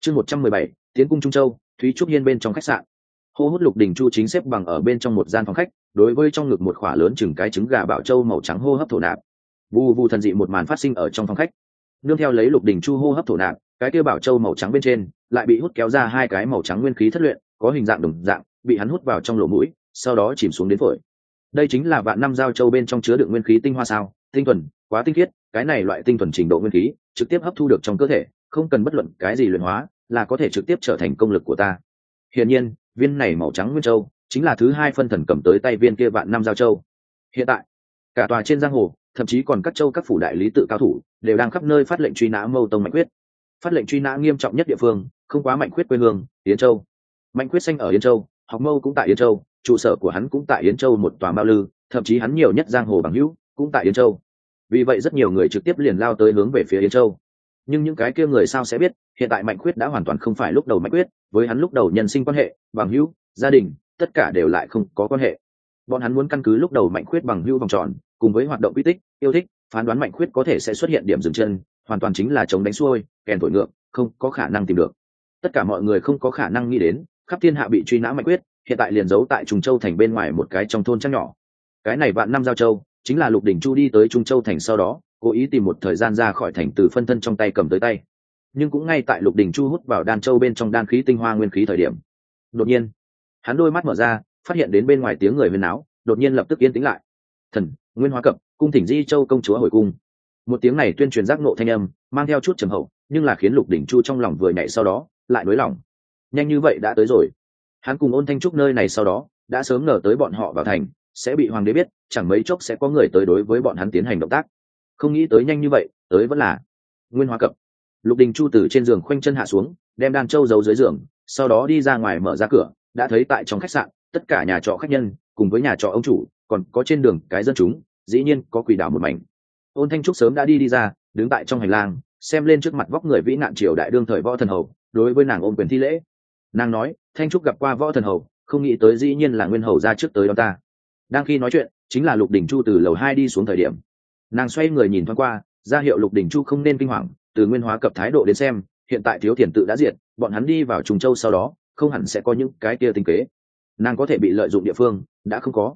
Chương 117, tiến cung Trung Châu, Thúy Trúc Hiên bên trong khách sạn. Hô hút Lục Đình Chu chính xếp bằng ở bên trong một gian phòng khách, đối với trong ngực một khỏa lớn chừng cái trứng gà bảo châu màu trắng hô hấp thổ nạp. Vù vù thần dị một màn phát sinh ở trong phòng khách. Nương theo lấy Lục Đình Chu hô hấp thổ nạp, cái kia bảo châu màu trắng bên trên lại bị hút kéo ra hai cái màu trắng nguyên khí thất luyện, có hình dạng đồng dạng, bị hắn hút vào trong lỗ mũi, sau đó chìm xuống đến phổi. Đây chính là vạn năm giao châu bên trong chứa đựng nguyên khí tinh hoa sao? Tinh thuần, quá tinh khiết, cái này loại tinh thuần trình độ nguyên khí, trực tiếp hấp thu được trong cơ thể, không cần bất luận cái gì luyện hóa, là có thể trực tiếp trở thành công lực của ta. Hiển nhiên, viên này màu trắng nguyên châu chính là thứ hai phân thần cầm tới tay viên kia vạn năm giao châu. Hiện tại, cả tòa trên giang hồ, thậm chí còn các châu các phủ đại lý tự cao thủ đều đang khắp nơi phát lệnh truy nã Mâu Tông Mạnh Quyết. Phát lệnh truy nã nghiêm trọng nhất địa phương, không quá Mạnh Quyết quê hương, Yến Châu. Mạnh Quyết sinh ở Yến Châu, học mâu cũng tại Yến Châu, trụ sở của hắn cũng tại Yến Châu một tòa Mao Lư, thậm chí hắn nhiều nhất giang hồ bằng hữu cũng tại Yến Châu. Vì vậy rất nhiều người trực tiếp liền lao tới hướng về phía Yến Châu. Nhưng những cái kia người sao sẽ biết, hiện tại Mạnh Quyết đã hoàn toàn không phải lúc đầu Mạnh Quyết, với hắn lúc đầu nhân sinh quan hệ, bằng hữu, gia đình, tất cả đều lại không có quan hệ. Bọn hắn muốn căn cứ lúc đầu Mạnh Quyết bằng hữu vòng tròn, cùng với hoạt động quy tích, yêu thích, phán đoán Mạnh Quyết có thể sẽ xuất hiện điểm dừng chân, hoàn toàn chính là chống đánh xuôi, kèn thổi ngược, không có khả năng tìm được. Tất cả mọi người không có khả năng nghĩ đến, khắp thiên hạ bị truy nã Mạnh Quyết, hiện tại liền giấu tại Trung Châu thành bên ngoài một cái trong thôn trăng nhỏ. Cái này vạn năm giao châu, chính là Lục Đình Chu đi tới Trung Châu thành sau đó, cố ý tìm một thời gian ra khỏi thành từ phân thân trong tay cầm tới tay. Nhưng cũng ngay tại Lục Đình Chu hút vào đan châu bên trong đan khí tinh hoa nguyên khí thời điểm, đột nhiên, hắn đôi mắt mở ra, phát hiện đến bên ngoài tiếng người huyên náo, đột nhiên lập tức yên tĩnh lại. Thần, Nguyên Hóa Cập, cung thỉnh Di Châu công chúa hồi cung. Một tiếng này tuyên truyền giác ngộ thanh âm, mang theo chút trầm hậu, nhưng là khiến Lục Đình Chu trong lòng vừa nhảy sau đó, lại nới lòng. Nhanh như vậy đã tới rồi. Hắn cùng Ôn Thanh Trúc nơi này sau đó, đã sớm ngờ tới bọn họ vào thành, sẽ bị hoàng đế biết, chẳng mấy chốc sẽ có người tới đối với bọn hắn tiến hành động tác. Không nghĩ tới nhanh như vậy, tới vẫn là Nguyên Hóa Cập. Lục Đình Chu từ trên giường khoanh chân hạ xuống, đem đan châu giấu dưới giường, sau đó đi ra ngoài mở ra cửa, đã thấy tại trong khách sạn, tất cả nhà trọ khách nhân, cùng với nhà trọ ông chủ, còn có trên đường cái dân chúng, dĩ nhiên có quỷ đảo một mảnh. Ôn Thanh Trúc sớm đã đi ra, đứng tại trong hành lang, xem lên trước mặt vóc người vĩ nạn triều đại đương thời Võ Thần Hầu, đối với nàng ôm quyền thi lễ. Nàng nói, Thanh Trúc gặp qua Võ Thần Hầu, không nghĩ tới dĩ nhiên là Nguyên Hầu ra trước tới đón ta. Đang khi nói chuyện, chính là Lục Đình Chu từ lầu 2 đi xuống thời điểm. Nàng xoay người nhìn thoáng qua, ra hiệu Lục Đình Chu không nên kinh hoàng, từ Nguyên Hóa Cập thái độ đến xem, hiện tại Thiếu Thiền tự đã diệt, bọn hắn đi vào Trùng Châu sau đó, không hẳn sẽ có những cái kia tinh kế. Nàng có thể bị lợi dụng địa phương, đã không có.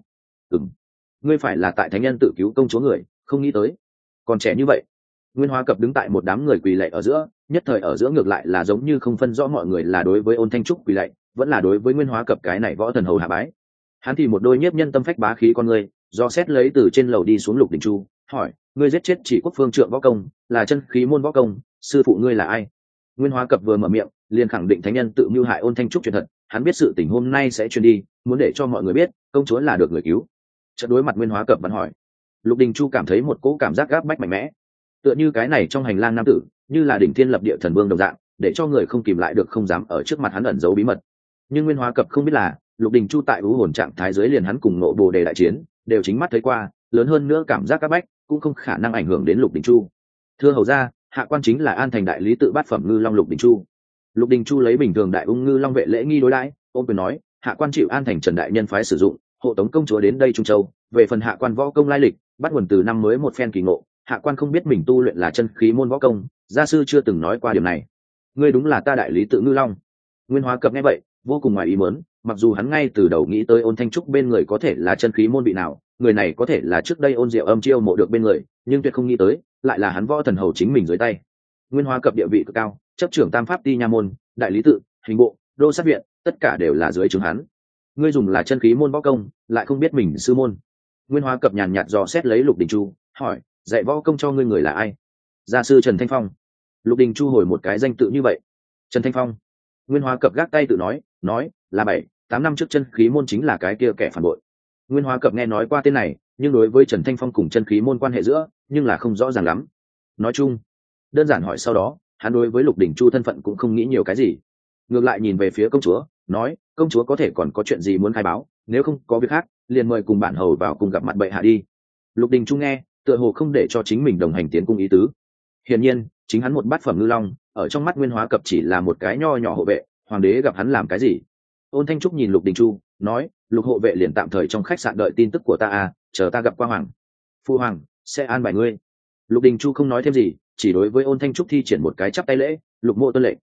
Ngươi phải là tại thánh nhân tự cứu công chúa người, không nghĩ tới. Còn trẻ như vậy. Nguyên Hóa Cập đứng tại một đám người quỳ lạy ở giữa, nhất thời ở giữa ngược lại là giống như không phân rõ mọi người là đối với Ôn Thanh Trúc quỳ lạy, vẫn là đối với Nguyên Hóa Cập cái này Võ Thần Hầu hạ bái. Hắn thì một đôi nhiếp nhân tâm phách bá khí con người, do xét lấy từ trên lầu đi xuống Lục Đình Chu, hỏi, ngươi giết chết Chỉ Quốc Phương Trượng võ công, là chân khí môn võ công, sư phụ ngươi là ai? Nguyên Hóa Cập vừa mở miệng, liền khẳng định thánh nhân tự mưu hại Ôn Thanh Trúc chuyện thật, hắn biết sự tình hôm nay sẽ truyền đi, muốn để cho mọi người biết, công chúa là được người cứu. Chợt đối mặt Nguyên Hóa Cập bắn hỏi. Lục Đình Chu cảm thấy một cỗ cảm giác gáp bách mạnh mẽ, tựa như cái này trong hành lang nam tử, như là đỉnh thiên lập địa thần vương đồng dạng, để cho người không kìm lại được không dám ở trước mặt hắn ẩn giấu bí mật. Nhưng Nguyên Hóa Cập không biết là, Lục Đình Chu tại ưu hồn trạng thái dưới liền hắn cùng nộ Bồ Đề đại chiến, đều chính mắt thấy qua, lớn hơn nữa cảm giác áp bách cũng không khả năng ảnh hưởng đến Lục Đình Chu. Thưa hầu ra, hạ quan chính là An Thành đại lý tự bát phẩm ngư long Lục Đình Chu. Lục Đình Chu lấy bình thường đại ung ngư long vệ lễ nghi đối đãi, ôm quyền nói, hạ quan chịu An Thành Trần đại nhân phái sử dụng, hộ tống công chúa đến đây Trung Châu. Về phần hạ quan võ công lai lịch, bắt nguồn từ năm mới một phen kỳ ngộ, hạ quan không biết mình tu luyện là chân khí môn võ công, gia sư chưa từng nói qua điểm này. Ngươi đúng là ta đại lý tự ngư long. Nguyên Hóa Cập nghe vậy, vô cùng ngoài ý muốn, mặc dù hắn ngay từ đầu nghĩ tới Ôn Thanh Trúc bên người có thể là chân khí môn vị nào, người này có thể là trước đây Ôn Diệu Âm chiêu mộ được bên người, nhưng tuyệt không nghĩ tới, lại là hắn Võ Thần Hầu chính mình dưới tay. Nguyên Hóa Cập địa vị cực cao, chấp trưởng Tam Pháp Ti nha môn, đại lý tự, hình bộ, đô sát viện, tất cả đều là dưới trướng hắn. Ngươi dùng là chân khí môn võ công, lại không biết mình sư môn. Nguyên Hóa Cập nhàn nhạt dò xét lấy Lục Đình Chu, hỏi, dạy võ công cho ngươi người là ai? Gia sư Trần Thanh Phong. Lục Đình Chu hồi một cái danh tự như vậy. Trần Thanh Phong. Nguyên Hóa Cập gác tay tự nói là 7-8 năm trước chân khí môn chính là cái kia kẻ phản bội. Nguyên Hóa Cập nghe nói qua tên này, nhưng đối với Trần Thanh Phong cùng chân khí môn quan hệ giữa, nhưng là không rõ ràng lắm. Nói chung, đơn giản hỏi sau đó, hắn đối với Lục Đình Chu thân phận cũng không nghĩ nhiều cái gì. Ngược lại nhìn về phía công chúa, nói, công chúa có thể còn có chuyện gì muốn khai báo, nếu không có việc khác, liền mời cùng bản hầu vào cùng gặp mặt bệ hạ đi. Lục Đình Chu nghe, tựa hồ không để cho chính mình đồng hành tiến cung ý tứ. Hiển nhiên, chính hắn một bát phẩm ngư long, ở trong mắt Nguyên Hóa Cập chỉ là một cái nho nhỏ hộ vệ, hoàng đế gặp hắn làm cái gì? Ôn Thanh Trúc nhìn Lục Đình Chu, nói, Lục hộ vệ liền tạm thời trong khách sạn đợi tin tức của ta à, chờ ta gặp qua hoàng. Phu hoàng sẽ an bài ngươi. Lục Đình Chu không nói thêm gì, chỉ đối với Ôn Thanh Trúc thi triển một cái chắp tay lễ, Lục mộ tuân lệnh.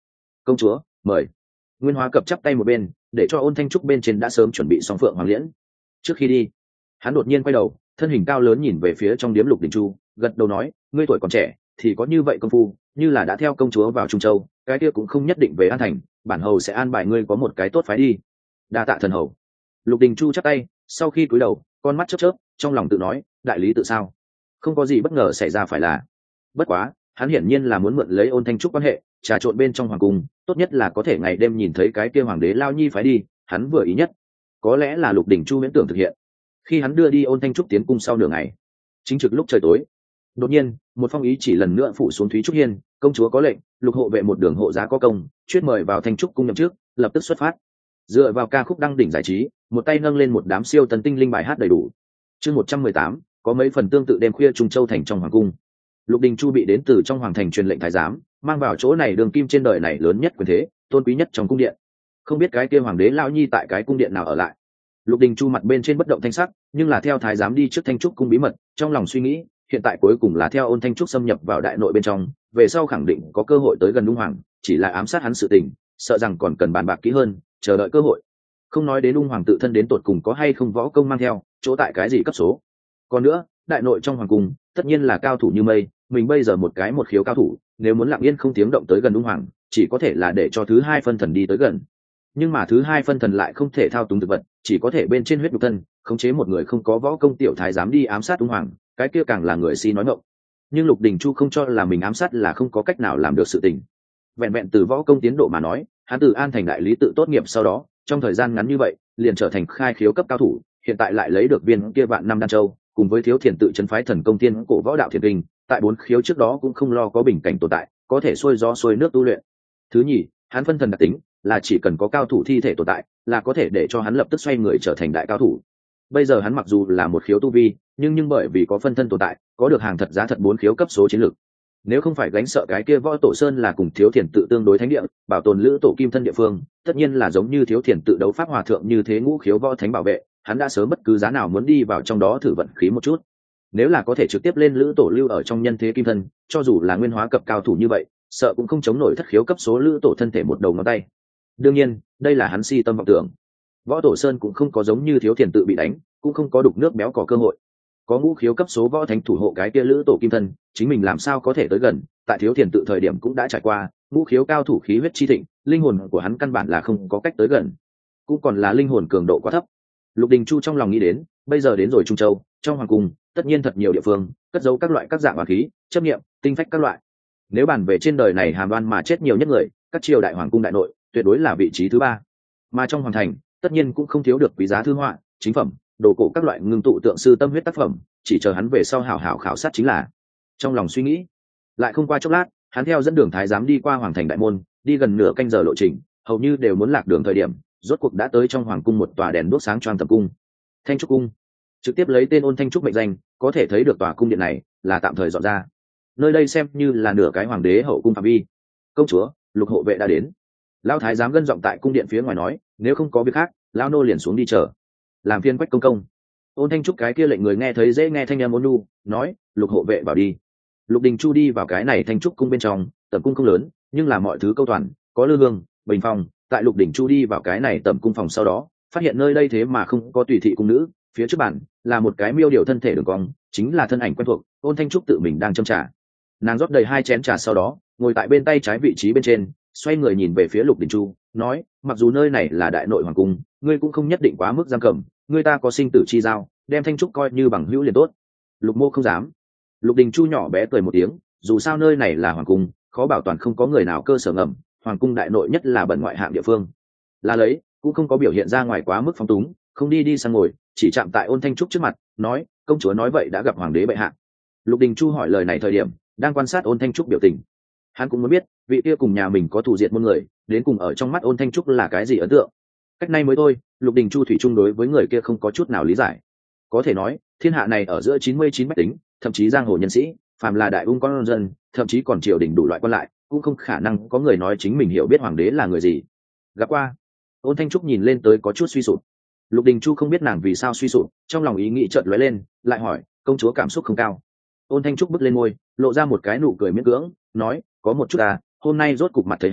công chúa mời. Nguyên Hóa Cập chắp tay một bên để cho Ôn Thanh Trúc bên trên đã sớm chuẩn bị xong phượng hoàng liễn. Trước khi đi, hắn đột nhiên quay đầu, thân hình cao lớn nhìn về phía trong điếm Lục Đình Chu, gật đầu nói, ngươi tuổi còn trẻ thì có như vậy công phu, như là đã theo công chúa vào Trung Châu, cái kia cũng không nhất định về An Thành, bản hầu sẽ an bài ngươi có một cái tốt phái đi. Đa tạ thần hầu. Lục Đình Chu chắp tay, sau khi cúi đầu, con mắt chớp chớp, trong lòng tự nói, đại lý tự sao? Không có gì bất ngờ xảy ra phải là. Bất quá, hắn hiển nhiên là muốn mượn lấy Ôn Thanh Trúc quan hệ, trà trộn bên trong hoàng cung, tốt nhất là có thể ngày đêm nhìn thấy cái kia hoàng đế lao nhi phái đi, hắn vừa ý nhất. Có lẽ là Lục Đình Chu miễn tưởng thực hiện. Khi hắn đưa đi Ôn Thanh Trúc tiến cung sau nửa ngày, chính trực lúc trời tối, đột nhiên một phong ý chỉ lần nữa phủ xuống Thúy Trúc Hiên, công chúa có lệnh, Lục hộ vệ một đường hộ giá có công, chuyên mời vào Thanh Trúc cung nhậm trước, lập tức xuất phát. Dựa vào ca khúc đăng đỉnh giải trí, một tay nâng lên một đám siêu tần tinh linh bài hát đầy đủ. Chương 118, có mấy phần tương tự đêm khuya Trung Châu thành trong hoàng cung. Lục Đình Chu bị đến từ trong hoàng thành truyền lệnh thái giám, mang vào chỗ này đường kim trên đời này lớn nhất quyền thế, tôn quý nhất trong cung điện. Không biết cái kia hoàng đế lão nhi tại cái cung điện nào ở lại. Lục Đình Chu mặt bên trên bất động thanh sắc, nhưng là theo thái giám đi trước Thanh Trúc cung bí mật, trong lòng suy nghĩ, hiện tại cuối cùng là theo Ôn Thanh Trúc xâm nhập vào đại nội bên trong, về sau khẳng định có cơ hội tới gần Ung Hoàng, chỉ là ám sát hắn sự tình, sợ rằng còn cần bàn bạc kỹ hơn, chờ đợi cơ hội. Không nói đến Ung Hoàng tự thân đến tột cùng có hay không võ công mang theo, chỗ tại cái gì cấp số. Còn nữa, đại nội trong hoàng cung, tất nhiên là cao thủ như mây, mình bây giờ một khiếu cao thủ, nếu muốn lặng yên không tiếng động tới gần Ung Hoàng, chỉ có thể là để cho thứ hai phân thần đi tới gần. Nhưng mà thứ hai phân thần lại không thể thao túng thực vật, chỉ có thể bên trên huyết nhục thân, khống chế một người không có võ công tiểu thái dám đi ám sát Ung Hoàng, cái kia càng là người si nói ngọng. Nhưng Lục Đình Chu không cho là mình ám sát là không có cách nào làm được sự tình. Vẹn vẹn từ võ công tiến độ mà nói, hắn từ An thành đại lý tự tốt nghiệp sau đó, trong thời gian ngắn như vậy, liền trở thành khai khiếu cấp cao thủ, hiện tại lại lấy được viên kia vạn năm đan châu, cùng với thiếu thiền tự trấn phái thần công tiên cổ võ đạo thiền kinh, tại 4 khiếu trước đó cũng không lo có bình cảnh tồn tại, có thể xuôi gió xuôi nước tu luyện. Thứ nhì, hắn phân thần đặc tính là chỉ cần có cao thủ thi thể tồn tại, là có thể để cho hắn lập tức xoay người trở thành đại cao thủ. Bây giờ hắn mặc dù là một khiếu tu vi, nhưng bởi vì có phân thân tồn tại, có được hàng thật giá thật 4 khiếu cấp số chiến lược. Nếu không phải gánh sợ cái kia võ tổ sơn là cùng thiếu thiền tự tương đối thánh địa, bảo tồn lữ tổ kim thân địa phương, tất nhiên là giống như thiếu thiền tự đấu pháp hòa thượng như thế ngũ khiếu võ thánh bảo vệ, hắn đã sớm bất cứ giá nào muốn đi vào trong đó thử vận khí một chút. Nếu là có thể trực tiếp lên lữ tổ lưu ở trong nhân thế kim thân, cho dù là Nguyên Hóa Cập cao thủ như vậy, sợ cũng không chống nổi thất khiếu cấp số lữ tổ thân thể một đầu ngón tay. Đương nhiên, đây là hắn si tâm vọng tưởng. Võ tổ sơn cũng không có giống như thiếu thiền tự bị đánh, cũng không có đục nước béo cò cơ hội. Có ngũ khiếu cấp số võ thánh thủ hộ cái kia lữ tổ kim thân, chính mình làm sao có thể tới gần, tại thiếu thiền tự thời điểm cũng đã trải qua, ngũ khiếu cao thủ khí huyết chi thịnh, linh hồn của hắn căn bản là không có cách tới gần, cũng còn là linh hồn cường độ quá thấp. Lục Đình Chu trong lòng nghĩ đến, bây giờ đến rồi Trung Châu, trong hoàng cung, tất nhiên thật nhiều địa phương cất giấu các loại các dạng oán khí, chấp niệm, tinh phách các loại. Nếu bàn về trên đời này hàm đoan mà chết nhiều nhất người, các triều đại hoàng cung đại nội tuyệt đối là vị trí thứ 3. Mà trong hoàng thành, tất nhiên cũng không thiếu được quý giá thư họa, chính phẩm, đồ cổ các loại ngưng tụ tượng sư tâm huyết tác phẩm, chỉ chờ hắn về sau hảo hảo khảo sát chính là. Trong lòng suy nghĩ, lại không qua chốc lát, hắn theo dẫn đường thái giám đi qua hoàng thành đại môn, đi gần nửa canh giờ lộ trình, hầu như đều muốn lạc đường thời điểm, rốt cuộc đã tới trong hoàng cung một tòa đèn đuốc sáng choang tầm cung. Thanh Trúc cung, trực tiếp lấy tên Ôn Thanh Trúc mệnh danh, có thể thấy được tòa cung điện này là tạm thời dọn ra. Nơi đây xem như là nửa cái hoàng đế hậu cung phạm vi. Công chúa, Lục hộ vệ đã đến. Lão thái giám gân giọng tại cung điện phía ngoài nói, nếu không có việc khác, lão nô liền xuống đi chờ. Làm phiên Quách công công. Ôn Thanh Trúc cái kia lệnh người nghe thấy dễ nghe thanh âm ôn nhu, nói, Lục hộ vệ vào đi. Lục Đình Chu đi vào cái này Thanh Trúc cung bên trong, tầm cung không lớn, nhưng là mọi thứ câu toàn, có lư hương, bình phong. Tại Lục Đình Chu đi vào cái này tầm cung phòng sau đó, phát hiện nơi đây thế mà không có tùy thị cung nữ, phía trước bàn là một cái miêu điều thân thể đường cong, chính là thân ảnh quen thuộc, Ôn Thanh Trúc tự mình đang châm trà. Nàng rót đầy 2 chén trà sau đó, ngồi tại bên tay trái vị trí bên trên, xoay người nhìn về phía Lục Đình Chu, nói, mặc dù nơi này là đại nội hoàng cung, ngươi cũng không nhất định quá mức giam cầm, ngươi ta có sinh tử chi giao, đem Thanh Trúc coi như bằng hữu liền tốt. Lục mô không dám. Lục Đình Chu nhỏ bé cười một tiếng, dù sao nơi này là hoàng cung, khó bảo toàn không có người nào cơ sở ngầm, hoàng cung đại nội nhất là bẩn ngoại hạng địa phương. Là lấy, cũng không có biểu hiện ra ngoài quá mức phóng túng, không đi sang ngồi, chỉ chạm tại Ôn Thanh Trúc trước mặt, nói, công chúa nói vậy đã gặp hoàng đế bệ hạ. Lục Đình Chu hỏi lời này thời điểm, đang quan sát Ôn Thanh Trúc biểu tình. Hắn cũng muốn biết, vị kia cùng nhà mình có thù diệt môn người, đến cùng ở trong mắt Ôn Thanh Trúc là cái gì ấn tượng. Cách nay mới thôi, Lục Đình Chu thủy chung đối với người kia không có chút nào lý giải. Có thể nói, thiên hạ này ở giữa 99 bách tính, thậm chí giang hồ nhân sĩ, phàm là đại ung con dân, thậm chí còn triều đình đủ loại quan lại, cũng không khả năng có người nói chính mình hiểu biết hoàng đế là người gì. Gặp qua. Ôn Thanh Trúc nhìn lên tới có chút suy sụp. Lục Đình Chu không biết nàng vì sao suy sụp, trong lòng ý nghĩ chợt lóe lên, lại hỏi, công chúa cảm xúc không cao. Ôn Thanh Trúc bước lên môi, lộ ra một cái nụ cười miễn cưỡng, nói, có một chút hôm nay rốt cục mặt thấy hắn,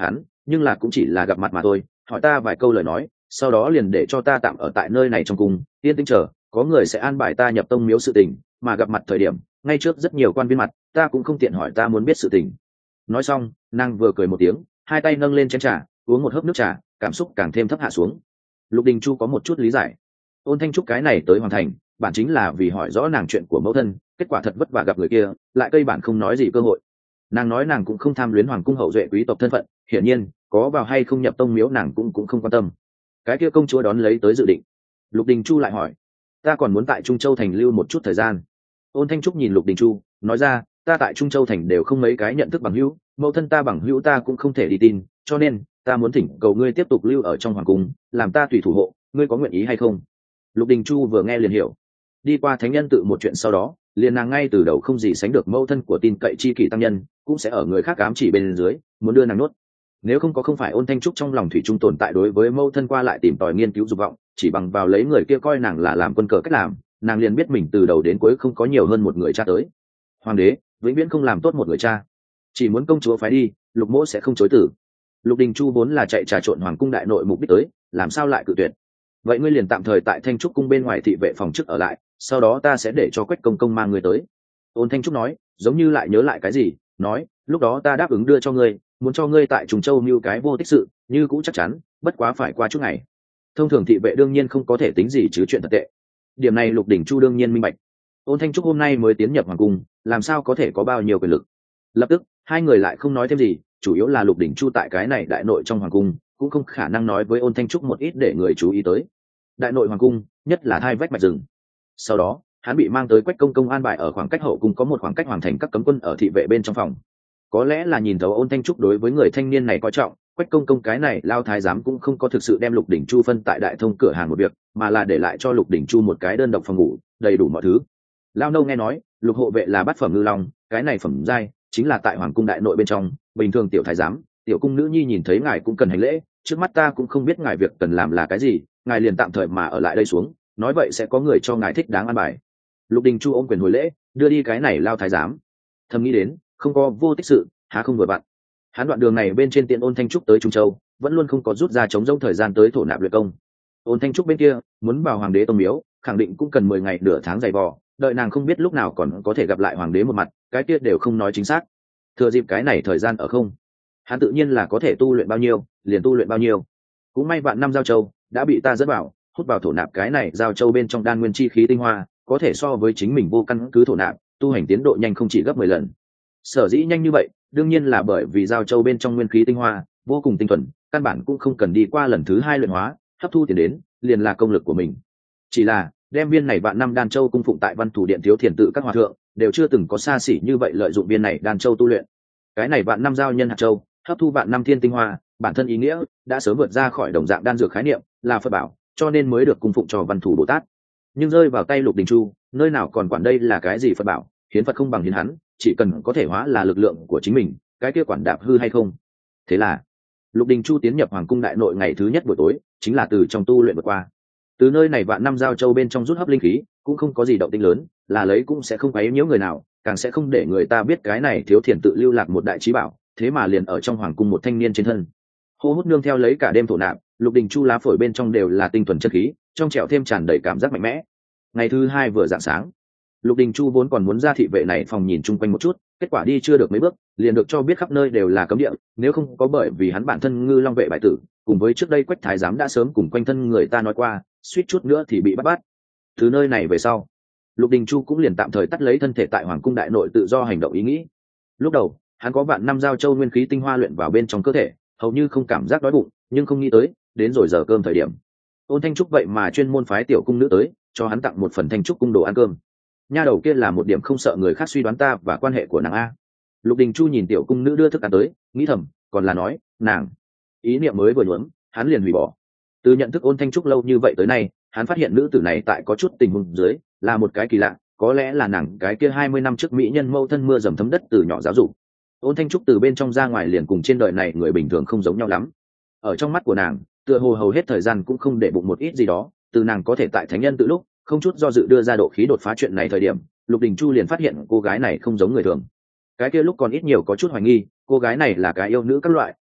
nhưng là cũng chỉ là gặp mặt mà thôi, hỏi ta vài câu lời nói, sau đó liền để cho ta tạm ở tại nơi này trong cung yên tĩnh chờ có người sẽ an bài ta nhập tông miếu sự tình, mà gặp mặt thời điểm ngay trước rất nhiều quan viên mặt, ta cũng không tiện hỏi ta muốn biết sự tình. Nói xong nàng vừa cười một tiếng, hai tay nâng lên chén trà, uống một hớp nước trà, cảm xúc càng thêm thấp hạ xuống. Lục Đình Chu có một chút lý giải, Ôn Thanh Trúc cái này tới hoàn thành bản chính là vì hỏi rõ nàng chuyện của mẫu thân, kết quả thật vất vả gặp người kia lại cây bản không nói gì cơ hội. Nàng nói nàng cũng không tham luyến hoàng cung hậu duệ quý tộc thân phận, hiển nhiên có vào hay không nhập tông miếu nàng cũng không quan tâm. Cái kia công chúa đón lấy tới dự định. Lục Đình Chu lại hỏi, ta còn muốn tại Trung Châu thành lưu một chút thời gian. Ôn Thanh Trúc nhìn Lục Đình Chu nói ra, ta tại Trung Châu thành đều không mấy cái nhận thức bằng hữu, mẫu thân ta bằng hữu ta cũng không thể đi tin, cho nên ta muốn thỉnh cầu ngươi tiếp tục lưu ở trong hoàng cung làm ta tùy thủ hộ, ngươi có nguyện ý hay không? Lục Đình Chu vừa nghe liền hiểu, đi qua thánh nhân tự một chuyện sau đó liền nàng ngay từ đầu không gì sánh được mẫu thân của tin cậy chi kỷ tăng nhân cũng sẽ ở người khác ám chỉ bên dưới muốn đưa nàng nuốt. Nếu không phải Ôn Thanh Trúc trong lòng thủy chung tồn tại đối với mẫu thân qua lại tìm tòi nghiên cứu dục vọng, chỉ bằng vào lấy người kia coi nàng là làm quân cờ cách làm, nàng liền biết mình từ đầu đến cuối không có nhiều hơn một người cha tới. Hoàng đế vĩnh viễn không làm tốt một người cha, chỉ muốn công chúa phái đi, Lục mỗ sẽ không chối từ. Lục Đình Chu vốn là chạy trà trộn hoàng cung đại nội mục đích tới, làm sao lại cự tuyệt? Vậy ngươi liền tạm thời tại Thanh Trúc cung bên ngoài thị vệ phòng trước ở lại, sau đó ta sẽ để cho Quách công công mang ngươi tới. Ôn Thanh Trúc nói, giống như lại nhớ lại cái gì, nói, lúc đó ta đáp ứng đưa cho ngươi, muốn cho ngươi tại Trùng Châu mưu cái vô tích sự, như cũng chắc chắn, bất quá phải qua chút ngày. Thông thường thị vệ đương nhiên không có thể tính gì chứ chuyện thật tệ. Điểm này Lục Đình Chu đương nhiên minh bạch. Ôn Thanh Trúc hôm nay mới tiến nhập hoàng cung, làm sao có thể có bao nhiêu quyền lực? Lập tức hai người lại không nói thêm gì, chủ yếu là Lục Đình Chu tại cái này đại nội trong hoàng cung cũng không khả năng nói với Ôn Thanh Trúc một ít để người chú ý tới. Đại nội hoàng cung nhất là hai vách mạch rừng. Sau đó hắn bị mang tới Quách công công an bài ở khoảng cách hậu cung có một khoảng cách hoàn thành các cấm quân ở thị vệ bên trong phòng. Có lẽ là nhìn thấu Ôn Thanh Trúc đối với người thanh niên này coi trọng, Quách công công cái này lao thái giám cũng không có thực sự đem Lục Đình Chu phân tại đại thông cửa hàng một việc, mà là để lại cho Lục Đình Chu một cái đơn độc phòng ngủ, đầy đủ mọi thứ. Lao nâu nghe nói Lục hộ vệ là bát phẩm ngư long, cái này phẩm giai chính là tại hoàng cung đại nội bên trong, bình thường tiểu thái giám tiểu cung nữ nhi nhìn thấy ngài cũng cần hành lễ, trước mắt ta cũng không biết ngài việc cần làm là cái gì, ngài liền tạm thời mà ở lại đây xuống, nói vậy sẽ có người cho ngài thích đáng an bài. Lục Đình Chu ôm quyền hồi lễ, đưa đi cái này lao thái giám. Thầm nghĩ đến không có vô tích sự há không vừa vặn. Hắn đoạn đường này bên trên tiện Ôn Thanh Trúc tới Trung Châu vẫn luôn không có rút ra chống rỗng thời gian tới thổ nạp luyện công. Ôn Thanh Trúc bên kia muốn vào hoàng đế tông miếu khẳng định cũng cần 10 ngày nửa tháng dày vò, đợi nàng không biết lúc nào còn có thể gặp lại hoàng đế một mặt, cái kia đều không nói chính xác. Thừa dịp cái này thời gian ở không, hắn tự nhiên là có thể tu luyện bao nhiêu liền tu luyện bao nhiêu. Cũng may vạn năm giao châu đã bị ta dẫn vào, hút vào thổ nạp cái này giao châu bên trong đan nguyên chi khí tinh hoa, có thể so với chính mình vô căn cứ thổ nạp, tu hành tiến độ nhanh không chỉ gấp 10 lần. Sở dĩ nhanh như vậy đương nhiên là bởi vì giao châu bên trong nguyên khí tinh hoa vô cùng tinh thuần, căn bản cũng không cần đi qua lần thứ 2 luyện hóa, hấp thu tiền đến liền là công lực của mình. Chỉ là đem viên này vạn năm đan châu cung phụng tại Văn Thủ Điện thiếu thiền tự các hòa thượng đều chưa từng có xa xỉ như vậy lợi dụng viên này đan châu tu luyện. Cái này vạn năm giao nhân hạt châu hấp thu vạn năm thiên tinh hoa, bản thân ý nghĩa đã sớm vượt ra khỏi đồng dạng đan dược khái niệm, là Phật bảo, cho nên mới được cung phụng cho Văn Thủ Bồ Tát. Nhưng rơi vào tay Lục Đình Chu, nơi nào còn quản đây là cái gì Phật bảo, hiến Phật không bằng hiến hắn, chỉ cần có thể hóa là lực lượng của chính mình, cái kia quản đạp hư hay không. Thế là Lục Đình Chu tiến nhập hoàng cung đại nội ngày thứ nhất buổi tối, chính là từ trong tu luyện vượt qua. Từ nơi này vạn năm giao châu bên trong rút hấp linh khí, cũng không có gì động tĩnh lớn, là lấy cũng sẽ không quấy nhiễu người nào, càng sẽ không để người ta biết cái này thiếu thiền tự lưu lạc một đại trí bảo, thế mà liền ở trong hoàng cung một thanh niên trên thân. Hô hút nương theo lấy cả đêm thổ nạp, Lục Đình Chu lá phổi bên trong đều là tinh thuần chân khí, trong trẻo thêm tràn đầy cảm giác mạnh mẽ. Ngày thứ 2 vừa rạng sáng, Lục Đình Chu vốn còn muốn ra thị vệ này phòng nhìn chung quanh một chút, kết quả đi chưa được mấy bước, liền được cho biết khắp nơi đều là cấm địa, nếu không có bởi vì hắn bản thân Ngư Long vệ bại tử, cùng với trước đây Quách thái giám đã sớm cùng quanh thân người ta nói qua, suýt chút nữa thì bị bắt. Từ nơi này về sau, Lục Đình Chu cũng liền tạm thời tắt lấy thân thể tại hoàng cung đại nội tự do hành động ý nghĩ. Lúc đầu hắn có vạn năm giao châu nguyên khí tinh hoa luyện vào bên trong cơ thể, hầu như không cảm giác đói bụng, nhưng không nghĩ tới đến rồi giờ cơm thời điểm, Ôn Thanh Trúc vậy mà chuyên môn phái tiểu cung nữ tới cho hắn tặng một phần Thanh Trúc cung đồ ăn cơm. Nha đầu kia là một điểm không sợ người khác suy đoán ta và quan hệ của nàng a. Lục Đình Chu nhìn tiểu cung nữ đưa thức ăn tới, nghĩ thầm, còn là nói nàng. Ý niệm mới vừa nhuốm, hắn liền hủy bỏ. Từ nhận thức Ôn Thanh Trúc lâu như vậy tới nay, hắn phát hiện nữ tử này tại có chút tình huống dưới là một cái kỳ lạ, có lẽ là nàng cái kia 20 năm trước mỹ nhân mâu thân mưa dầm thấm đất từ nhỏ giáo dục. Ôn Thanh Trúc từ bên trong ra ngoài liền cùng trên đời này người bình thường không giống nhau lắm. Ở trong mắt của nàng, tựa hồ hầu hết thời gian cũng không để bụng một ít gì đó, từ nàng có thể tại thánh nhân tự lúc không chút do dự đưa ra độ khí đột phá chuyện này thời điểm, Lục Đình Chu liền phát hiện cô gái này không giống người thường. Cái kia lúc còn ít nhiều có chút hoài nghi, cô gái này là cái yêu nữ các loại,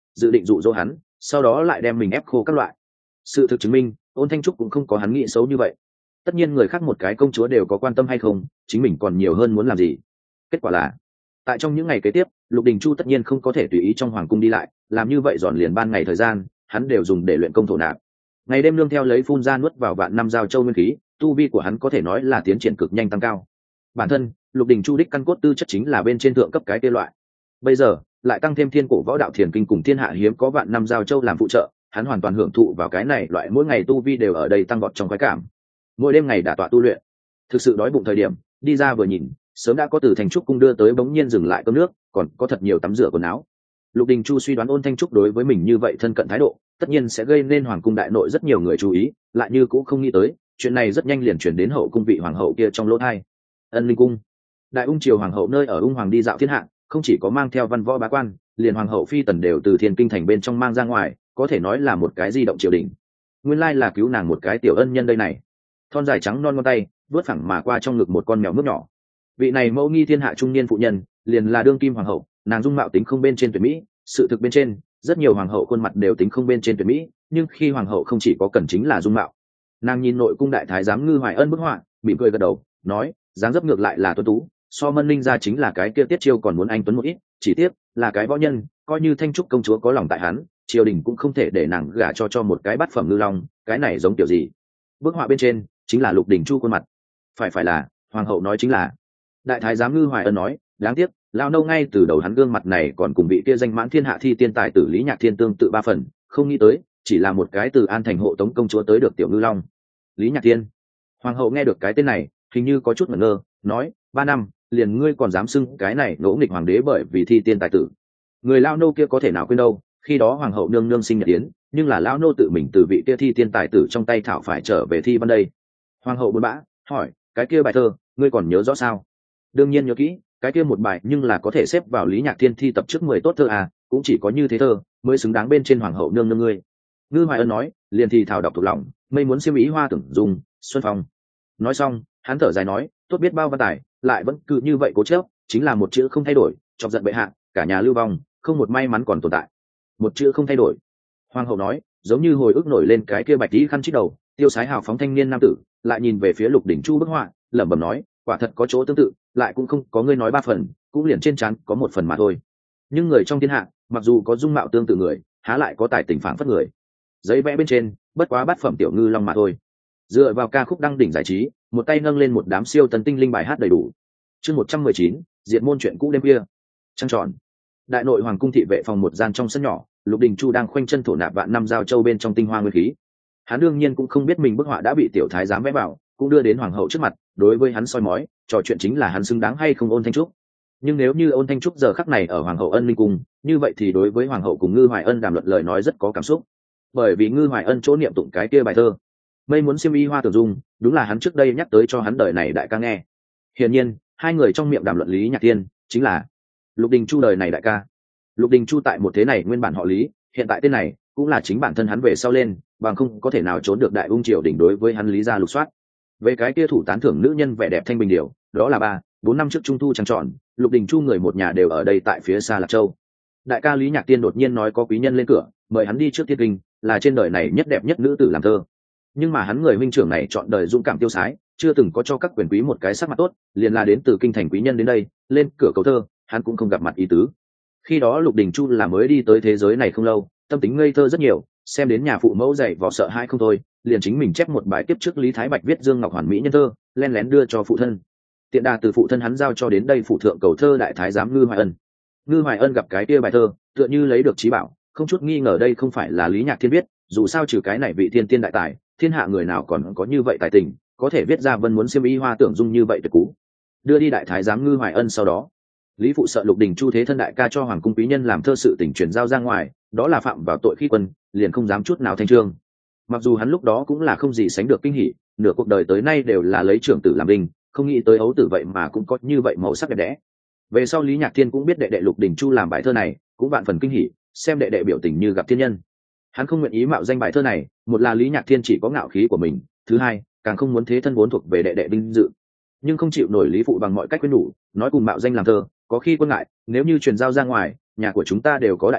dự định dụ dỗ hắn, sau đó lại đem mình ép khô các loại. Sự thực chứng minh Ôn Thanh Trúc cũng không có hắn nghĩ xấu như vậy. Tất nhiên người khác một cái công chúa đều có quan tâm hay không, chính mình còn nhiều hơn muốn làm gì. Kết quả là tại trong những ngày kế tiếp, Lục Đình Chu tất nhiên không có thể tùy ý trong hoàng cung đi lại, làm như vậy dọn liền ban ngày thời gian hắn đều dùng để luyện công thổ nạp. Ngày đêm nương theo lấy phun ra nuốt vào vạn năm giao châu nguyên khí, tu vi của hắn có thể nói là tiến triển cực nhanh tăng cao. Bản thân Lục Đình Chu đích căn cốt tư chất chính là bên trên thượng cấp cái kia loại. Bây giờ lại tăng thêm thiên cổ võ đạo thiền kinh cùng thiên hạ hiếm có vạn năm giao châu làm phụ trợ, hắn hoàn toàn hưởng thụ vào cái này loại mỗi ngày tu vi đều ở đây tăng vọt trong khoái cảm. Mỗi đêm ngày đả tọa tu luyện, thực sự đói bụng thời điểm đi ra vừa nhìn, sớm đã có từ Thanh Trúc cung đưa tới bỗng nhiên dừng lại cơm nước, còn có thật nhiều tắm rửa quần áo. Lục Đình Chu suy đoán Ôn Thanh Trúc đối với mình như vậy thân cận thái độ, tất nhiên sẽ gây nên hoàng cung đại nội rất nhiều người chú ý, lại như cũng không nghĩ tới chuyện này rất nhanh liền chuyển đến hậu cung vị hoàng hậu kia trong lỗ tai. Ân Linh cung, đại ung triều hoàng hậu nơi ở ung hoàng đi dạo thiên hạ, không chỉ có mang theo văn võ bá quan, liền hoàng hậu phi tần đều từ thiên kinh thành bên trong mang ra ngoài, có thể nói là một cái di động triều đình. Nguyên lai là cứu nàng một cái tiểu ân nhân đây này. Thon dài trắng non ngón tay vớt phẳng mà qua trong ngực một con mèo nước nhỏ. Vị này mẫu nghi thiên hạ trung niên phụ nhân liền là đương kim hoàng hậu, nàng dung mạo tính không bên trên tuyệt mỹ, sự thực bên trên rất nhiều hoàng hậu khuôn mặt đều tính không bên trên tuyệt mỹ, nhưng khi hoàng hậu không chỉ có cần chính là dung mạo. Nàng nhìn nội cung đại thái giám Ngư Hoài Ân bức họa, mỉm cười gật đầu nói, dáng dấp ngược lại là tuấn tú, so Mân Linh ra chính là cái kia Tiết Chiêu còn muốn anh tuấn một ít, chỉ tiếc là cái võ nhân, coi như Thanh Trúc công chúa có lòng tại hắn, triều đình cũng không thể để nàng gả cho một cái bát phẩm ngư long, cái này giống kiểu gì. Bức họa bên trên chính là Lục Đình Chu khuôn mặt. Phải là hoàng hậu nói chính là. Đại thái giám Ngư Hoài Ân nói, đáng tiếc lao nâu ngay từ đầu hắn gương mặt này còn cùng vị kia danh mãn thiên hạ thi tiên tài tử Lý Nhạc Thiên tương tự ba phần, không nghĩ tới chỉ là một cái từ An Thành hộ tống công chúa tới được tiểu ngư long. Lý Nhạc Thiên. Hoàng hậu nghe được cái tên này hình như có chút ngẩn ngơ, nói, 3 năm liền ngươi còn dám xưng cái này ngỗ nghịch hoàng đế bởi vì thi tiên tài tử. Người lao nô kia có thể nào quên đâu, khi đó hoàng hậu nương nương sinh nhật yến, nhưng là lao nô tự mình từ vị kia thi tiên tài tử trong tay thảo phải trở về thi văn đây. Hoàng hậu buồn bã hỏi, cái kia bài thơ ngươi còn nhớ rõ sao? Đương nhiên nhớ kỹ, cái kia một bài nhưng là có thể xếp vào Lý Nhạc Thiên thi tập trước 10 tốt thơ à, cũng chỉ có như thế thơ mới xứng đáng bên trên hoàng hậu nương nương ngươi. Ngư Hoài Ân nói, liền thì thảo đọc thuộc lòng, mây muốn xiêm ý hoa tưởng dùng xuân phong. Nói xong hắn thở dài nói, tốt biết bao văn tài lại vẫn cứ như vậy cố chấp, chính là một chữ không thay đổi, chọc giận bệ hạ, cả nhà lưu vong, không một may mắn còn tồn tại. Một chữ không thay đổi. Hoàng hậu nói, giống như hồi ức nổi lên cái kia bạch tí khăn chít đầu tiêu sái hào phóng thanh niên nam tử, lại nhìn về phía Lục Đình Chu bức họa, lẩm bẩm nói, quả thật có chỗ tương tự, lại cũng không có ngươi nói 3 phần, cũng liền trên trán có 1 phần mà thôi. Nhưng người trong thiên hạ mặc dù có dung mạo tương tự người, há lại có tài tình phảng phất người. Giấy vẽ bên trên bất quá bát phẩm tiểu ngư long mà thôi. Dựa vào ca khúc đăng đỉnh giải trí, một tay nâng lên một đám siêu tần tinh linh bài hát đầy đủ. Chương 119, diệt môn chuyện cũ đêm kia. Trăng tròn. Đại nội hoàng cung thị vệ phòng một gian trong sân nhỏ, Lục Đình Chu đang khoanh chân thổ nạp vạn năm giao châu bên trong tinh hoa nguyên khí. Hắn đương nhiên cũng không biết mình bức họa đã bị tiểu thái giám vẽ vào, cũng đưa đến hoàng hậu trước mặt, đối với hắn soi mói, trò chuyện chính là hắn xứng đáng hay không Ôn Thanh Trúc. Nhưng nếu như Ôn Thanh Trúc giờ khắc này ở hoàng hậu Ân Linh cung, như vậy thì đối với hoàng hậu cùng Ngư Hoài Ân đàm luận lời nói rất có cảm xúc. Bởi vì Ngư Hoài Ân chỗ niệm tụng cái kia bài thơ, mây muốn xiêm y hoa tưởng dung, đúng là hắn trước đây nhắc tới cho hắn đời này đại ca nghe. Hiển nhiên, hai người trong miệng đàm luận Lý Nhạc Thiên chính là Lục Đình Chu đời này đại ca. Lục Đình Chu tại một thế này nguyên bản họ Lý, hiện tại tên này cũng là chính bản thân hắn về sau lên, bằng không có thể nào trốn được đại ung triều đỉnh đối với hắn Lý gia lục soát. Về cái kia thủ tán thưởng nữ nhân vẻ đẹp thanh bình điều, đó là 3-4 năm trước trung thu trăng tròn, Lục Đình Chu người một nhà đều ở đây tại phía xa Lạc Châu. Đại ca Lý Nhạc Tiên đột nhiên nói có quý nhân lên cửa, mời hắn đi trước Thiên Kinh, là trên đời này nhất đẹp nhất nữ tử làm thơ. Nhưng mà hắn người huynh trưởng này chọn đời dũng cảm tiêu sái, chưa từng có cho các quyền quý một cái sắc mặt tốt, liền là đến từ kinh thành quý nhân đến đây, lên cửa cầu thơ, hắn cũng không gặp mặt ý tứ. Khi đó Lục Đình Chu là mới đi tới thế giới này không lâu, tâm tính ngây thơ rất nhiều, xem đến nhà phụ mẫu dạy vò sợ hãi không thôi, liền chính mình chép một bài tiếp trước Lý Thái Bạch viết Dương Ngọc Hoàn mỹ nhân thơ, len lén đưa cho phụ thân. Tiện đà từ phụ thân hắn giao cho đến đây phụ thượng cầu thơ đại thái giám Ngư Hoài Ân. Ngư Hoài Ân gặp cái kia bài thơ, tựa như lấy được trí bảo, không chút nghi ngờ đây không phải là Lý Nhạc Thiên viết, dù sao trừ cái này vị thiên tiên đại tài, thiên hạ người nào còn có như vậy tài tình, có thể viết ra vân muốn xiêm y hoa tưởng dung như vậy tuyệt cú. Đưa đi đại thái giám Ngư Hoài Ân sau đó, Lý phụ sợ Lục Đình Chu thế thân đại ca cho hoàng cung quý nhân làm thơ sự tình truyền giao ra ngoài, đó là phạm vào tội khi quân, liền không dám chút nào thanh trương. Mặc dù hắn lúc đó cũng là không gì sánh được kinh hỉ, nửa cuộc đời tới nay đều là lấy trưởng tử làm linh, không nghĩ tới ấu tử vậy mà cũng có như vậy màu sắc đẹp đẽ. Về sau Lý Nhạc Thiên cũng biết đệ đệ Lục Đình Chu làm bài thơ này, cũng vạn phần kinh hỉ, xem đệ đệ biểu tình như gặp thiên nhân. Hắn không nguyện ý mạo danh bài thơ này, một là Lý Nhạc Thiên chỉ có ngạo khí của mình, thứ hai, càng không muốn thế thân vốn thuộc về đệ đệ vinh dự. Nhưng không chịu nổi Lý phụ bằng mọi cách khuyên nhủ, nói cùng mạo danh làm thơ, có khi quân ngại, nếu như truyền giao ra ngoài, nhà của chúng ta đều có đại họa,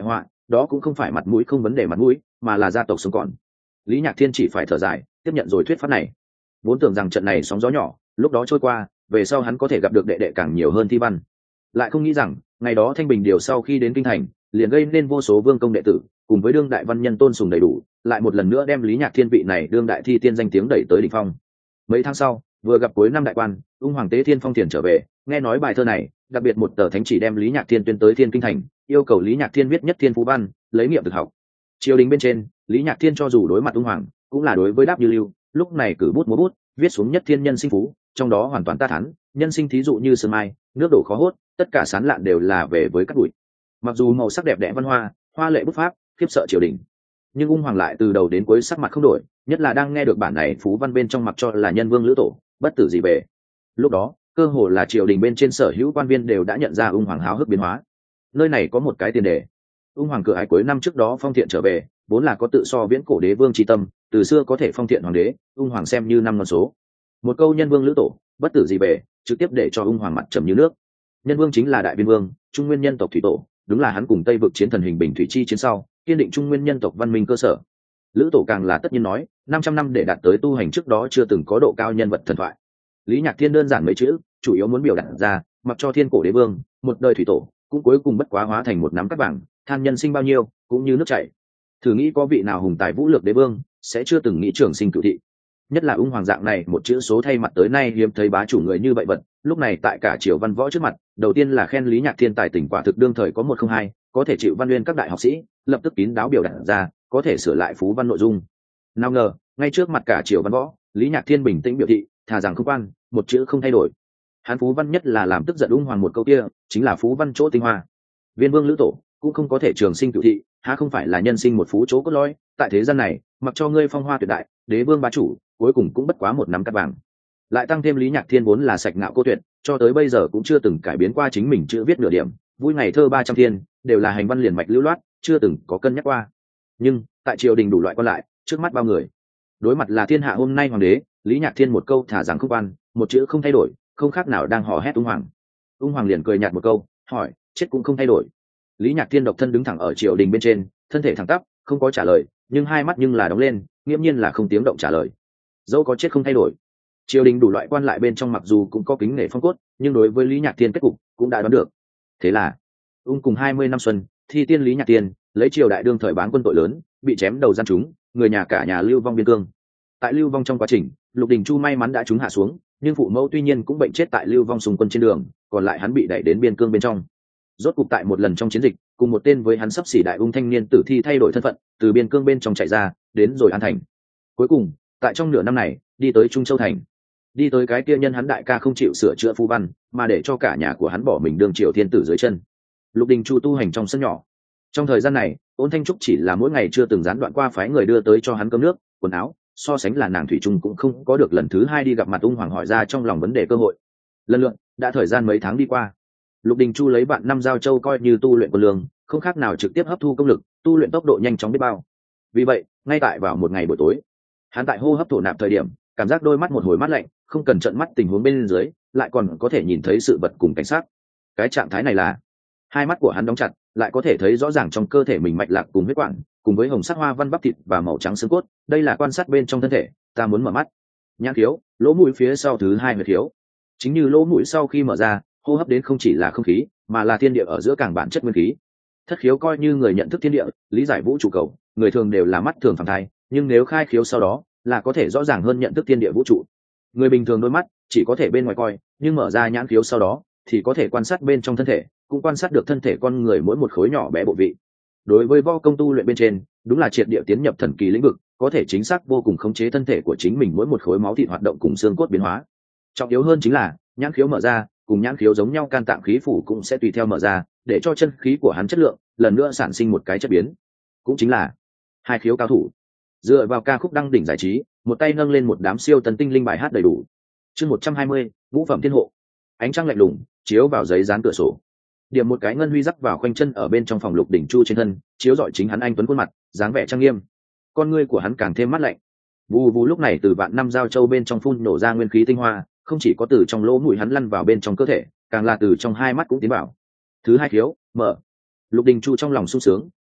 đó cũng không phải mặt mũi không vấn đề mặt mũi, mà là gia tộc sống còn. Lý Nhạc Thiên chỉ phải thở dài, tiếp nhận rồi thuyết pháp này. Vốn tưởng rằng trận này sóng gió nhỏ, lúc đó trôi qua, về sau hắn có thể gặp được đệ đệ càng nhiều hơn thi văn. Lại không nghĩ rằng, ngày đó Thanh Bình điều sau khi đến kinh thành, liền gây nên vô số vương công đệ tử, cùng với đương đại văn nhân tôn sùng đầy đủ, lại một lần nữa đem Lý Nhạc Thiên vị này đương đại thi tiên danh tiếng đẩy tới đỉnh phong. Mấy tháng sau, vừa gặp cuối năm đại quan, ung hoàng tế thiên phong tiền trở về, nghe nói bài thơ này, đặc biệt một tờ thánh chỉ đem Lý Nhạc Thiên tuyên tới thiên kinh thành, yêu cầu Lý Nhạc Thiên viết nhất thiên phú văn, lấy nghiệm thực học. Triều đình bên trên, Lý Nhạc Thiên cho dù đối mặt ung hoàng, cũng là đối với đáp như lưu, lúc này cử bút múa bút, viết xuống nhất thiên nhân sinh phú, trong đó hoàn toàn ta thán, nhân sinh thí dụ như sương mai, nước đổ khó hốt, tất cả sán lạn đều là về với cát bụi. Mặc dù màu sắc đẹp đẽ văn hoa, hoa lệ bút pháp, khiếp sợ triều đình, nhưng ung hoàng lại từ đầu đến cuối sắc mặt không đổi, nhất là đang nghe được bản này phú văn bên trong mặc cho là nhân vương lữ tổ, bất tử gì về. Lúc đó, cơ hồ là triều đình bên trên sở hữu quan viên đều đã nhận ra ung hoàng háo hức biến hóa. Nơi này có một cái tiền đề. Ung hoàng cửa ải cuối năm trước đó phong thiện trở về, vốn là có tự so viễn cổ đế vương tri tâm, từ xưa có thể phong thiện hoàng đế, ung hoàng xem như năm con số. Một câu nhân vương lữ tổ, bất tử gì về, trực tiếp để cho ung hoàng mặt trầm như nước. Nhân vương chính là đại biên vương, trung nguyên nhân tộc thủy tổ, đúng là hắn cùng Tây vực chiến thần hình bình thủy chi chiến sau, kiên định trung nguyên nhân tộc văn minh cơ sở. Lữ tổ càng là tất nhiên nói, 500 năm để đạt tới tu hành trước đó chưa từng có độ cao nhân vật thần thoại. Lý Nhạc Thiên đơn giản mấy chữ, chủ yếu muốn biểu đạt ra, mặc cho thiên cổ đế vương, một đời thủy tổ, cũng cuối cùng bất quá hóa thành một nắm cát vàng, than nhân sinh bao nhiêu, cũng như nước chảy. Thử nghĩ có vị nào hùng tài vũ lược đế vương sẽ chưa từng nghĩ trường sinh cửu thị. Nhất là ung hoàng dạng này một chữ số thay mặt tới nay hiếm thấy bá chủ người như vậy vật, lúc này tại cả triều văn võ trước mặt, đầu tiên là khen Lý Nhạc Thiên tài tình quả thực đương thời có 102, có thể chịu văn nguyên các đại học sĩ, lập tức kín đáo biểu đạt ra, có thể sửa lại phú văn nội dung. Nào ngờ, ngay trước mặt cả triều văn võ, Lý Nhạc Thiên bình tĩnh biểu thị, thà rằng không quan, một chữ không thay đổi. Hắn phú văn nhất là làm tức giận ung hoàng một câu kia, chính là phú văn chỗ tinh hoa. Viên vương lữ tổ cũng không có thể trường sinh cửu thị, há không phải là nhân sinh một phú chỗ cốt lõi, tại thế gian này, mặc cho ngươi phong hoa tuyệt đại, đế vương bá chủ, cuối cùng cũng bất quá một nắm cát vàng. Lại tăng thêm Lý Nhạc Thiên vốn là sạch ngạo cô tuyệt, cho tới bây giờ cũng chưa từng cải biến qua chính mình chữ viết nửa điểm, vui ngày thơ 300 thiên, đều là hành văn liền mạch lưu loát, chưa từng có cân nhắc qua. Nhưng, tại triều đình đủ loại quan lại, trước mắt bao người, đối mặt là thiên hạ hôm nay hoàng đế, Lý Nhạc Thiên một câu thả rằng không quan, một chữ không thay đổi, không khác nào đang hò hét ung hoàng. Ung hoàng liền cười nhạt một câu, hỏi, chết cũng không thay đổi. Lý Nhạc Thiên độc thân đứng thẳng ở triều đình bên trên, thân thể thẳng tắp, không có trả lời, nhưng hai mắt nhưng là đóng lên, nghiễm nhiên là không tiếng động trả lời. Dẫu có chết không thay đổi. Triều đình đủ loại quan lại bên trong mặc dù cũng có kính nể phong cốt, nhưng đối với Lý Nhạc Thiên kết cục cũng đã đoán được. Thế là, ung cùng 20 năm xuân, thi tiên Lý Nhạc Thiên lấy triều đại đương thời bán quân tội lớn, bị chém đầu gian chúng, người nhà cả nhà lưu vong biên cương. Tại lưu vong trong quá trình, Lục Đình Chu may mắn đã trúng hạ xuống, nhưng phụ mẫu tuy nhiên cũng bệnh chết tại lưu vong xung quân trên đường, còn lại hắn bị đẩy đến biên cương bên trong. Rốt cục tại một lần trong chiến dịch, cùng một tên với hắn sắp xỉ đại ung thanh niên tử thi thay đổi thân phận, từ biên cương bên trong chạy ra, đến rồi An Thành. Cuối cùng, tại trong nửa năm này, đi tới Trung Châu thành, đi tới cái kia nhân hắn đại ca không chịu sửa chữa phú văn, mà để cho cả nhà của hắn bỏ mình đường triều thiên tử dưới chân. Lục Đình Chu tu hành trong sân nhỏ. Trong thời gian này, Ôn Thanh Trúc chỉ là mỗi ngày chưa từng gián đoạn qua phái người đưa tới cho hắn cơm nước, quần áo, so sánh là nàng thủy chung cũng không có được lần thứ hai đi gặp mặt ung hoàng hỏi ra trong lòng vấn đề cơ hội. Lần lượt, đã thời gian mấy tháng đi qua, Lục Đình Chu lấy bạn năm giao châu coi như tu luyện quân lương, không khác nào trực tiếp hấp thu công lực, tu luyện tốc độ nhanh chóng biết bao. Vì vậy, ngay tại vào một ngày buổi tối, hắn tại hô hấp thổ nạp thời điểm, cảm giác đôi mắt một hồi mát lạnh, không cần trợn mắt tình huống bên dưới, lại còn có thể nhìn thấy sự vật cùng cảnh sát. Cái trạng thái này là, hai mắt của hắn đóng chặt, lại có thể thấy rõ ràng trong cơ thể mình mạch lạc cùng huyết quản, cùng với hồng sắc hoa văn bắp thịt và màu trắng xương cốt, đây là quan sát bên trong thân thể, ta muốn mở mắt. Nhãn khiếu, lỗ mũi phía sau thứ hai huyệt khiếu. Chính như lỗ mũi sau khi mở ra, hô hấp đến không chỉ là không khí, mà là thiên địa ở giữa càng bản chất nguyên khí. Thất khiếu coi như người nhận thức thiên địa, lý giải vũ trụ cầu, người thường đều là mắt thường phàm thai, nhưng nếu khai khiếu sau đó, là có thể rõ ràng hơn nhận thức thiên địa vũ trụ. Người bình thường đôi mắt chỉ có thể bên ngoài coi, nhưng mở ra nhãn khiếu sau đó, thì có thể quan sát bên trong thân thể, cũng quan sát được thân thể con người mỗi một khối nhỏ bé bộ vị. Đối với võ công tu luyện bên trên, đúng là triệt địa tiến nhập thần kỳ lĩnh vực, có thể chính xác vô cùng khống chế thân thể của chính mình mỗi một khối máu thịt hoạt động cùng xương cốt biến hóa. Trọng yếu hơn chính là, nhãn khiếu mở ra, cùng nhãn khiếu giống nhau can tạng khí phủ cũng sẽ tùy theo mở ra, để cho chân khí của hắn chất lượng lần nữa sản sinh một cái chất biến, cũng chính là hai khiếu cao thủ. Dựa vào ca khúc đăng đỉnh giải trí, một tay nâng lên một đám siêu tần tinh linh bài hát đầy đủ. Chương 120, ngũ phẩm thiên hộ. Ánh trăng lạnh lùng chiếu vào giấy dán cửa sổ, điểm một cái ngân huy rắc vào khoanh chân ở bên trong phòng Lục Đỉnh Chu trên thân, chiếu rọi chính hắn anh tuấn khuôn mặt, dáng vẻ trang nghiêm. Con ngươi của hắn càng thêm mát lạnh. Vù vù lúc này từ vạn năm giao châu bên trong phun nổ ra nguyên khí tinh hoa, không chỉ có từ trong lỗ mũi hắn lăn vào bên trong cơ thể, càng là từ trong hai mắt cũng tiến vào. Thứ hai khiếu mở. Lục Đình Chu trong lòng sung sướng,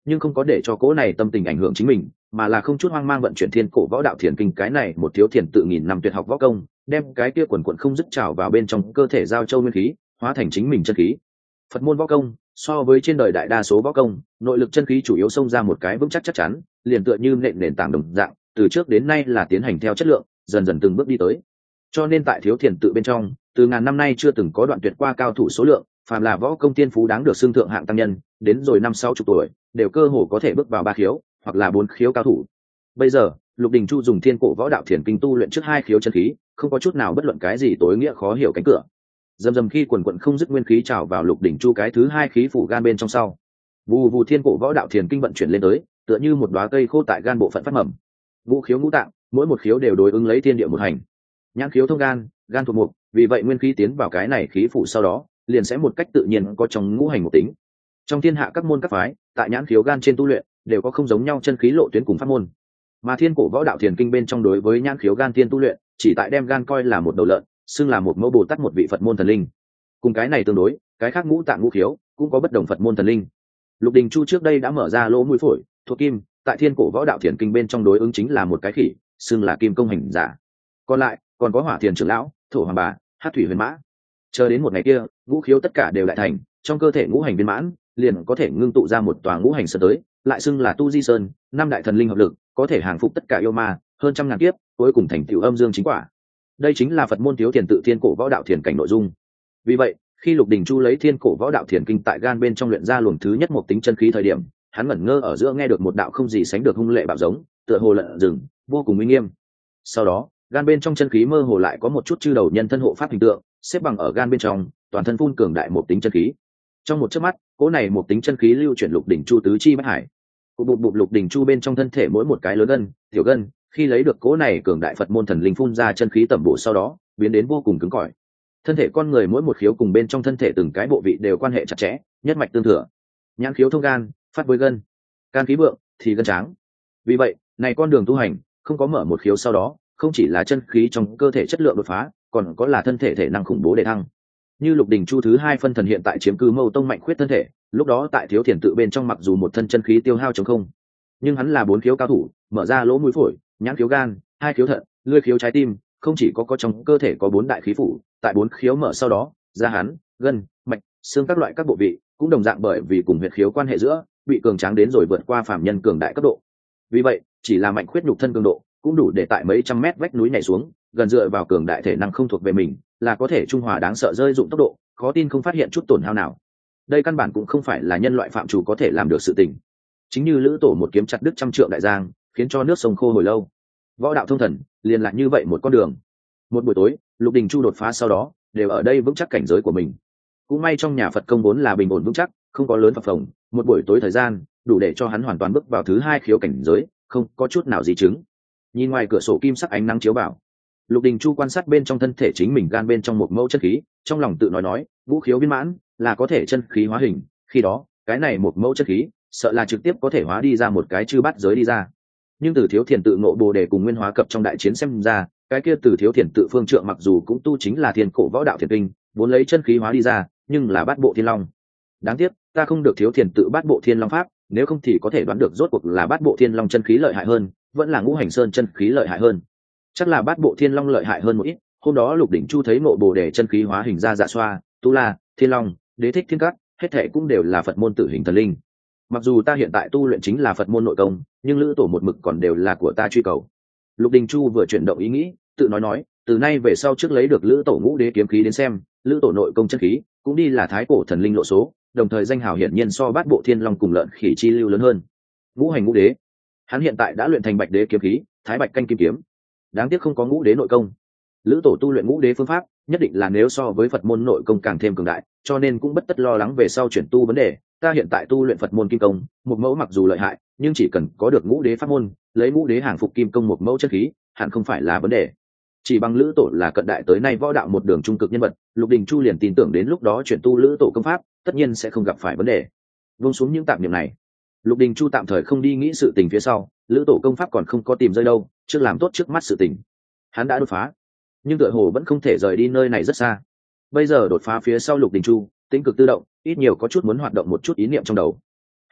nhưng không có để cho cỗ này tâm tình ảnh hưởng chính mình, mà là không chút hoang mang vận chuyển thiên cổ võ đạo thiền kinh, cái này một thiếu thiền tự nghìn năm tuyệt học võ công, đem cái kia quần quận không dứt trào vào bên trong cơ thể giao châu nguyên khí, hóa thành chính mình chân khí. Phật môn võ công so với trên đời đại đa số võ công, nội lực chân khí chủ yếu xông ra một cái vững chắc chắc chắn, liền tựa như nền tảng đồng dạng, từ trước đến nay là tiến hành theo chất lượng, dần dần từng bước đi tới. Cho nên tại thiếu thiền tự bên trong, từ ngàn năm nay chưa từng có đoạn tuyệt qua cao thủ số lượng, phàm là võ công tiên phú đáng được xưng thượng hạng tăng nhân, đến rồi 50-60 tuổi, đều cơ hồ có thể bước vào 3 khiếu hoặc là 4 khiếu cao thủ. Bây giờ, Lục Đình Chu dùng thiên cổ võ đạo thiền kinh tu luyện trước 2 khiếu chân khí, không có chút nào bất luận cái gì tối nghĩa khó hiểu cánh cửa. Dầm dầm khi quần quần không dứt nguyên khí trào vào Lục Đình Chu cái thứ 2 khí phủ gan bên trong sau. Vù vù thiên cổ võ đạo thiền kinh vận chuyển lên tới, tựa như một đóa cây khô tại gan bộ phận phát mầm. Ngũ khiếu ngũ tạng, mỗi một khiếu đều đối ứng lấy thiên địa một hành. Nhãn khiếu thông gan, gan thuộc mục, vì vậy nguyên khí tiến vào cái này khí phủ sau đó, liền sẽ một cách tự nhiên có trong ngũ hành một tính. Trong thiên hạ các môn các phái, tại nhãn khiếu gan trên tu luyện, đều có không giống nhau chân khí lộ tuyến cùng pháp môn. Mà thiên cổ võ đạo thiền kinh bên trong đối với nhãn khiếu gan thiên tu luyện, chỉ tại đem gan coi là một đầu lợn, xưng là một mẫu Bồ Tát một vị Phật môn thần linh. Cùng cái này tương đối, cái khác ngũ tạng ngũ khiếu cũng có bất đồng Phật môn thần linh. Lục Đình Chu trước đây đã mở ra lỗ mũi phổi, thuộc kim, tại thiên cổ võ đạo thiền kinh bên trong đối ứng chính là một cái khỉ, xưng là kim công hành giả. Còn lại, còn có hỏa thiền trưởng lão, thổ hoàng bà, hát thủy huyền mã. Chờ đến một ngày kia, ngũ khiếu tất cả đều đại thành, trong cơ thể ngũ hành viên mãn, liền có thể ngưng tụ ra một tòa ngũ hành sơn tới, lại xưng là Tu Di Sơn, 5 đại thần linh hợp lực, có thể hàng phục tất cả yêu ma, hơn trăm ngàn kiếp, cuối cùng thành tựu âm dương chính quả. Đây chính là Phật môn thiếu thiền tự thiên cổ võ đạo thiền cảnh nội dung. Vì vậy, khi Lục Đình Chu lấy thiên cổ võ đạo thiền kinh tại gan bên trong luyện ra luồng thứ nhất một tính chân khí thời điểm, hắn ngẩn ngơ ở giữa nghe được một đạo không gì sánh được hung lệ bạo giống, tựa hồ lợn rừng, vô cùng uy nghiêm. Sau đó, gan bên trong chân khí mơ hồ lại có một chút chư đầu nhân thân hộ pháp hình tượng, xếp bằng ở gan bên trong, toàn thân phun cường đại một tính chân khí. Trong một chớp mắt, cỗ này một tính chân khí lưu chuyển Lục Đình Chu tứ chi bách hải. Bụp bụp Lục Đình Chu bên trong thân thể mỗi một cái lớn gân, tiểu gân, khi lấy được cỗ này cường đại Phật môn thần linh phun ra chân khí tẩm bổ sau đó, biến đến vô cùng cứng cỏi. Thân thể con người mỗi một khiếu cùng bên trong thân thể từng cái bộ vị đều quan hệ chặt chẽ, nhất mạch tương thừa. Nhãn khiếu thông gan, phát với gân, can khí vượng thì gân tráng. Vì vậy, này con đường tu hành, không có mở một khiếu sau đó, không chỉ là chân khí trong cơ thể chất lượng đột phá, còn có là thân thể thể năng khủng bố để thăng. Như Lục Đình Chu thứ 2 phân thần hiện tại chiếm cứ Mâu Tông mạnh khuyết thân thể, lúc đó tại thiếu thiền tự bên trong mặc dù một thân chân khí tiêu hao trống không, nhưng hắn là 4 khiếu cao thủ, mở ra lỗ mũi phổi, nhãn khiếu gan, 2 khiếu thận, lưỡi khiếu trái tim, không chỉ có trong cơ thể có 4 đại khí phủ, tại 4 khiếu mở sau đó, da hắn, gân, mạch, xương các loại các bộ vị, cũng đồng dạng bởi vì cùng huyệt khiếu quan hệ giữa, bị cường tráng đến rồi vượt qua phàm nhân cường đại cấp độ. Vì vậy, chỉ là mạnh khuyết nhục thân cường độ, cũng đủ để tại mấy trăm mét vách núi nhảy xuống, gần dựa vào cường đại thể năng không thuộc về mình, là có thể trung hòa đáng sợ rơi dụng tốc độ, khó tin không phát hiện chút tổn hao nào. Đây căn bản cũng không phải là nhân loại phạm chủ có thể làm được sự tình. Chính như Lữ Tổ một kiếm chặt đứt trăm trượng đại giang, khiến cho nước sông khô hồi lâu. Võ đạo thông thần, liền là như vậy một con đường. Một buổi tối, Lục Đình Chu đột phá sau đó, đều ở đây vững chắc cảnh giới của mình. Cũng may trong nhà Phật công vốn là bình ổn vững chắc, không có lớn phập phồng, một buổi tối thời gian, đủ để cho hắn hoàn toàn bước vào thứ 2 khiếu cảnh giới, không có chút nào gì chứng. Nhìn ngoài cửa sổ kim sắc ánh nắng chiếu vào, Lục Đình Chu quan sát bên trong thân thể chính mình gan bên trong một mẫu chân khí, trong lòng tự nói, ngũ khiếu viên mãn, là có thể chân khí hóa hình, khi đó, cái này một mẫu chân khí, sợ là trực tiếp có thể hóa đi ra một cái chư bát giới đi ra. Nhưng từ thiếu thiền tự ngộ Bồ đề cùng Nguyên Hóa Cập trong đại chiến xem ra, cái kia từ thiếu thiền tự phương trượng mặc dù cũng tu chính là thiên cổ võ đạo thiền kinh, vốn lấy chân khí hóa đi ra, nhưng là bát bộ thiên long. Đáng tiếc, ta không được thiếu thiền tự bát bộ thiên long pháp, nếu không thì có thể đoán được rốt cuộc là bát bộ thiên long chân khí lợi hại hơn, vẫn là ngũ hành sơn chân khí lợi hại hơn. Chắc là bát bộ thiên long lợi hại hơn một ít. Hôm đó Lục Đình Chu thấy ngộ Bồ đề chân khí hóa hình ra dạ xoa, tu la, thiên long, đế thích thiên cát, hết thảy cũng đều là Phật môn tự hình thần linh. Mặc dù ta hiện tại tu luyện chính là Phật môn nội công, nhưng Lữ Tổ một mực còn đều là của ta truy cầu. Lục Đình Chu vừa chuyển động ý nghĩ, tự nói, từ nay về sau trước lấy được Lữ Tổ ngũ đế kiếm khí đến xem, Lữ Tổ nội công chân khí cũng đi là thái cổ thần linh lộ số, đồng thời danh hào hiển nhiên so bát bộ thiên long cùng lợn khỉ chi lưu lớn hơn. Ngũ hành ngũ đế, hắn hiện tại đã luyện thành bạch đế kiếm khí, thái bạch canh kim kiếm. Đáng tiếc không có ngũ đế nội công. Lữ Tổ tu luyện ngũ đế phương pháp, nhất định là nếu so với Phật môn nội công càng thêm cường đại, cho nên cũng bất tất lo lắng về sau chuyển tu vấn đề. Ta hiện tại tu luyện Phật môn kim công, một mẫu mặc dù lợi hại, nhưng chỉ cần có được ngũ đế pháp môn, lấy ngũ đế hàng phục kim công một mẫu chân khí, hẳn không phải là vấn đề. Chỉ bằng Lữ Tổ là cận đại tới nay võ đạo một đường trung cực nhân vật, Lục Đình Chu liền tin tưởng đến lúc đó chuyển tu Lữ Tổ công pháp, tất nhiên sẽ không gặp phải vấn đề. Vung xuống những tạp niệm này, Lục Đình Chu tạm thời không đi nghĩ sự tình phía sau, Lữ Tổ công pháp còn không có tìm rơi đâu, trước làm tốt trước mắt sự tình. Hắn đã đột phá, nhưng tựa hồ vẫn không thể rời đi nơi này rất xa. Bây giờ đột phá phía sau Lục Đình Chu, tính cực tự động, ít nhiều có chút muốn hoạt động một chút ý niệm trong đầu.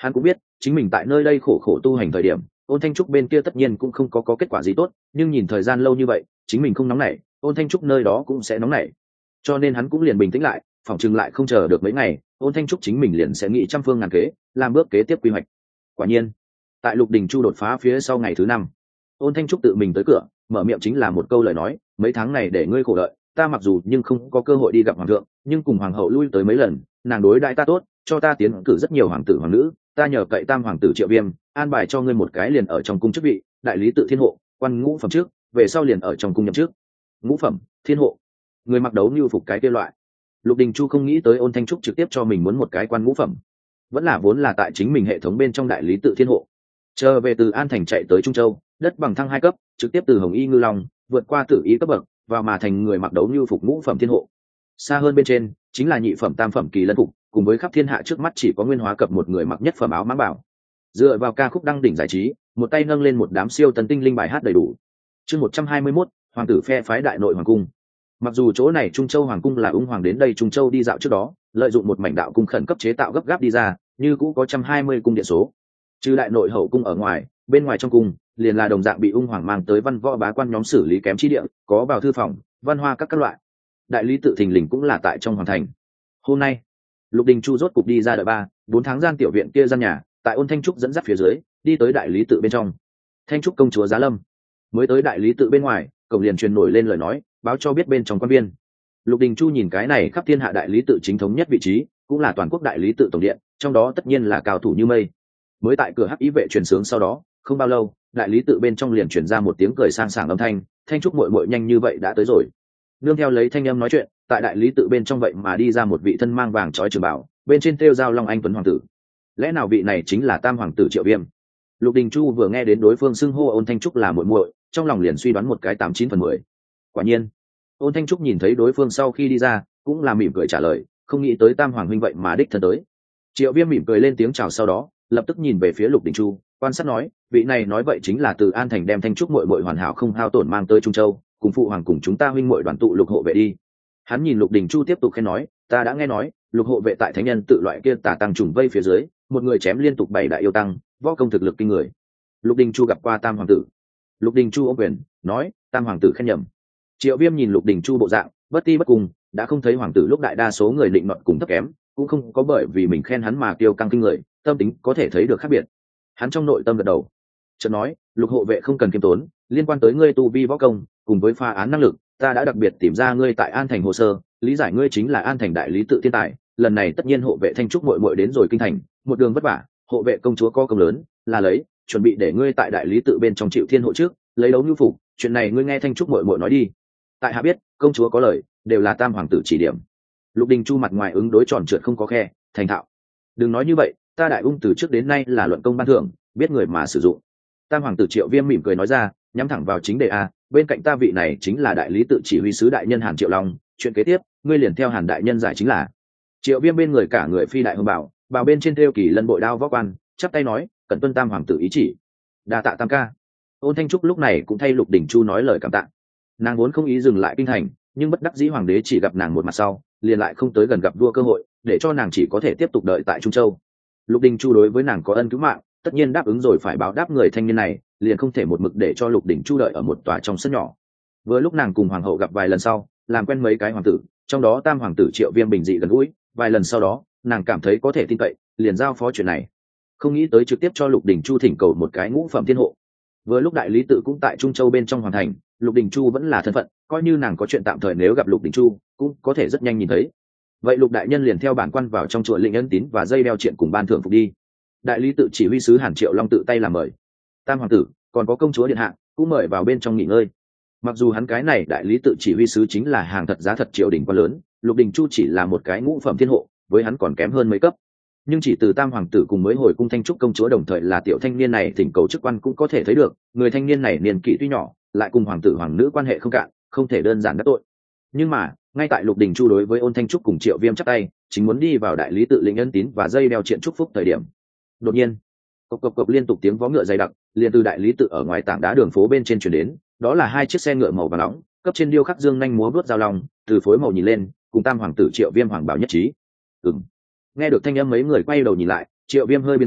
Hắn cũng biết chính mình tại nơi đây khổ khổ tu hành thời điểm, Ôn Thanh Trúc bên kia tất nhiên cũng không có kết quả gì tốt, nhưng nhìn thời gian lâu như vậy, chính mình không nóng nảy, Ôn Thanh Trúc nơi đó cũng sẽ nóng nảy. Cho nên hắn cũng liền bình tĩnh lại, phỏng chừng lại không chờ được mấy ngày, Ôn Thanh Trúc chính mình liền sẽ nghĩ trăm phương ngàn kế, làm bước kế tiếp quy hoạch. Quả nhiên, tại Lục Đình Chu đột phá phía sau ngày thứ 5, Ôn Thanh Trúc tự mình tới cửa, mở miệng chính là một câu lời nói, mấy tháng này để ngươi khổ đợi, ta mặc dù nhưng không có cơ hội đi gặp hoàng thượng, nhưng cùng hoàng hậu lui tới mấy lần, nàng đối đãi ta tốt, cho ta tiến cử rất nhiều hoàng tử hoàng nữ, ta nhờ cậy Tam hoàng tử Triệu Viêm an bài cho ngươi một cái liền ở trong cung chức vị, đại lý tự thiên hộ, quan ngũ phẩm trước, về sau liền ở trong cung nhậm chức. Ngũ phẩm, thiên hộ, người mặc đấu như phục cái kia loại. Lục Đình Chu không nghĩ tới Ôn Thanh Trúc trực tiếp cho mình muốn một cái quan ngũ phẩm, vẫn là vốn là tại chính mình hệ thống bên trong đại lý tự thiên hộ. Chờ về từ An Thành chạy tới Trung Châu, đất bằng thăng 2 cấp, trực tiếp từ Hồng Y Ngư Long vượt qua Tử Y cấp bậc, và mà thành người mặc đấu như phục ngũ phẩm thiên hộ. Xa hơn bên trên chính là nhị phẩm tam phẩm kỳ lân phục, cùng với khắp thiên hạ trước mắt chỉ có Nguyên Hóa Cập một người mặc nhất phẩm áo mãng bảo. Dựa vào ca khúc đăng đỉnh giải trí, một tay nâng lên một đám siêu tân tinh linh bài hát đầy đủ. Chương 121, hoàng tử phe phái đại nội hoàng cung. Mặc dù chỗ này Trung Châu hoàng cung là Ung hoàng đến đây Trung Châu đi dạo trước đó, lợi dụng một mảnh đạo cung khẩn cấp chế tạo gấp gáp đi ra, như cũ có 120 cung điện số. Trừ đại nội hậu cung ở ngoài, bên ngoài trong cung liền là đồng dạng bị Ung hoàng mang tới văn võ bá quan nhóm xử lý kém chi địa, có vào thư phòng, văn hoa các loại. Đại lý tự thình lình cũng là tại trong hoàng thành. Hôm nay, Lục Đình Chu rốt cục đi ra đợi 3-4 tháng gian tiểu viện kia gian nhà, tại Ôn Thanh Trúc dẫn dắt phía dưới, đi tới đại lý tự bên trong. Thanh Trúc công chúa giá lâm. Mới tới đại lý tự bên ngoài, cổng liền truyền nổi lên lời nói, báo cho biết bên trong quan viên. Lục Đình Chu nhìn cái này khắp thiên hạ đại lý tự chính thống nhất vị trí, cũng là toàn quốc đại lý tự tổng điện, trong đó tất nhiên là cao thủ như mây. Mới tại cửa hắc ý vệ truyền sướng sau đó, không bao lâu, đại lý tự bên trong liền truyền ra một tiếng cười sang sảng âm thanh, Thanh Trúc muội muội nhanh như vậy đã tới rồi. Nương theo lấy thanh âm nói chuyện, tại đại lý tự bên trong vậy mà đi ra một vị thân mang vàng trói trường bảo, bên trên thêu giao long anh tuấn hoàng tử. Lẽ nào vị này chính là Tam hoàng tử Triệu Viêm? Lục Đình Chu vừa nghe đến đối phương xưng hô Ôn Thanh Trúc là muội muội, trong lòng liền suy đoán một cái 89/10. Quả nhiên, Ôn Thanh Trúc nhìn thấy đối phương sau khi đi ra, cũng là mỉm cười trả lời, không nghĩ tới Tam hoàng huynh vậy mà đích thân tới. Triệu Viêm mỉm cười lên tiếng chào sau đó, lập tức nhìn về phía Lục Đình Chu, quan sát nói, vị này nói vậy chính là từ An Thành đem Thanh Trúc muội muội hoàn hảo không hao tổn mang tới Trung Châu, cùng phụ hoàng cùng chúng ta huynh muội đoàn tụ Lục hộ vệ đi. Hắn nhìn Lục Đình Chu tiếp tục khen nói, ta đã nghe nói, Lục hộ vệ tại thánh nhân tự loại kia tà tăng trùng vây phía dưới, một người chém liên tục 7 đại yêu tăng, võ công thực lực kinh người. Lục Đình Chu gặp qua Tam hoàng tử. Lục Đình Chu ôm quyền nói, Tam hoàng tử khen nhầm. Triệu Viêm nhìn Lục Đình Chu bộ dạng bất ti bất cùng, đã không thấy hoàng tử lúc đại đa số người định nọt cùng thấp kém, cũng không có bởi vì mình khen hắn mà kiêu căng kinh người, tâm tính có thể thấy được khác biệt. Hắn trong nội tâm gật đầu, chợt nói, Lục hộ vệ không cần kiêm tốn, liên quan tới ngươi tu vi võ công cùng với phá án năng lực, ta đã đặc biệt tìm ra ngươi tại An Thành hồ sơ, lý giải ngươi chính là An Thành đại lý tự thiên tài, lần này tất nhiên hộ vệ Thanh Trúc muội muội đến rồi kinh thành, một đường vất vả, hộ vệ công chúa có công lớn, là lấy chuẩn bị để ngươi tại đại lý tự bên trong chịu thiên hộ trước, lấy đấu nhu phục, chuyện này ngươi nghe Thanh Trúc muội muội nói đi. Tại hạ biết, công chúa có lời, đều là Tam hoàng tử chỉ điểm. Lục Đình Chu mặt ngoài ứng đối tròn trượt không có khe, thành thạo. Đừng nói như vậy, ta đại ung từ trước đến nay là luận công ban thưởng, biết người mà sử dụng. Tam hoàng tử Triệu Viêm mỉm cười nói ra, nhắm thẳng vào chính đề a, bên cạnh ta vị này chính là đại lý tự chỉ huy sứ đại nhân Hàn Triệu Long, chuyện kế tiếp ngươi liền theo Hàn đại nhân giải chính là. Triệu Viêm bên người cả người phi đại hồng bảo, bào bên trên thêu kỳ lân bội đao võ quan, chắp tay nói, cẩn tuân Tam hoàng tử ý chỉ. Đa tạ Tam ca. Ôn Thanh Trúc lúc này cũng thay Lục Đình Chu nói lời cảm tạ. Nàng vốn không ý dừng lại kinh thành, nhưng bất đắc dĩ hoàng đế chỉ gặp nàng một mặt sau, liền lại không tới gần gặp vua cơ hội, để cho nàng chỉ có thể tiếp tục đợi tại Trung Châu. Lục Đình Chu đối với nàng có ân cứu mạng, tất nhiên đáp ứng rồi phải báo đáp người thanh niên này, liền không thể một mực để cho Lục Đình Chu đợi ở một tòa trong sân nhỏ. Vừa lúc nàng cùng hoàng hậu gặp vài lần sau, làm quen mấy cái hoàng tử, trong đó Tam hoàng tử Triệu Viêm bình dị gần gũi, vài lần sau đó, nàng cảm thấy có thể tin cậy, liền giao phó chuyện này. Không nghĩ tới trực tiếp cho Lục Đình Chu thỉnh cầu một cái ngũ phẩm thiên hộ. Vừa lúc đại lý tự cũng tại Trung Châu bên trong hoàng thành, Lục Đình Chu vẫn là thân phận, coi như nàng có chuyện tạm thời nếu gặp Lục Đình Chu, cũng có thể rất nhanh nhìn thấy. Vậy Lục đại nhân liền theo bản quan vào trong chùa lĩnh ân tín và dây đeo chuyện cùng ban thưởng phục đi. Đại lý tự chỉ huy sứ Hàn Triệu Long tự tay làm mời. Tam hoàng tử, còn có công chúa điện hạ, cũng mời vào bên trong nghỉ ngơi. Mặc dù hắn cái này đại lý tự chỉ huy sứ chính là hàng thật giá thật triều đình quá lớn, Lục Đình Chu chỉ là một cái ngũ phẩm thiên hộ, với hắn còn kém hơn mấy cấp. Nhưng chỉ từ Tam hoàng tử cùng mới hồi cung Thanh Trúc công chúa đồng thời là tiểu thanh niên này thỉnh cầu chức quan cũng có thể thấy được, người thanh niên này niên kỷ tuy nhỏ, lại cùng hoàng tử hoàng nữ quan hệ không cạn, không thể đơn giản đắc tội. Nhưng mà, ngay tại Lục Đình Chu đối với Ôn Thanh Trúc cùng Triệu Viêm chắp tay, chính muốn đi vào đại lý tự lĩnh ân tín và dây đeo chuyện chúc phúc thời điểm, đột nhiên, cộc cộc cộc liên tục tiếng vó ngựa dày đặc, liền từ đại lý tự ở ngoài tảng đá đường phố bên trên truyền đến, đó là 2 chiếc xe ngựa màu vàng nóng, cấp trên điêu khắc dương nhanh múa vuốt giao long, từ phối màu nhìn lên, cùng Tam hoàng tử Triệu Viêm hoàng bảo nhất trí. Nghe được thanh âm mấy người quay đầu nhìn lại, Triệu Viêm hơi biến sắc,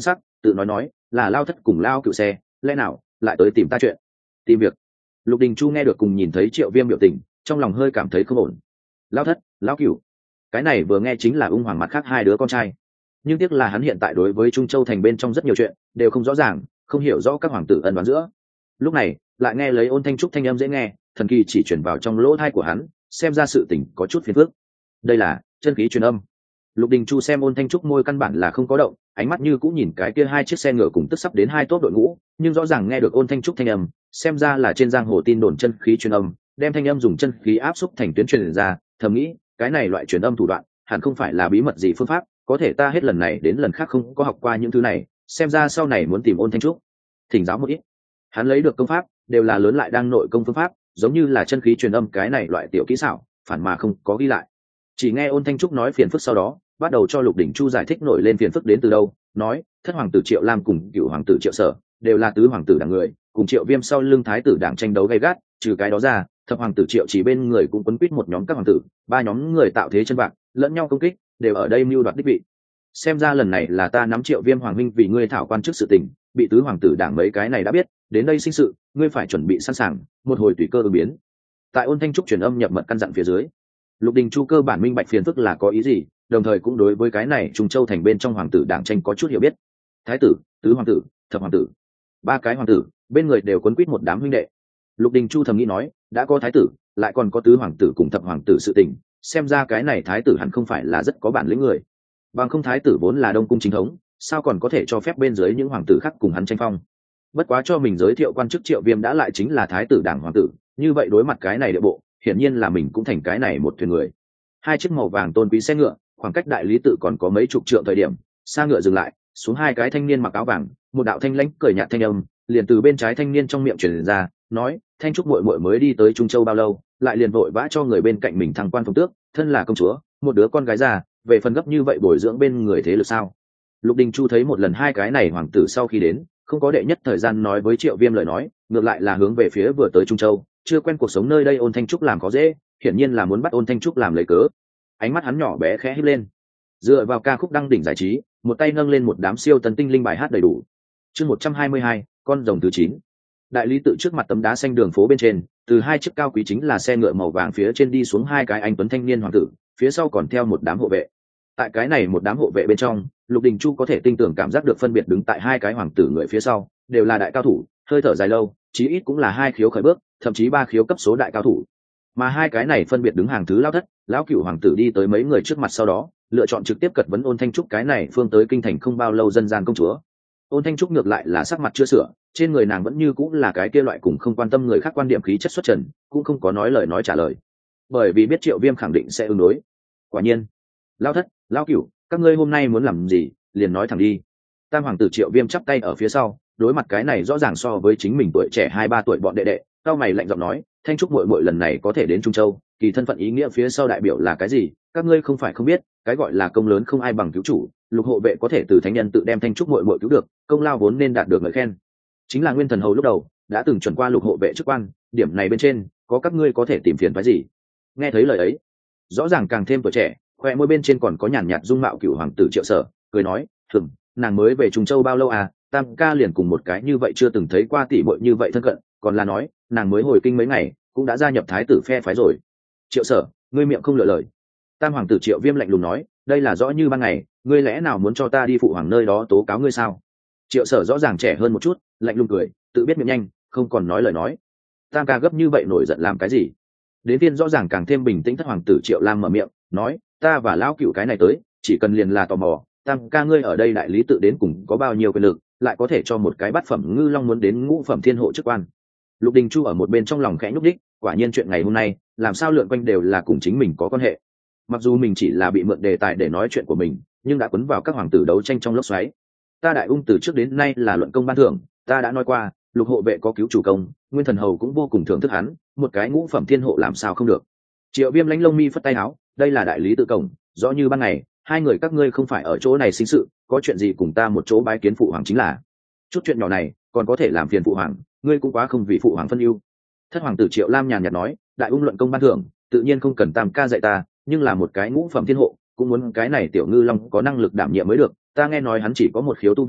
tự nói là Lao Thất cùng Lao Cựu xe lẽ nào lại tới tìm ta chuyện? Tìm việc? Lục Đình Chu nghe được cùng nhìn thấy Triệu Viêm biểu tình, trong lòng hơi cảm thấy không ổn. Lao Thất, Lao Cựu, cái này vừa nghe chính là ung hoàng mặt khác hai đứa con trai, nhưng tiếc là hắn hiện tại đối với Trung Châu thành bên trong rất nhiều chuyện đều không rõ ràng, không hiểu rõ các hoàng tử ân đoán giữa. Lúc này lại nghe lấy Ôn Thanh Trúc thanh âm dễ nghe, thần kỳ chỉ chuyển vào trong lỗ tai của hắn, xem ra sự tình có chút phiền phức. Đây là chân khí truyền âm. Lục Đình Chu xem Ôn Thanh Trúc môi căn bản là không có động, ánh mắt như cũng nhìn cái kia hai chiếc xe ngựa cùng tức sắp đến hai tốt đội ngũ, nhưng rõ ràng nghe được Ôn Thanh Trúc thanh âm, xem ra là trên giang hồ tin đồn chân khí truyền âm, đem thanh âm dùng chân khí áp xúc thành tuyến truyền ra, thầm nghĩ, cái này loại truyền âm thủ đoạn, hẳn không phải là bí mật gì phương pháp, có thể ta hết lần này đến lần khác không có học qua những thứ này, xem ra sau này muốn tìm Ôn Thanh Trúc thỉnh giáo một ít. Hắn lấy được công pháp đều là lớn lại đang nội công phương pháp, giống như là chân khí truyền âm cái này loại tiểu kỹ xảo, phản mà không có ghi lại. Chỉ nghe Ôn Thanh Trúc nói phiền phức sau đó, bắt đầu cho Lục Đình Chu giải thích nổi lên phiền phức đến từ đâu, nói thất hoàng tử Triệu Lam cùng cửu hoàng tử Triệu Sở đều là tứ hoàng tử đảng người, cùng Triệu Viêm sau lưng thái tử đảng tranh đấu gay gắt, trừ cái đó ra, thập hoàng tử Triệu chỉ bên người cũng quấn quýt một nhóm các hoàng tử, ba nhóm người tạo thế chân bạc, lẫn nhau công kích, đều ở đây mưu đoạt đích vị. Xem ra lần này là ta nắm Triệu Viêm hoàng minh vì ngươi thảo quan trước sự tình, bị tứ hoàng tử đảng mấy cái này đã biết, đến đây sinh sự, ngươi phải chuẩn bị sẵn sàng, một hồi tùy cơ ứng biến. Tại Ôn Thanh Trúc truyền âm nhập mật căn dặn phía dưới, Lục Đình Chu cơ bản minh bạch phiền phức là có ý gì, đồng thời cũng đối với cái này Trung Châu thành bên trong hoàng tử đảng tranh có chút hiểu biết. Thái tử, tứ hoàng tử, thập hoàng tử, ba cái hoàng tử, bên người đều quấn quýt một đám huynh đệ. Lục Đình Chu thầm nghĩ nói, đã có thái tử, lại còn có tứ hoàng tử cùng thập hoàng tử sự tình, xem ra cái này thái tử hẳn không phải là rất có bản lĩnh người. Bằng không thái tử vốn là Đông cung chính thống, sao còn có thể cho phép bên dưới những hoàng tử khác cùng hắn tranh phong? Bất quá cho mình giới thiệu quan chức Triệu Viêm đã lại chính là thái tử đảng hoàng tử, như vậy đối mặt cái này địa bộ, hiển nhiên là mình cũng thành cái này một thuyền người. Hai chiếc màu vàng tôn quý xe ngựa, khoảng cách đại lý tự còn có mấy chục trượng thời điểm, xa ngựa dừng lại, xuống hai cái thanh niên mặc áo vàng, một đạo thanh lãnh cười nhạt thanh âm, liền từ bên trái thanh niên trong miệng truyền ra, nói: Thanh Trúc muội muội mới đi tới Trung Châu bao lâu, lại liền vội vã cho người bên cạnh mình thăng quan phong tước, thân là công chúa, một đứa con gái già, về phần gấp như vậy bồi dưỡng bên người thế lực sao? Lục Đình Chu thấy một lần hai cái này hoàng tử sau khi đến, không có đệ nhất thời gian nói với Triệu Viêm lời nói, ngược lại là hướng về phía vừa tới Trung Châu, chưa quen cuộc sống nơi đây Ôn Thanh Trúc làm khó dễ, hiển nhiên là muốn bắt Ôn Thanh Trúc làm lấy cớ. Ánh mắt hắn nhỏ bé khẽ híp lên, dựa vào ca khúc đăng đỉnh giải trí, một tay nâng lên một đám siêu tần tinh linh bài hát đầy đủ. Chương 122, con rồng thứ 9. Đại lý tự trước mặt tấm đá xanh đường phố bên trên, từ hai chiếc cao quý chính là xe ngựa màu vàng phía trên đi xuống hai cái anh tuấn thanh niên hoàng tử, phía sau còn theo một đám hộ vệ. Tại cái này một đám hộ vệ bên trong, Lục Đình Chu có thể tinh tường cảm giác được phân biệt đứng tại hai cái hoàng tử người phía sau, đều là đại cao thủ, hơi thở dài lâu, chí ít cũng là hai khiếu khởi bước, thậm chí ba khiếu cấp số đại cao thủ. Mà hai cái này phân biệt đứng hàng thứ Lao Thất, lão cửu hoàng tử đi tới mấy người trước mặt sau đó, lựa chọn trực tiếp cật vấn Ôn Thanh Trúc cái này phương tới kinh thành không bao lâu dân gian công chúa. Ôn Thanh Trúc ngược lại là sắc mặt chưa sửa, trên người nàng vẫn như cũng là cái kia loại cùng không quan tâm người khác quan điểm khí chất xuất trần, cũng không có nói lời nói trả lời, bởi vì biết Triệu Viêm khẳng định sẽ ứng đối. Quả nhiên, Lao Thất, lão cửu, các ngươi hôm nay muốn làm gì, liền nói thẳng đi. Tam hoàng tử Triệu Viêm chắp tay ở phía sau, đối mặt cái này rõ ràng so với chính mình tuổi trẻ 2-3 tuổi bọn đệ đệ, cao mày lạnh giọng nói: Thanh Trúc muội muội lần này có thể đến Trung Châu, kỳ thân phận ý nghĩa phía sau đại biểu là cái gì, các ngươi không phải không biết, cái gọi là công lớn không ai bằng cứu chủ, Lục hộ vệ có thể từ thánh nhân tự đem Thanh Trúc muội muội cứu được, công lao vốn nên đạt được lời khen. Chính là Nguyên Thần Hầu lúc đầu đã từng chuẩn qua Lục hộ vệ chức quan, điểm này bên trên, có các ngươi có thể tìm phiền phái gì? Nghe thấy lời ấy, rõ ràng càng thêm tuổi trẻ, khoe môi bên trên còn có nhàn nhạt dung mạo cửu hoàng tử Triệu Sở, cười nói: nàng mới về Trung Châu bao lâu à, tam ca liền cùng một cái như vậy chưa từng thấy qua tỷ muội như vậy thân cận, còn là nói nàng mới hồi kinh mấy ngày cũng đã gia nhập thái tử phe phái rồi. Triệu Sở, ngươi miệng không lựa lời. Tam hoàng tử Triệu Viêm lạnh lùng nói: đây là rõ như ban ngày, ngươi lẽ nào muốn cho ta đi phụ hoàng nơi đó tố cáo ngươi sao? Triệu Sở rõ ràng trẻ hơn một chút, lạnh lùng cười, tự biết miệng nhanh, không còn nói lời nói. Tam ca gấp như vậy nổi giận làm cái gì? Đến tiên rõ ràng càng thêm bình tĩnh thất hoàng tử Triệu Lam mở miệng nói: ta và lão cửu cái này tới, chỉ cần liền là tò mò, tam ca ngươi ở đây đại lý tự đến cùng có bao nhiêu quyền lực, lại có thể cho một cái bát phẩm ngư long muốn đến ngũ phẩm thiên hộ chức quan. Lục Đình Chu ở một bên trong lòng khẽ nhúc đích, quả nhiên chuyện ngày hôm nay làm sao lượn quanh đều là cùng chính mình có quan hệ. Mặc dù mình chỉ là bị mượn đề tài để nói chuyện của mình, nhưng đã quấn vào các hoàng tử đấu tranh trong lốc xoáy. Ta Đại Ung từ trước đến nay là luận công ban thưởng, ta đã nói qua, Lục hộ vệ có cứu chủ công, Nguyên Thần Hầu cũng vô cùng thưởng thức hắn, một cái ngũ phẩm thiên hộ làm sao không được. Triệu Viêm lánh lông mi phất tay áo, đây là đại lý tự cổng, rõ như ban ngày, hai người các ngươi không phải ở chỗ này sinh sự, có chuyện gì cùng ta một chỗ bái kiến phụ hoàng chính là. Chút chuyện nhỏ này còn có thể làm phiền phụ hoàng, ngươi cũng quá không vì phụ hoàng phân ưu. Thất hoàng tử Triệu Lam nhàn nhạt nói: Đại Ung luận công ban thưởng, tự nhiên không cần tam ca dạy ta, nhưng là một cái ngũ phẩm thiên hộ, cũng muốn cái này tiểu ngư long có năng lực đảm nhiệm mới được. Ta nghe nói hắn chỉ có một khiếu tu vi,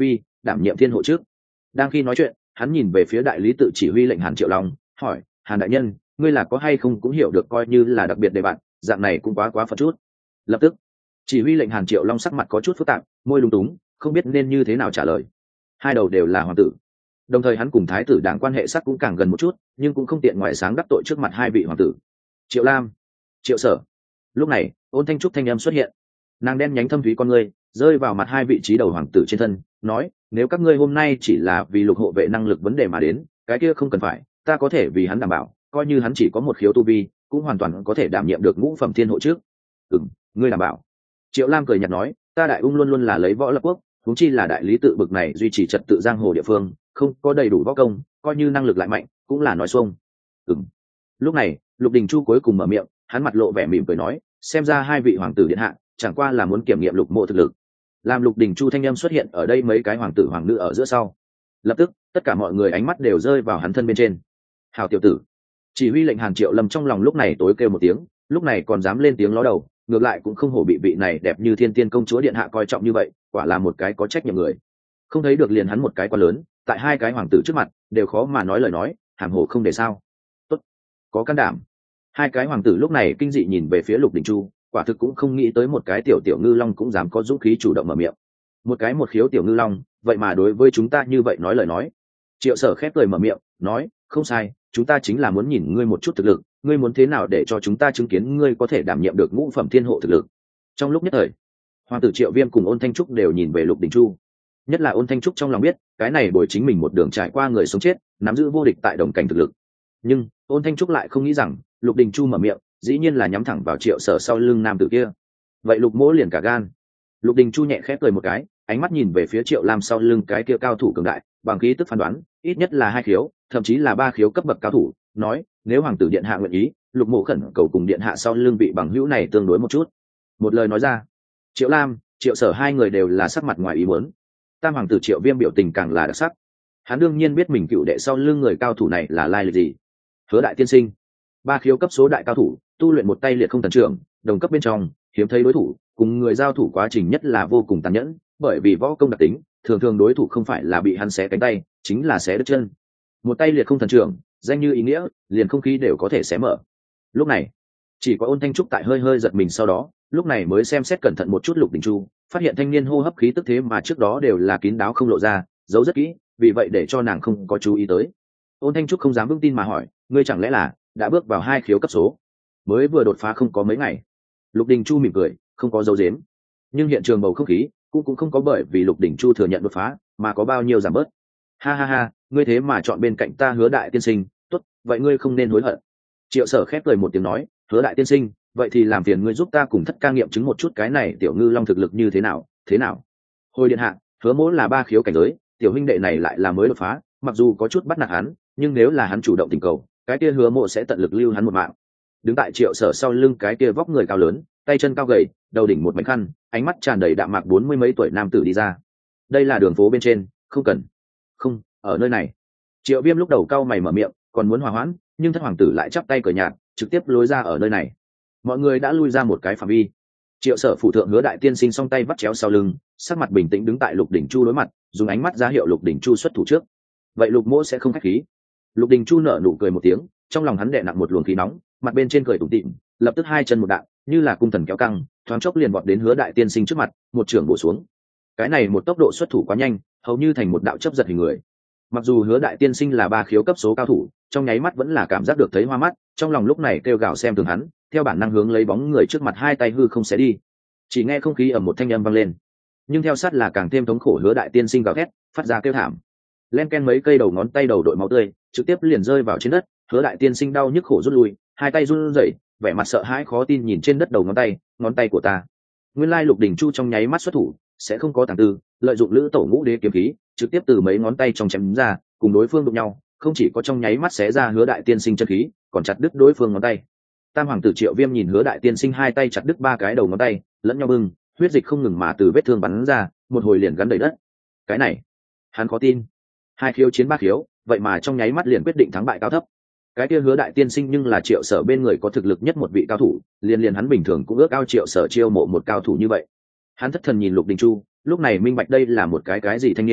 đảm nhiệm thiên hộ trước. Đang khi nói chuyện, hắn nhìn về phía đại lý tự chỉ huy lệnh Hàn Triệu Long, hỏi: Hàn đại nhân, ngươi là có hay không cũng hiểu được coi như là đặc biệt đề bạn, dạng này cũng quá phật chút. Lập tức, chỉ huy lệnh Hàn Triệu Long sắc mặt có chút phức tạp, môi lung túng, không biết nên như thế nào trả lời. Hai đầu đều là hoàng tử, đồng thời hắn cùng thái tử đảng quan hệ sắc cũng càng gần một chút, nhưng cũng không tiện ngoại sáng đắc tội trước mặt hai vị hoàng tử Triệu Lam, Triệu Sở. Lúc này, Ôn Thanh Trúc thanh âm xuất hiện, nàng đen nhánh thâm thúy con ngươi rơi vào mặt hai vị trí đầu hoàng tử trên thân, nói: nếu các ngươi hôm nay chỉ là vì Lục hộ vệ năng lực vấn đề mà đến, cái kia không cần phải, ta có thể vì hắn đảm bảo, coi như hắn chỉ có một khiếu tu vi, cũng hoàn toàn có thể đảm nhiệm được ngũ phẩm thiên hộ trước. Ngươi đảm bảo? Triệu Lam cười nhạt nói: ta Đại Ung luôn luôn là lấy võ lập quốc, huống chi là đại lý tự bực này duy trì trật tự giang hồ địa phương, không có đầy đủ võ công, coi như năng lực lại mạnh, cũng là nói xuông. Lúc này, Lục Đình Chu cuối cùng mở miệng, hắn mặt lộ vẻ mỉm cười nói: xem ra hai vị hoàng tử điện hạ chẳng qua là muốn kiểm nghiệm Lục mộ thực lực. Làm Lục Đình Chu thanh âm xuất hiện ở đây mấy cái hoàng tử hoàng nữ ở giữa sau, lập tức tất cả mọi người ánh mắt đều rơi vào hắn thân bên trên. Hào tiểu tử! Chỉ huy lệnh Hàn Triệu Lâm trong lòng lúc này tối kêu một tiếng, lúc này còn dám lên tiếng ló đầu, ngược lại cũng không hổ bị vị này đẹp như thiên tiên công chúa điện hạ coi trọng như vậy, quả là một cái có trách nhiệm người. Không thấy được liền hắn một cái quá lớn, tại hai cái hoàng tử trước mặt đều khó mà nói lời nói, hàm hồ không để sao. Tốt, có can đảm. Hai cái hoàng tử lúc này kinh dị nhìn về phía Lục Đình Chu, quả thực cũng không nghĩ tới một cái tiểu ngư long cũng dám có dũng khí chủ động mở miệng. Một cái một khiếu tiểu ngư long, vậy mà đối với chúng ta như vậy nói lời nói. Triệu Sở khép cười mở miệng, nói: không sai, chúng ta chính là muốn nhìn ngươi một chút thực lực, ngươi muốn thế nào để cho chúng ta chứng kiến ngươi có thể đảm nhiệm được ngũ phẩm thiên hộ thực lực. Trong lúc nhất thời, hoàng tử Triệu Viêm cùng Ôn Thanh Trúc đều nhìn về Lục Đình Chu. Nhất là Ôn Thanh Trúc trong lòng biết, cái này bồi chính mình một đường trải qua người sống chết, nắm giữ vô địch tại đồng cảnh thực lực. Nhưng Ôn Thanh Trúc lại không nghĩ rằng Lục Đình Chu mở miệng dĩ nhiên là nhắm thẳng vào Triệu Sở sau lưng nam tử kia. Vậy Lục mỗ liền cả gan. Lục Đình Chu nhẹ khẽ cười một cái, ánh mắt nhìn về phía Triệu Lam sau lưng cái kia cao thủ cường đại, bằng khí tức phán đoán ít nhất là hai khiếu, thậm chí là ba khiếu cấp bậc cao thủ, nói: nếu hoàng tử điện hạ nguyện ý, Lục mộ khẩn cầu cùng điện hạ sau lưng vị bằng hữu này tương đối một chút. Một lời nói ra, Triệu Lam, Triệu Sở hai người đều là sắc mặt ngoài ý muốn. Tam hoàng tử Triệu Viêm biểu tình càng là đặc sắc. Hắn đương nhiên biết mình cựu đệ sau lưng người cao thủ này là lai lịch gì. Hứa đại tiên sinh, ba khiếu cấp số đại cao thủ, tu luyện một tay liệt không thần trưởng, đồng cấp bên trong hiếm thấy đối thủ, cùng người giao thủ quá trình nhất là vô cùng tàn nhẫn, bởi vì võ công đặc tính, thường thường đối thủ không phải là bị hắn xé cánh tay, chính là xé đứt chân. Một tay liệt không thần trưởng, danh như ý nghĩa, liền không khí đều có thể xé mở. Lúc này, chỉ có Ôn Thanh Trúc tại hơi giật mình, sau đó lúc này mới xem xét cẩn thận một chút Lục Đình Chu, phát hiện thanh niên hô hấp khí tức thế mà trước đó đều là kín đáo không lộ ra, giấu rất kỹ, vì vậy để cho nàng không có chú ý tới. Ôn Thanh Trúc không dám vững tin mà hỏi: ngươi chẳng lẽ là đã bước vào hai khiếu cấp số, mới vừa đột phá không có mấy ngày? Lục Đình Chu mỉm cười, không có dấu dếm, nhưng hiện trường bầu không khí cũng không có bởi vì Lục Đình Chu thừa nhận đột phá mà có bao nhiêu giảm bớt. Ha, ngươi thế mà chọn bên cạnh ta Hứa đại tiên sinh, tốt, vậy ngươi không nên hối hận. Triệu Sở khép cười một tiếng nói: Hứa đại tiên sinh, vậy thì làm phiền ngươi giúp ta cùng thất ca nghiệm chứng một chút cái này tiểu ngư long thực lực như thế nào. Hồi điện hạ, Hứa mỗ là ba khiếu cảnh giới, tiểu huynh đệ này lại là mới đột phá, mặc dù có chút bắt nạt hắn, nhưng nếu là hắn chủ động tình cầu, cái kia Hứa mộ sẽ tận lực lưu hắn một mạng. Đứng tại Triệu Sở sau lưng cái kia vóc người cao lớn, tay chân cao gầy, đầu đỉnh một mảnh khăn, ánh mắt tràn đầy đạm mạc 40 mấy tuổi nam tử đi ra. Đây là đường phố bên trên, không, ở nơi này. Triệu Viêm lúc đầu cau mày mở miệng, còn muốn hòa hoãn, nhưng thất hoàng tử lại chắp tay cười nhạt, trực tiếp lối ra ở nơi này. Mọi người đã lui ra một cái phạm vi. Triệu Sở phủ thượng Hứa đại tiên sinh song tay vắt chéo sau lưng, sắc mặt bình tĩnh đứng tại Lục Đình Chu đối mặt, dùng ánh mắt ra hiệu Lục Đình Chu xuất thủ trước. Vậy Lục mỗ sẽ không khách khí. Lục Đình Chu nở nụ cười một tiếng, trong lòng hắn đè nặng một luồng khí nóng, mặt bên trên cười tủm tỉm, lập tức hai chân một đạn, như là cung thần kéo căng, thoáng chốc liền vọt đến Hứa đại tiên sinh trước mặt, một chưởng bổ xuống. Cái này một tốc độ xuất thủ quá nhanh, hầu như thành một đạo chớp giật hình người. Mặc dù Hứa đại tiên sinh là ba khiếu cấp số cao thủ, trong nháy mắt vẫn là cảm giác được thấy hoa mắt, trong lòng lúc này kêu gào xem thường hắn, theo bản năng hướng lấy bóng người trước mặt hai tay hư không xé đi. Chỉ nghe không khí ở một thanh âm vang lên, nhưng theo sát là càng thêm thống khổ Hứa đại tiên sinh gào thét, phát ra kêu thảm. Len ken mấy cây đầu ngón tay đầu đội máu tươi, trực tiếp liền rơi vào trên đất. Hứa đại tiên sinh đau nhức khổ rút lui, hai tay run rẩy, vẻ mặt sợ hãi khó tin nhìn trên đất đầu ngón tay của ta. Nguyên lai Lục Đình Chu trong nháy mắt xuất thủ, sẽ không có tàng tư, lợi dụng Lữ Tổ Ngũ Đế kiếm khí, trực tiếp từ mấy ngón tay trong chém ra, cùng đối phương đụng nhau, không chỉ có trong nháy mắt xé ra Hứa đại tiên sinh chân khí, còn chặt đứt đối phương ngón tay. Tam hoàng tử Triệu Viêm nhìn Hứa đại tiên sinh hai tay chặt đứt ba cái đầu ngón tay, lẫn nhau bưng, huyết dịch không ngừng mà từ vết thương bắn ra, một hồi liền gắn đầy đất. Cái này, hắn khó tin. Hai khiếu chiến ba khiếu, vậy mà trong nháy mắt liền quyết định thắng bại cao thấp. Cái kia Hứa đại tiên sinh nhưng là Triệu Sở bên người có thực lực nhất một vị cao thủ, liền hắn bình thường cũng ước ao Triệu Sở chiêu mộ một cao thủ như vậy. Hắn thất thần nhìn Lục Đình Chu, lúc này minh bạch đây là một cái gì thanh niên,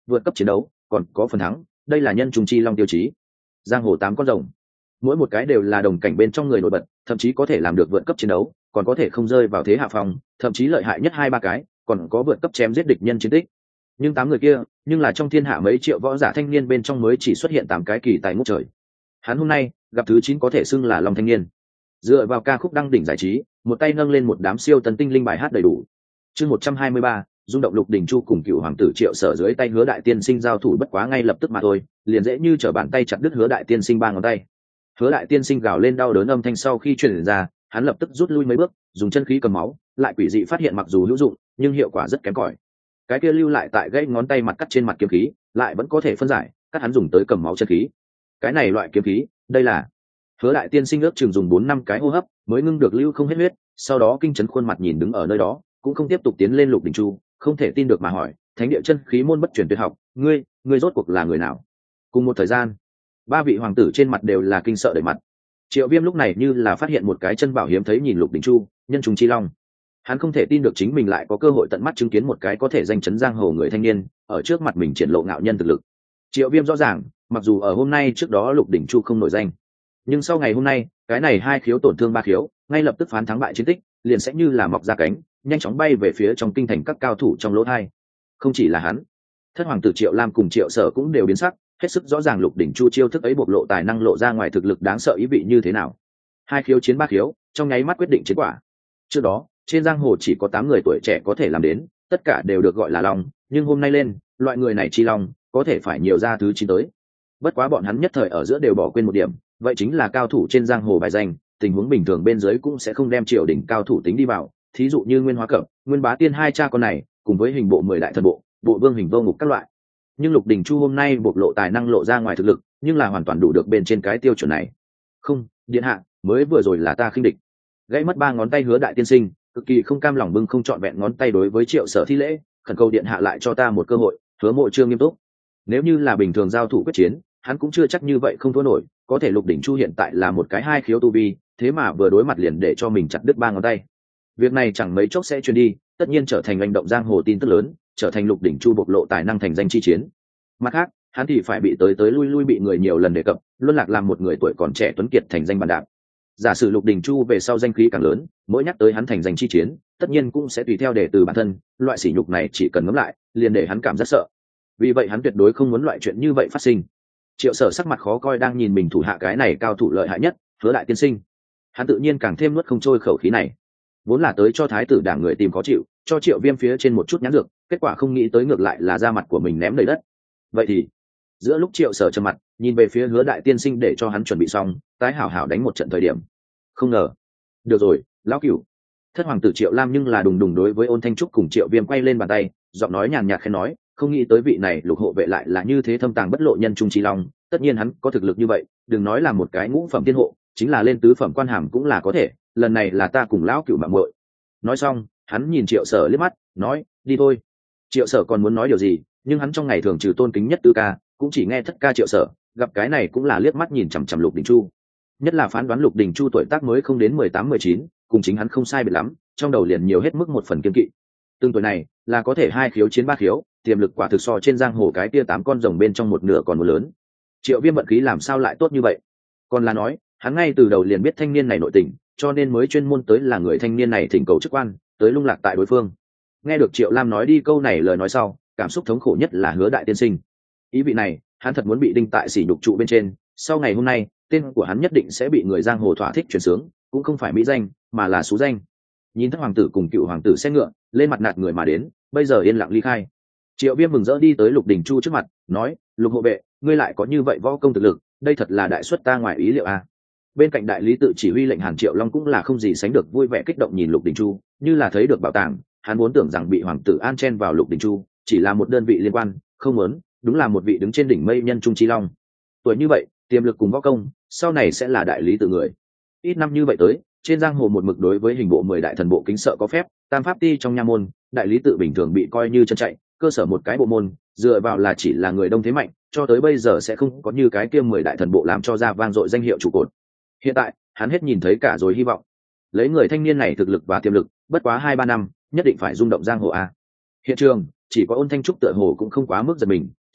vượt cấp chiến đấu còn có phần thắng, đây là nhân trùng chi long tiêu chí. Giang hồ 8 con rồng, mỗi một cái đều là đồng cảnh bên trong người nổi bật, thậm chí có thể làm được vượt cấp chiến đấu, còn có thể không rơi vào thế hạ phong, thậm chí lợi hại nhất 2-3 cái còn có vượt cấp chém giết địch nhân chiến tích. Nhưng 8 người kia, nhưng là trong thiên hạ mấy triệu võ giả thanh niên bên trong mới chỉ xuất hiện 8 cái kỳ tài ngút trời. Hắn hôm nay gặp thứ 9 có thể xưng là Long thanh niên. Dựa vào ca khúc đăng đỉnh giải trí, một tay nâng lên một đám siêu tấn tinh linh bài hát đầy đủ. Chương 123, rung động Lục Đình Chu cùng Cựu hoàng tử Triệu Sở dưới tay Hứa Đại Tiên Sinh giao thủ bất quá ngay lập tức mà thôi, liền dễ như trở bàn tay chặt đứt Hứa Đại Tiên Sinh 3 ngón tay. Hứa Đại Tiên Sinh gào lên đau đớn âm thanh sau khi truyền ra, hắn lập tức rút lui mấy bước, dùng chân khí cầm máu, lại quỷ dị phát hiện mặc dù hữu dụng, nhưng hiệu quả rất kém cỏi. Cái kia lưu lại tại gãy ngón tay mặt cắt trên mặt kiếm khí, lại vẫn có thể phân giải, cắt hắn dùng tới cầm máu chân khí. Cái này loại kiếm khí, đây là Hứa Đại Tiên Sinh ước chừng dùng 4-5 cái hô hấp mới ngưng được lưu không hết huyết, sau đó kinh chấn khuôn mặt nhìn đứng ở nơi đó, cũng không tiếp tục tiến lên Lục Đình Chu, không thể tin được mà hỏi, thánh địa chân khí môn bất truyền tuyệt học, ngươi rốt cuộc là người nào? Cùng một thời gian, 3 vị hoàng tử trên mặt đều là kinh sợ đầy mặt. Triệu Viêm lúc này như là phát hiện một cái chân bảo hiếm thấy nhìn Lục Đình Chu, nhân trùng chi long. Hắn không thể tin được chính mình lại có cơ hội tận mắt chứng kiến một cái có thể danh chấn giang hồ người thanh niên ở trước mặt mình triển lộ ngạo nhân thực lực. Triệu Viêm rõ ràng, mặc dù ở hôm nay trước đó Lục Đình Chu không nổi danh, nhưng sau ngày hôm nay, cái này 2 khiếu tổn thương 3 khiếu, ngay lập tức phán thắng bại chiến tích, liền sẽ như là mọc ra cánh, nhanh chóng bay về phía trong kinh thành các cao thủ trong lỗ hai. Không chỉ là hắn, Thất hoàng tử Triệu Lam cùng Triệu Sở cũng đều biến sắc, hết sức rõ ràng Lục Đình Chu chiêu thức ấy bộc lộ tài năng lộ ra ngoài thực lực đáng sợ ý vị như thế nào. 2 khiếu chiến 3 khiếu, trong nháy mắt quyết định chiến quả. Trước đó, trên giang hồ chỉ có 8 người tuổi trẻ có thể làm đến, tất cả đều được gọi là long, nhưng hôm nay lên, loại người này chi long, có thể phải nhiều ra thứ 9 tới. Bất quá bọn hắn nhất thời ở giữa đều bỏ quên một điểm, vậy chính là cao thủ trên giang hồ bài danh, tình huống bình thường bên dưới cũng sẽ không đem triều đỉnh cao thủ tính đi vào, thí dụ như Nguyên Hóa Cẩm, Nguyên Bá Tiên 2 cha con này, cùng với hình bộ 10 đại thần bộ, bộ vương hình vô ngục các loại. Nhưng Lục Đình Chu hôm nay bộc lộ tài năng lộ ra ngoài thực lực, nhưng là hoàn toàn đủ được bên trên cái tiêu chuẩn này. Không, điện hạ, mới vừa rồi là ta khinh địch. Gãy mất 3 ngón tay Hứa Đại Tiên Sinh, cực kỳ không cam lòng bưng không trọn vẹn ngón tay đối với Triệu Sở thi lễ, khẩn cầu điện hạ lại cho ta một cơ hội. Hứa Mộ Trương nghiêm túc. Nếu như là bình thường giao thủ quyết chiến, hắn cũng chưa chắc như vậy không thua nổi, có thể Lục Đình Chu hiện tại là một cái 2 khiếu tu vi, thế mà vừa đối mặt liền để cho mình chặt đứt 3 ngón tay. Việc này chẳng mấy chốc sẽ truyền đi, tất nhiên trở thành hành động giang hồ tin tức lớn, trở thành Lục Đình Chu bộc lộ tài năng thành danh chi chiến. Mặt khác, hắn thì phải bị tới lui bị người nhiều lần đề cập, luân lạc làm một người tuổi còn trẻ tuấn kiệt thành danh bàn đạp. Giả sử Lục Đình Chu về sau danh khí càng lớn, mỗi nhắc tới hắn thành danh chi chiến, tất nhiên cũng sẽ tùy theo đề từ bản thân, loại sỉ nhục này chỉ cần ngẫm lại, liền để hắn cảm rất sợ. Vì vậy hắn tuyệt đối không muốn loại chuyện như vậy phát sinh. Triệu Sở sắc mặt khó coi đang nhìn mình thủ hạ cái này cao thủ lợi hại nhất, Hứa Đại Tiên Sinh. Hắn tự nhiên càng thêm nuốt không trôi khẩu khí này. Vốn là tới cho thái tử đảng người tìm khó chịu, cho Triệu Viêm phía trên một chút nhãn dược, kết quả không nghĩ tới ngược lại là da mặt của mình ném đầy đất. Vậy thì, giữa lúc Triệu Sở trầm mặt, nhìn về phía Hứa Đại Tiên Sinh để cho hắn chuẩn bị xong, tái hảo hảo đánh một trận thời điểm. Không ngờ, được rồi, lão cửu. Thất hoàng tử Triệu Lam nhưng là đùng đùng đối với Ôn Thanh Trúc cùng Triệu Viêm quay lên bàn tay, giọng nói nhàn nhạt khen nói, không nghĩ tới vị này Lục hộ vệ lại là như thế thâm tàng bất lộ nhân trung trí long, tất nhiên hắn có thực lực như vậy, đừng nói là một cái ngũ phẩm tiên hộ, chính là lên tứ phẩm quan hàm cũng là có thể, lần này là ta cùng lão cửu mạng muội. Nói xong, hắn nhìn Triệu Sở liếc mắt, nói, đi thôi. Triệu Sở còn muốn nói điều gì, nhưng hắn trong ngày thường trừ tôn kính nhất tứ ca, cũng chỉ nghe thất ca Triệu Sở, gặp cái này cũng là liếc mắt nhìn chằm chằm Lục Đình Chu. Nhất là phán đoán Lục Đình Chu tuổi tác mới không đến 18-19, cùng chính hắn không sai biệt lắm, trong đầu liền nhiều hết mức một phần kiên kỵ. Tương tuổi này là có thể 2 khiếu chiến 3 khiếu, tiềm lực quả thực so trên giang hồ cái tia 8 con rồng bên trong một nửa còn một lớn. Triệu Viêm vận khí làm sao lại tốt như vậy? Còn là nói, hắn ngay từ đầu liền biết thanh niên này nội tình, cho nên mới chuyên môn tới là người thanh niên này thỉnh cầu chức quan, tới lung lạc tại đối phương. Nghe được Triệu Lam nói đi câu này lời nói sau, cảm xúc thống khổ nhất là Hứa Đại Tiên Sinh. Ý vị này, hắn thật muốn bị đinh tại sỉ nhục trụ bên trên, sau ngày hôm nay, tên của hắn nhất định sẽ bị người giang hồ thỏa thích truyền sướng, cũng không phải mỹ danh, mà là xú danh. Nhìn Thất hoàng tử cùng Cựu hoàng tử xe ngựa, lên mặt nạt người mà đến, bây giờ yên lặng ly khai. Triệu Viêm mừng rỡ đi tới Lục Đình Chu trước mặt, nói, Lục hộ vệ, ngươi lại có như vậy võ công thực lực, đây thật là đại xuất ta ngoài ý liệu à. Bên cạnh đại lý tự chỉ huy lệnh Hàn Triệu Long cũng là không gì sánh được vui vẻ kích động nhìn Lục Đình Chu, như là thấy được bảo tàng, hắn vốn tưởng rằng bị hoàng tử an chen vào Lục Đình Chu, chỉ là một đơn vị liên quan, không muốn, đúng là một vị đứng trên đỉnh mây nhân trung chi long. Tuổi như vậy, tiềm lực cùng võ công, sau này sẽ là đại lý tự người. Ít năm như vậy tới, trên giang hồ một mực đối với hình bộ 10 đại thần bộ kính sợ có phép, tam pháp ti trong nha môn, đại lý tự bình thường bị coi như chân chạy, cơ sở một cái bộ môn, dựa vào là chỉ là người đông thế mạnh, cho tới bây giờ sẽ không có như cái kia 10 đại thần bộ làm cho ra vang dội danh hiệu trụ cột. Hiện tại, hắn hết nhìn thấy cả rồi hy vọng. Lấy người thanh niên này thực lực và tiềm lực, bất quá 2-3 năm, nhất định phải rung động giang hồ a. Hiện trường, chỉ có Ôn Thanh Trúc tựa hồ cũng không quá mức giật mình,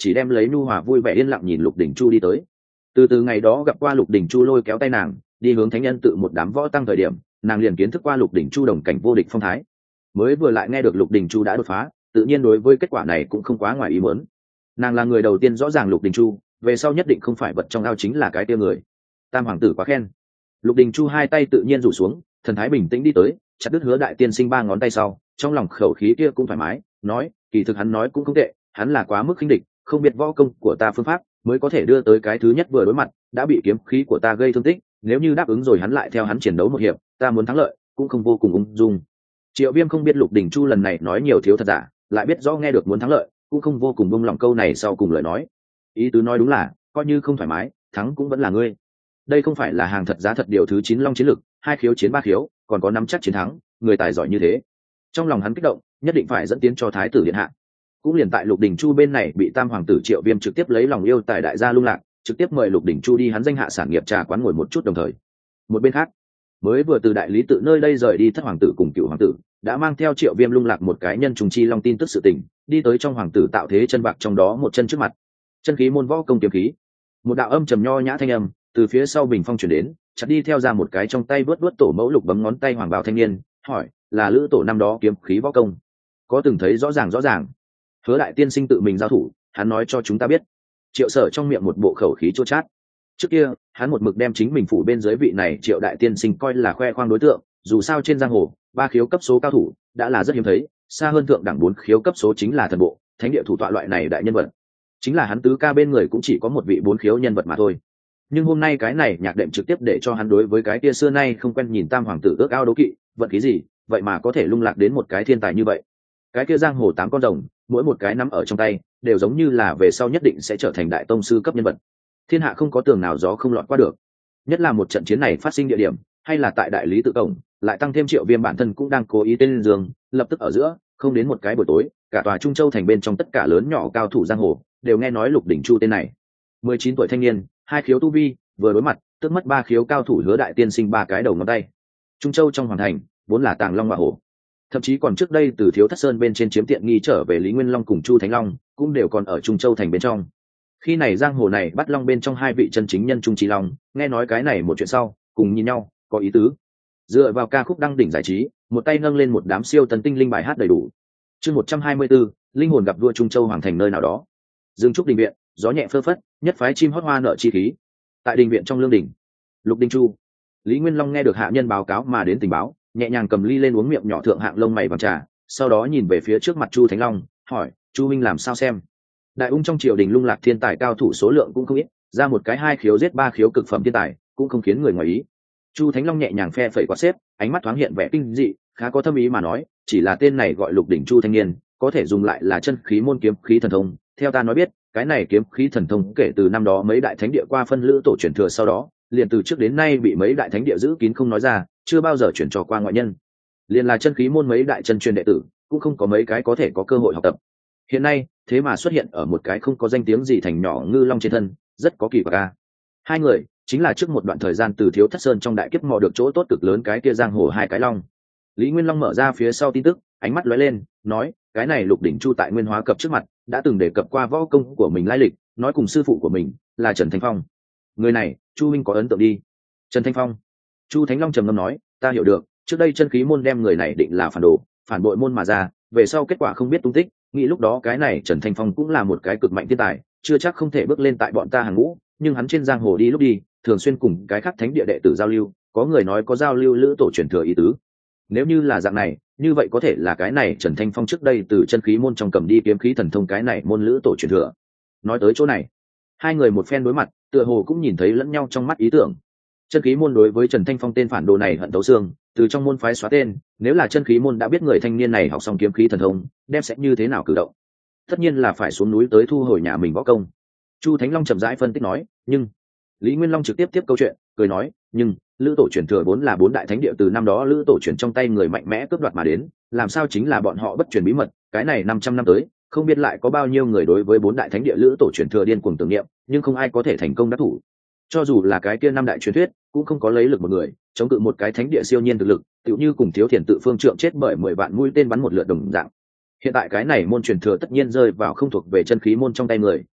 chỉ đem lấy nhu hòa vui vẻ yên lặng nhìn Lục Đình Chu đi tới. Từ ngày đó gặp qua Lục Đình Chu lôi kéo tay nàng đi hướng thánh nhân tự một đám võ tăng thời điểm, nàng liền kiến thức qua Lục Đình Chu đồng cảnh vô địch phong thái. Mới vừa lại nghe được Lục Đình Chu đã đột phá, tự nhiên đối với kết quả này cũng không quá ngoài ý muốn. Nàng là người đầu tiên rõ ràng Lục Đình Chu về sau nhất định không phải vật trong ao chính là cái tia người. Tam hoàng tử quá khen. Lục Đình Chu hai tay tự nhiên rủ xuống, thần thái bình tĩnh đi tới, chặt đứt Hứa đại tiên sinh ba ngón tay sau, trong lòng khẩu khí kia cũng thoải mái, nói kỳ thực hắn nói cũng không tệ, hắn là quá mức khinh địch, không biết võ công của ta phương pháp mới có thể đưa tới cái thứ nhất vừa đối mặt đã bị kiếm khí của ta gây thương tích, nếu như đáp ứng rồi hắn lại theo hắn chiến đấu một hiệp, ta muốn thắng lợi cũng không vô cùng ung dung. Triệu Viêm không biết Lục Đình Chu lần này nói nhiều thiếu thật giả, lại biết rõ nghe được muốn thắng lợi cũng không vô cùng buông lỏng câu này sau cùng lời nói. Ý tứ nói đúng là coi như không thoải mái, thắng cũng vẫn là ngươi. Đây không phải là hàng thật giá thật điều thứ 9 long chiến lực, 2 khiếu chiến 3 khiếu, còn có nắm chắc chiến thắng, người tài giỏi như thế. Trong lòng hắn kích động, nhất định phải dẫn tiến cho thái tử điện hạ. Cũng liền tại Lục Đình Chu bên này bị Tam hoàng tử Triệu Viêm trực tiếp lấy lòng yêu tài đại gia lung lạc, trực tiếp mời Lục Đình Chu đi hắn danh hạ sản nghiệp trà quán ngồi một chút đồng thời. Một bên khác, mới vừa từ đại lý tự nơi đây rời đi Thất hoàng tử cùng Cựu hoàng tử, đã mang theo Triệu Viêm lung lạc một cái nhân trùng chi long tin tức sự tình, đi tới trong hoàng tử tạo thế chân bạc trong đó một chân trước mặt. Chân khí môn võ công kiếm khí. Một đạo âm trầm nho nhã thanh âm từ phía sau bình phong truyền đến, chặt đi theo ra một cái trong tay vớt tổ mẫu lục bấm ngón tay hoàng bào thanh niên, hỏi là lữ tổ năm đó kiếm khí võ công, có từng thấy rõ ràng. Hứa đại tiên sinh tự mình giao thủ, hắn nói cho chúng ta biết. Triệu Sở trong miệng một bộ khẩu khí chua chát. Trước kia hắn một mực đem chính mình phủ bên dưới vị này Triệu đại tiên sinh coi là khoe khoang đối tượng, dù sao trên giang hồ 3 khiếu cấp số cao thủ đã là rất hiếm thấy, xa hơn thượng đẳng 4 khiếu cấp số chính là thần bộ thánh địa thủ tọa loại này đại nhân vật. Chính là hắn tứ ca bên người cũng chỉ có một vị 4 khiếu nhân vật mà thôi. Nhưng hôm nay cái này nhạc đệm trực tiếp để cho hắn đối với cái kia xưa nay không quen nhìn Tam hoàng tử ước ao đố kỵ, vận khí gì vậy mà có thể lung lạc đến một cái thiên tài như vậy. Cái kia giang hồ 8 con rồng, mỗi một cái nắm ở trong tay đều giống như là về sau nhất định sẽ trở thành đại tông sư cấp nhân vật. Thiên hạ không có tường nào gió không lọt qua được. Nhất là một trận chiến này phát sinh địa điểm hay là tại đại lý tự cổng, lại tăng thêm Triệu Viêm bản thân cũng đang cố ý tên giường, lập tức ở giữa không đến một cái buổi tối, cả tòa Trung Châu thành bên trong tất cả lớn nhỏ cao thủ giang hồ đều nghe nói Lục Đình Chu tên này. 19 tuổi thanh niên, 2 khiếu tu vi, vừa đối mặt tức mất 3 khiếu cao thủ Hứa đại tiên sinh 3 cái đầu ngón tay. Trung Châu trong hoàng thành vốn là tàng long và hổ, thậm chí còn trước đây từ Thiếu Thất Sơn bên trên chiếm tiện nghi trở về Lý Nguyên Long cùng Chu Thánh Long cũng đều còn ở Trung Châu thành bên trong. Khi này giang hồ này bắt long bên trong 2 vị chân chính nhân Trung Trí Long nghe nói cái này một chuyện sau, cùng nhìn nhau có ý tứ, dựa vào ca khúc đăng đỉnh giải trí, một tay nâng lên một đám siêu tần tinh linh bài hát đầy đủ. Chương 124, linh hồn gặp vua Trung Châu hoàng thành nơi nào đó. Dương trúc đình viện, gió nhẹ phơ phất, nhất phái chim hót hoa nợ chi khí. Tại đình viện trong lương đình, Lục Đình Chu, Lý Nguyên Long nghe được hạ nhân báo cáo mà đến tình báo, nhẹ nhàng cầm ly lên uống miệng nhỏ thượng hạng lông mày vàng trà, sau đó nhìn về phía trước mặt Chu Thánh Long, hỏi Chu minh làm sao xem. Đại ung trong triều đình lung lạc thiên tài cao thủ số lượng cũng không ít, ra một cái 2 khiếu giết 3 khiếu cực phẩm thiên tài cũng không khiến người ngoài ý. Chu Thánh Long nhẹ nhàng phe phẩy quạt xếp, ánh mắt thoáng hiện vẻ kinh dị, khá có thâm ý mà nói, chỉ là tên này gọi Lục Đỉnh Chu thanh niên, có thể dùng lại là chân khí môn kiếm khí thần thông. Theo ta nói biết, cái này kiếm khí thần thông kể từ năm đó mấy đại thánh địa qua phân lữ tổ truyền thừa sau đó, liền từ trước đến nay bị mấy đại thánh địa giữ kín không nói ra, chưa bao giờ chuyển cho qua ngoại nhân. Liền là chân khí môn mấy đại chân truyền đệ tử, cũng không có mấy cái có thể có cơ hội học tập. Hiện nay, thế mà xuất hiện ở một cái không có danh tiếng gì thành nhỏ ngư long trên thân, rất có kỳ quặc. Hai người chính là trước một đoạn thời gian từ Thiếu Thất Sơn trong đại kiếp mò được chỗ tốt cực lớn cái kia giang hồ 2 cái long. Lý Nguyên Long mở ra phía sau tin tức, ánh mắt lóe lên, nói cái này Lục Đỉnh Chu tại Nguyên Hóa Cập trước mặt đã từng đề cập qua võ công của mình lai lịch, nói cùng sư phụ của mình là Trần Thanh Phong. Người này Chu minh có ấn tượng đi. Trần Thanh Phong. Chu Thánh Long trầm ngâm nói, ta hiểu được, trước đây chân khí môn đem người này định là phản đồ, phản bội môn mà ra, về sau kết quả không biết tung tích, nghĩ lúc đó cái này Trần Thanh Phong cũng là một cái cực mạnh thiên tài, chưa chắc không thể bước lên tại bọn ta hàng ngũ, nhưng hắn trên giang hồ đi lúc đi thường xuyên cùng cái khác thánh địa đệ tử giao lưu, có người nói có giao lưu lữ tổ truyền thừa ý tứ. Nếu như là dạng này, như vậy có thể là cái này Trần Thanh Phong trước đây từ chân khí môn trong cầm đi kiếm khí thần thông cái này môn lữ tổ truyền thừa. Nói tới chỗ này, hai người một phen đối mặt, tựa hồ cũng nhìn thấy lẫn nhau trong mắt ý tưởng. Chân khí môn đối với Trần Thanh Phong tên phản đồ này hận thấu xương, từ trong môn phái xóa tên, nếu là chân khí môn đã biết người thanh niên này học xong kiếm khí thần thông, đem sẽ như thế nào cử động? Tất nhiên là phải xuống núi tới thu hồi nhà mình võ công. Chu Thánh Long chậm rãi phân tích nói, nhưng Lý Nguyên Long trực tiếp tiếp câu chuyện, cười nói, nhưng lữ tổ truyền thừa vốn là 4 đại thánh địa từ năm đó lữ tổ truyền trong tay người mạnh mẽ cướp đoạt mà đến, làm sao chính là bọn họ bất truyền bí mật, cái này 500 năm tới, không biết lại có bao nhiêu người đối với 4 đại thánh địa lữ tổ truyền thừa điên cuồng tưởng niệm, nhưng không ai có thể thành công đắc thủ. Cho dù là cái kia 5 đại truyền thuyết, cũng không có lấy lực một người chống cự một cái thánh địa siêu nhiên thực lực, tựu như cùng Thiếu Thiền tự phương trượng chết bởi 10 vạn mũi tên bắn một lượt đồng dạng. Hiện tại cái này môn truyền thừa tất nhiên rơi vào không thuộc về chân khí môn trong tay người,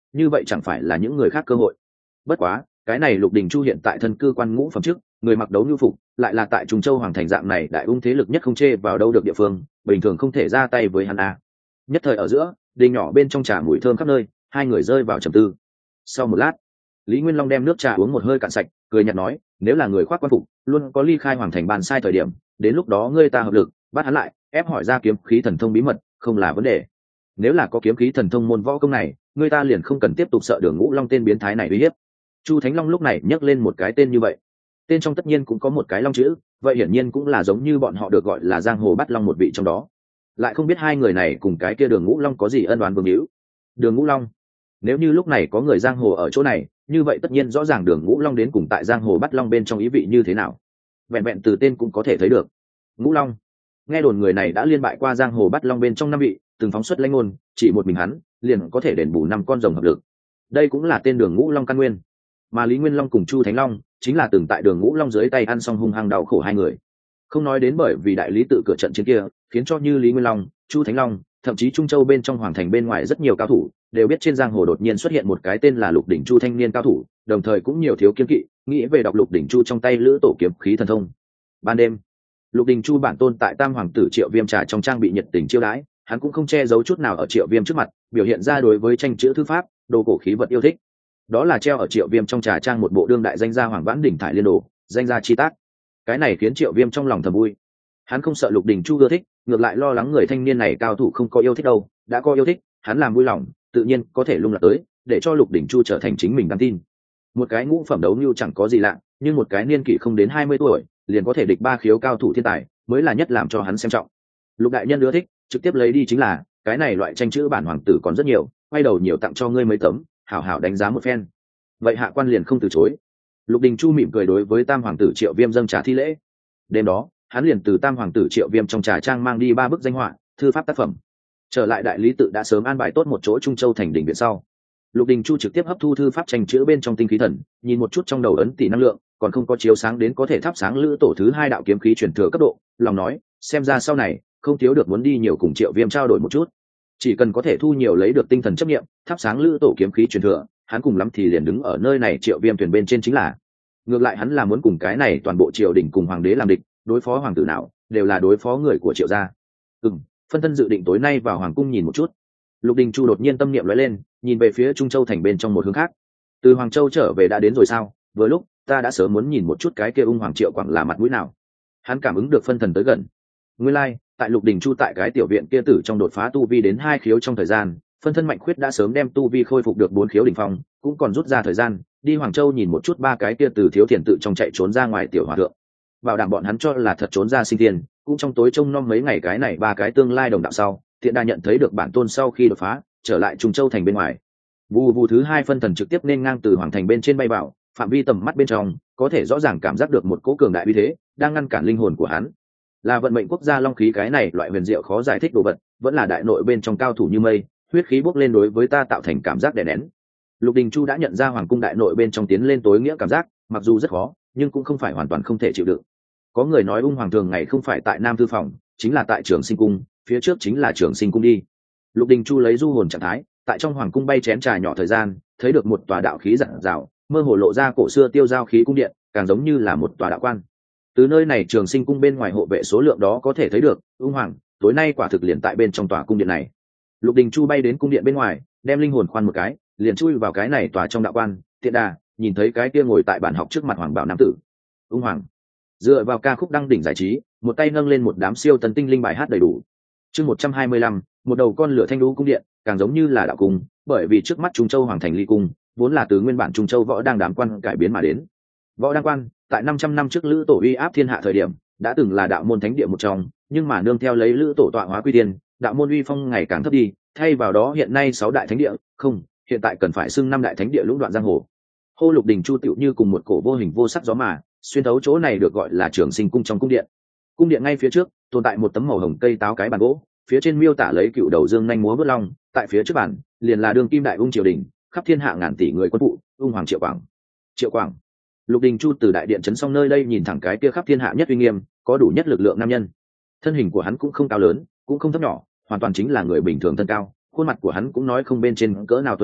như vậy chẳng phải là những người khác cơ hội. Bất quá cái này Lục Đình Chu hiện tại thân cư quan ngũ phẩm chức, người mặc đấu nhu phục, lại là tại Trung Châu hoàng thành dạng này đại ung thế lực nhất không chê vào đâu được địa phương, bình thường không thể ra tay với hắn a. Nhất thời ở giữa, đình nhỏ bên trong trà mùi thơm khắp nơi, hai người rơi vào trầm tư. Sau một lát, Lý Nguyên Long đem nước trà uống một hơi cạn sạch, cười nhạt nói, nếu là người khoác quan phục, luôn có ly khai hoàng thành bàn sai thời điểm, đến lúc đó ngươi ta hợp lực bắt hắn lại, ép hỏi ra kiếm khí thần thông bí mật, không là vấn đề. Nếu là có kiếm khí thần thông môn võ công này, ngươi ta liền không cần tiếp tục sợ Đường Ngũ Long tên biến thái này uy hiếp. Chu Thánh Long lúc này nhắc lên một cái tên như vậy, tên trong tất nhiên cũng có một cái long chữ, vậy hiển nhiên cũng là giống như bọn họ được gọi là giang hồ bắt long một vị trong đó. Lại không biết hai người này cùng cái kia Đường Ngũ Long có gì ân oán vương hữu. Đường Ngũ Long, nếu như lúc này có người giang hồ ở chỗ này, như vậy tất nhiên rõ ràng Đường Ngũ Long đến cùng tại giang hồ bắt long bên trong ý vị như thế nào. Vẹn vẹn từ tên cũng có thể thấy được. Ngũ Long, nghe đồn người này đã liên bại qua giang hồ bắt long bên trong năm vị, từng phóng xuất lãnh ngôn, chỉ một mình hắn liền có thể đền bù 5 con rồng hợp lực. Đây cũng là tên Đường Ngũ Long căn nguyên. Mà Lý Nguyên Long cùng Chu Thánh Long chính là từng tại Đường Ngũ Long dưới tay ăn xong hung hăng đau khổ hai người. Không nói đến bởi vì đại lý tự cửa trận chiến kia, khiến cho như Lý Nguyên Long, Chu Thánh Long, thậm chí Trung Châu bên trong hoàng thành bên ngoài rất nhiều cao thủ đều biết trên giang hồ đột nhiên xuất hiện một cái tên là Lục Đỉnh Chu thanh niên cao thủ, đồng thời cũng nhiều thiếu kiên kỵ, nghĩ về đọc Lục Đỉnh Chu trong tay lữ tổ kiếm khí thần thông. Ban đêm, Lục Đỉnh Chu bản tôn tại Tam hoàng tử Triệu Viêm trà trong trang bị nhiệt tình chiêu đãi, hắn cũng không che giấu chút nào ở Triệu Viêm trước mặt, biểu hiện ra đối với tranh chữ thư pháp, đồ cổ khí vật yêu thích. Đó là treo ở Triệu Viêm trong trà trang một bộ đương đại danh gia Hoàng Vãn đỉnh thải liên đồ, danh gia chi tác. Cái này khiến Triệu Viêm trong lòng thầm vui. Hắn không sợ Lục Đình Chu ưa thích, ngược lại lo lắng người thanh niên này cao thủ không có yêu thích đâu, đã có yêu thích, hắn làm vui lòng, tự nhiên có thể lung lạc tới, để cho Lục Đình Chu trở thành chính mình đáng tin. Một cái ngũ phẩm đấu như chẳng có gì lạ, nhưng một cái niên kỷ không đến 20 tuổi, liền có thể địch 3 khiếu cao thủ thiên tài, mới là nhất làm cho hắn xem trọng. Lục đại nhân ưa thích, trực tiếp lấy đi chính là, cái này loại tranh chữ bản hoàng tử còn rất nhiều, quay đầu nhiều tặng cho ngươi mấy tấm, hảo hảo đánh giá một phen. Vậy hạ quan liền không từ chối. Lục Đình Chu mỉm cười đối với Tam hoàng tử Triệu Viêm dâng trà thi lễ. Đêm đó, hắn liền từ Tam hoàng tử Triệu Viêm trong trà trang mang đi 3 bức danh họa, thư pháp tác phẩm. Trở lại đại lý tự đã sớm an bài tốt một chỗ Trung Châu thành đỉnh viện sau. Lục Đình Chu trực tiếp hấp thu thư pháp tranh chữ bên trong tinh khí thần, nhìn một chút trong đầu ấn tỷ năng lượng, còn không có chiếu sáng đến có thể thắp sáng lữ tổ thứ 2 đạo kiếm khí truyền thừa cấp độ, lòng nói, xem ra sau này không thiếu được muốn đi nhiều cùng Triệu Viêm trao đổi một chút. Chỉ cần có thể thu nhiều lấy được tinh thần chấp niệm, thắp sáng lữ tổ kiếm khí truyền thừa, hắn cùng lắm thì liền đứng ở nơi này Triệu Viêm thuyền bên trên chính là. Ngược lại hắn là muốn cùng cái này toàn bộ triều đình cùng hoàng đế làm địch, đối phó hoàng tử nào đều là đối phó người của Triệu gia. Phân thân dự định tối nay vào hoàng cung nhìn một chút. Lục Đình Chu đột nhiên tâm niệm lóe lên, nhìn về phía Trung Châu thành bên trong một hướng khác. Từ Hoàng Châu trở về đã đến rồi sao? Vừa lúc ta đã sớm muốn nhìn một chút cái kia ung hoàng Triệu Quảng là mặt mũi nào. Hắn cảm ứng được phân thần tới gần. Nguyên lai, tại Lục Đình Chu tại cái tiểu viện kia tử trong đột phá tu vi đến 2 khiếu trong thời gian, phân thân mạnh khuyết đã sớm đem tu vi khôi phục được 4 khiếu đỉnh phong, cũng còn rút ra thời gian đi Hoàng Châu nhìn một chút 3 cái kia từ thiếu thiền tự trong chạy trốn ra ngoài tiểu hòa thượng, bảo đảm bọn hắn cho là thật trốn ra sinh tiền, cũng trong tối trông nom mấy ngày cái này 3 cái tương lai đồng đạo sau, Thiện Đa nhận thấy được bản tôn sau khi đột phá, trở lại Trung Châu thành bên ngoài. Vù vù thứ 2 phân thần trực tiếp nên ngang từ hoàng thành bên trên bay vào, phạm vi tầm mắt bên trong, có thể rõ ràng cảm giác được một cỗ cường đại uy thế đang ngăn cản linh hồn của hắn. Là vận mệnh quốc gia long khí cái này loại huyền diệu khó giải thích đồ vật, vẫn là đại nội bên trong cao thủ như mây, huyết khí bốc lên đối với ta tạo thành cảm giác đè nén. Lục Đình Chu đã nhận ra hoàng cung đại nội bên trong tiến lên tối nghĩa cảm giác, mặc dù rất khó, nhưng cũng không phải hoàn toàn không thể chịu đựng. Có người nói ung hoàng thường ngày không phải tại Nam Thư phòng, chính là tại Trường Sinh cung, phía trước chính là Trường Sinh cung đi. Lục Đình Chu lấy du hồn trạng thái, tại trong hoàng cung bay chén trà nhỏ thời gian, thấy được một tòa đạo khí rạng rào, mơ hồ lộ ra cổ xưa tiêu giao khí cung điện, càng giống như là một tòa đạo quan. Từ nơi này Trường Sinh cung bên ngoài hộ vệ số lượng đó có thể thấy được, ung hoàng tối nay quả thực liền tại bên trong tòa cung điện này. Lục Đình Chu bay đến cung điện bên ngoài, đem linh hồn khoan một cái, liền chui vào cái này tòa trong đạo quan. Thiện Đà nhìn thấy cái kia ngồi tại bàn học trước mặt hoàng bảo nam tử. Ung hoàng dựa vào ca khúc đăng đỉnh giải trí, một tay nâng lên một đám siêu tần tinh linh bài hát đầy đủ. Chương 125, một đầu con lửa thanh lũ cung điện, càng giống như là đạo cung, bởi vì trước mắt Trung Châu hoàng thành ly cung, vốn là từ nguyên bản Trung Châu võ đang đám quan cải biến mà đến. Võ đang quan, tại 500 năm trước Lữ Tổ uy áp thiên hạ thời điểm, đã từng là đạo môn thánh địa một trong, nhưng mà nương theo lấy Lữ Tổ tọa hóa quy tiên, đạo môn uy phong ngày càng thấp đi, thay vào đó hiện nay 6 đại thánh địa, không, hiện tại cần phải xưng 5 đại thánh địa lũng đoạn giang hồ. Hô Lục Đình Chu tựu như cùng một cổ vô hình vô sắc gió mà, xuyên thấu chỗ này được gọi là Trường Sinh cung trong cung điện. Cung điện ngay phía trước tồn tại một tấm màu hồng cây táo cái bàn gỗ, phía trên miêu tả lấy cựu đầu dương nhanh múa vớt long, tại phía trước bàn liền là đương kim đại ung triều đình, khắp thiên hạ ngàn tỷ người quân phụ, ung hoàng Triệu Quảng. Triệu Quảng. Lục Đình Chu từ đại điện trấn xong nơi đây nhìn thẳng cái kia khắp thiên hạ nhất uy nghiêm, có đủ nhất lực lượng nam nhân. Thân hình của hắn cũng không cao lớn, cũng không thấp nhỏ, hoàn toàn chính là người bình thường thân cao, khuôn mặt của hắn cũng nói không bên trên cỡ nào tuấn võ,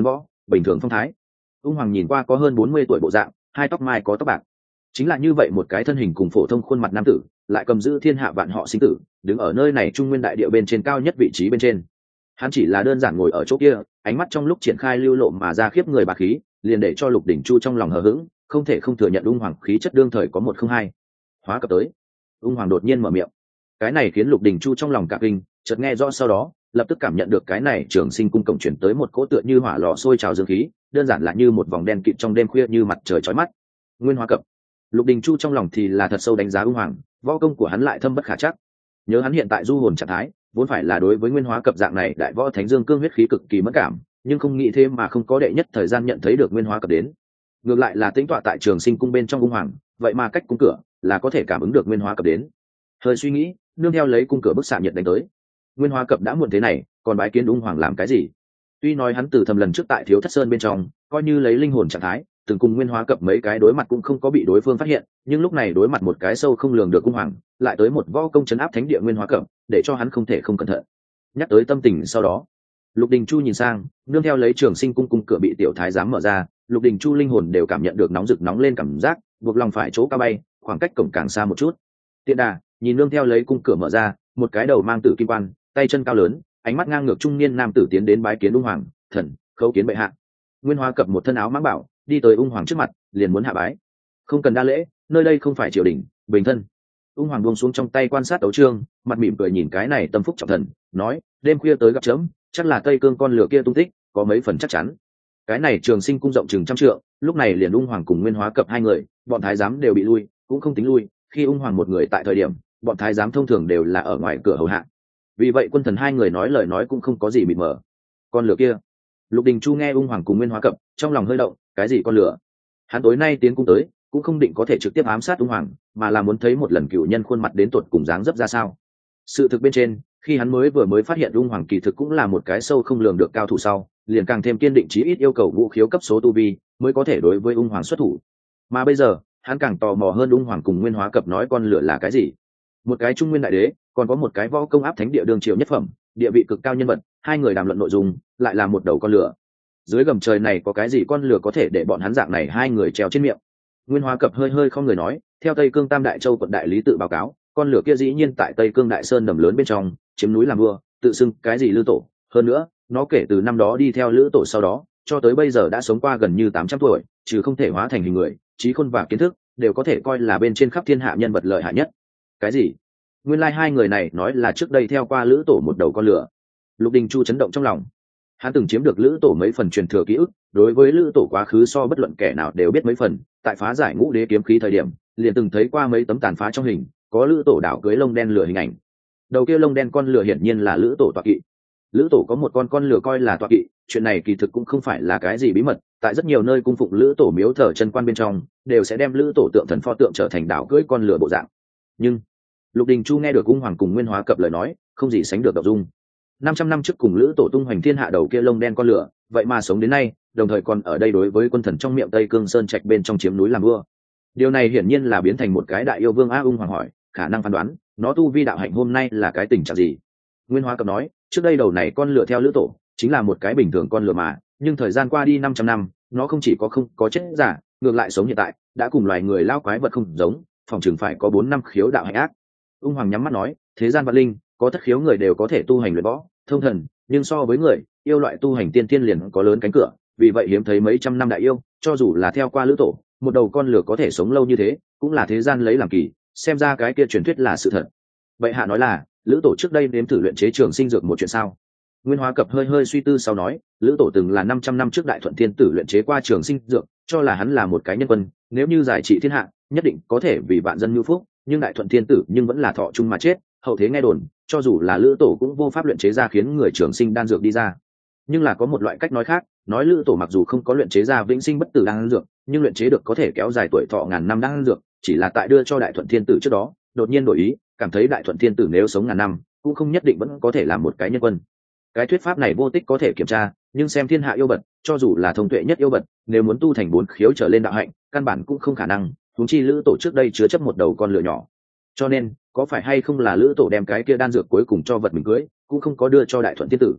bình thường phong thái. Ung Hoàng nhìn qua có hơn 40 tuổi bộ dạng, hai tóc mai có tóc bạc, chính là như vậy một cái thân hình cùng phổ thông khuôn mặt nam tử, lại cầm giữ thiên hạ vạn họ sinh tử, đứng ở nơi này trung nguyên đại địa bên trên cao nhất vị trí bên trên. Hắn chỉ là đơn giản ngồi ở chỗ kia, ánh mắt trong lúc triển khai lưu lộ mà ra khiếp người bá khí, liền để cho Lục Đình Chu trong lòng hờ hững, không thể không thừa nhận Ung Hoàng khí chất đương thời có một không hai. Hóa cập tới. Ung Hoàng đột nhiên mở miệng. Cái này khiến Lục Đình Chu trong lòng cả kinh, chợt nghe rõ sau đó, lập tức cảm nhận được cái này Trường Sinh cung cổng chuyển tới một cỗ tựa như hỏa lò sôi trào dương khí, đơn giản là như một vòng đen kịt trong đêm khuya như mặt trời chói mắt. Nguyên Hóa cập. Lục Đình Chu trong lòng thì là thật sâu đánh giá Ung Hoàng, võ công của hắn lại thâm bất khả trắc. Nhớ hắn hiện tại du hồn trạng thái, vốn phải là đối với Nguyên Hóa cập dạng này đại võ thánh dương cương huyết khí cực kỳ mất cảm, nhưng không nghĩ thế mà không có đệ nhất thời gian nhận thấy được Nguyên Hóa cập đến. Ngược lại là tĩnh tọa tại Trường Sinh cung bên trong Ung Hoàng, vậy mà cách cung cửa là có thể cảm ứng được Nguyên Hóa cập đến. Hơi suy nghĩ, nương theo lấy cung cửa bức xạ nhiệt đánh tới. Nguyên Hóa cập đã muộn thế này, còn bái kiến Ung Hoàng làm cái gì? Tuy nói hắn từ thầm lần trước tại Thiếu Thất Sơn bên trong, coi như lấy linh hồn trạng thái, từng cùng Nguyên Hóa cập mấy cái đối mặt cũng không có bị đối phương phát hiện, nhưng lúc này đối mặt một cái sâu không lường được Ung Hoàng, lại tới một võ công chấn áp thánh địa Nguyên Hóa cập, để cho hắn không thể không cẩn thận. Nhắc tới tâm tình sau đó, Lục Đình Chu nhìn sang, nương theo lấy Trường Sinh cung cửa bị tiểu thái giám mở ra, Lục Đình Chu linh hồn đều cảm nhận được nóng rực nóng lên cảm giác, buộc lòng phải chỗ cao bay, khoảng cách cổng càng xa một chút. Tiện đà, nhìn nương theo lấy cung cửa mở ra, một cái đầu mang tử kim quan, tay chân cao lớn, ánh mắt ngang ngược trung niên nam tử tiến đến bái kiến Ung Hoàng, thần, khấu kiến bệ hạ. Nguyên Hóa cập một thân áo mãng bảo, đi tới Ung Hoàng trước mặt, liền muốn hạ bái. Không cần đa lễ, nơi đây không phải triều đình, bình thân. Ung Hoàng buông xuống trong tay quan sát đấu trương, mặt mỉm cười nhìn cái này tâm phúc trọng thần, nói, đêm khuya tới gặp chấm, chắc là Tây Cương con lửa kia tung tích, có mấy phần chắc chắn. Cái này Trường Sinh cung rộng chừng 100 trượng, lúc này liền Ung Hoàng cùng Nguyên Hóa cập hai người, bọn thái giám đều bị lui, cũng không tính lui, khi Ung Hoàng một người tại thời điểm, bọn thái giám thông thường đều là ở ngoài cửa hầu hạ. Vì vậy quân thần hai người nói lời nói cũng không có gì mịt mờ. Con lửa kia. Lục Đình Chu nghe Ung Hoàng cùng Nguyên Hóa cập, trong lòng hơi động, cái gì con lửa? Hắn tối nay tiến cung tới, cũng không định có thể trực tiếp ám sát Ung Hoàng, mà là muốn thấy một lần cựu nhân khuôn mặt đến tột cùng dáng dấp ra sao. Sự thực bên trên, khi hắn mới phát hiện Ung Hoàng kỳ thực cũng là một cái sâu không lường được cao thủ sau, liền càng thêm kiên định chí ít yêu cầu vũ khiếu cấp số tu vi mới có thể đối với Ung Hoàng xuất thủ. Mà bây giờ, hắn càng tò mò hơn Ung Hoàng cùng Nguyên Hóa cập nói con lửa là cái gì. Một cái trung nguyên đại đế, còn có một cái võ công áp thánh địa đương triều nhất phẩm, địa vị cực cao nhân vật, hai người đàm luận nội dung, lại là một đầu con lửa. Dưới gầm trời này có cái gì con lửa có thể để bọn hắn dạng này hai người treo trên miệng. Nguyên Hóa cập hơi hơi không người nói, theo Tây Cương Tam Đại Châu quận đại lý tự báo cáo, con lửa kia dĩ nhiên tại Tây Cương Đại Sơn đầm lớn bên trong, chiếm núi làm vua, tự xưng cái gì Lữ Tổ, hơn nữa, nó kể từ năm đó đi theo Lữ Tổ sau đó, cho tới bây giờ đã sống qua gần như 800 tuổi, trừ không thể hóa thành hình người, trí khôn và kiến thức đều có thể coi là bên trên khắp thiên hạ nhân vật lợi hại nhất. Cái gì? Nguyên lai hai người này nói là trước đây theo qua Lữ Tổ một đầu con lửa. Lục Đình Chu chấn động trong lòng. Hắn từng chiếm được Lữ Tổ mấy phần truyền thừa ký ức, đối với Lữ Tổ quá khứ so bất luận kẻ nào đều biết mấy phần, tại phá giải Ngũ Đế kiếm khí thời điểm, liền từng thấy qua mấy tấm tàn phá trong hình, có Lữ Tổ đảo cưới lông đen lửa hình ảnh. Đầu kia lông đen con lửa hiển nhiên là Lữ Tổ tọa kỵ. Lữ Tổ có một con lửa coi là tọa kỵ, chuyện này kỳ thực cũng không phải là cái gì bí mật, tại rất nhiều nơi cung phụng Lữ Tổ miếu thờ chân quan bên trong, đều sẽ đem Lữ Tổ tượng thần pho tượng trở thành đảo cưới con lửa bộ dạng. Nhưng Lục Đình Chu nghe được Ung Hoàng cùng Nguyên Hóa cập lời nói, không gì sánh được động dung. 500 năm trước cùng Lữ Tổ tung hoành thiên hạ đầu kia lông đen con lửa, vậy mà sống đến nay, đồng thời còn ở đây đối với quân thần trong miệng Tây Cương Sơn Trạch bên trong chiếm núi làm vua. Điều này hiển nhiên là biến thành một cái đại yêu vương a. Ung Hoàng hỏi, khả năng phán đoán, nó tu vi đạo hạnh hôm nay là cái tình trạng gì? Nguyên Hóa cập nói, trước đây đầu này con lửa theo Lữ Tổ, chính là một cái bình thường con lửa mà, nhưng thời gian qua đi 500 năm, nó không chỉ không có chết giả, ngược lại sống hiện tại, đã cùng loài người lao quái vật không giống, phòng chừng phải có 4 năm khiếu đạo hạnh ác. Ung Hoàng nhắm mắt nói, thế gian vạn linh, có thất khiếu người đều có thể tu hành luyện võ, thông thần, nhưng so với người, yêu loại tu hành tiên tiên liền có lớn cánh cửa, vì vậy hiếm thấy mấy trăm năm đại yêu, cho dù là theo qua Lữ Tổ, một đầu con lửa có thể sống lâu như thế, cũng là thế gian lấy làm kỳ, xem ra cái kia truyền thuyết là sự thật. Vậy hạ nói là, Lữ Tổ trước đây nếm thử luyện chế trường sinh dược một chuyện sao? Nguyên Hóa cập hơi hơi suy tư sau nói, Lữ Tổ từng là 500 năm trước Đại Thuận Thiên Tử luyện chế qua trường sinh dược, cho là hắn là một cái nhân quân, nếu như giải trị thiên hạ, nhất định có thể vì vạn dân nhu phúc, nhưng Đại Thuận Thiên Tử nhưng vẫn là thọ chung mà chết, hậu thế nghe đồn, cho dù là Lữ Tổ cũng vô pháp luyện chế ra khiến người trường sinh đan dược đi ra. Nhưng là có một loại cách nói khác, nói Lữ Tổ mặc dù không có luyện chế ra vĩnh sinh bất tử đan dược, nhưng luyện chế được có thể kéo dài tuổi thọ ngàn năm đan dược, chỉ là tại đưa cho Đại Thuận Thiên Tử trước đó, đột nhiên đổi ý, cảm thấy Đại Thuận Thiên Tử nếu sống ngàn năm, cũng không nhất định vẫn có thể làm một cái nhân quân. Cái thuyết pháp này vô tích có thể kiểm tra, nhưng xem thiên hạ yêu bật, cho dù là thông tuệ nhất yêu bật, nếu muốn tu thành 4 khiếu trở lên đạo hạnh, căn bản cũng không khả năng, huống chi Lữ Tổ trước đây chứa chấp một đầu con lửa nhỏ. Cho nên, có phải hay không là Lữ Tổ đem cái kia đan dược cuối cùng cho vật mình cưới, cũng không có đưa cho Đại Thuận Thiên Tử.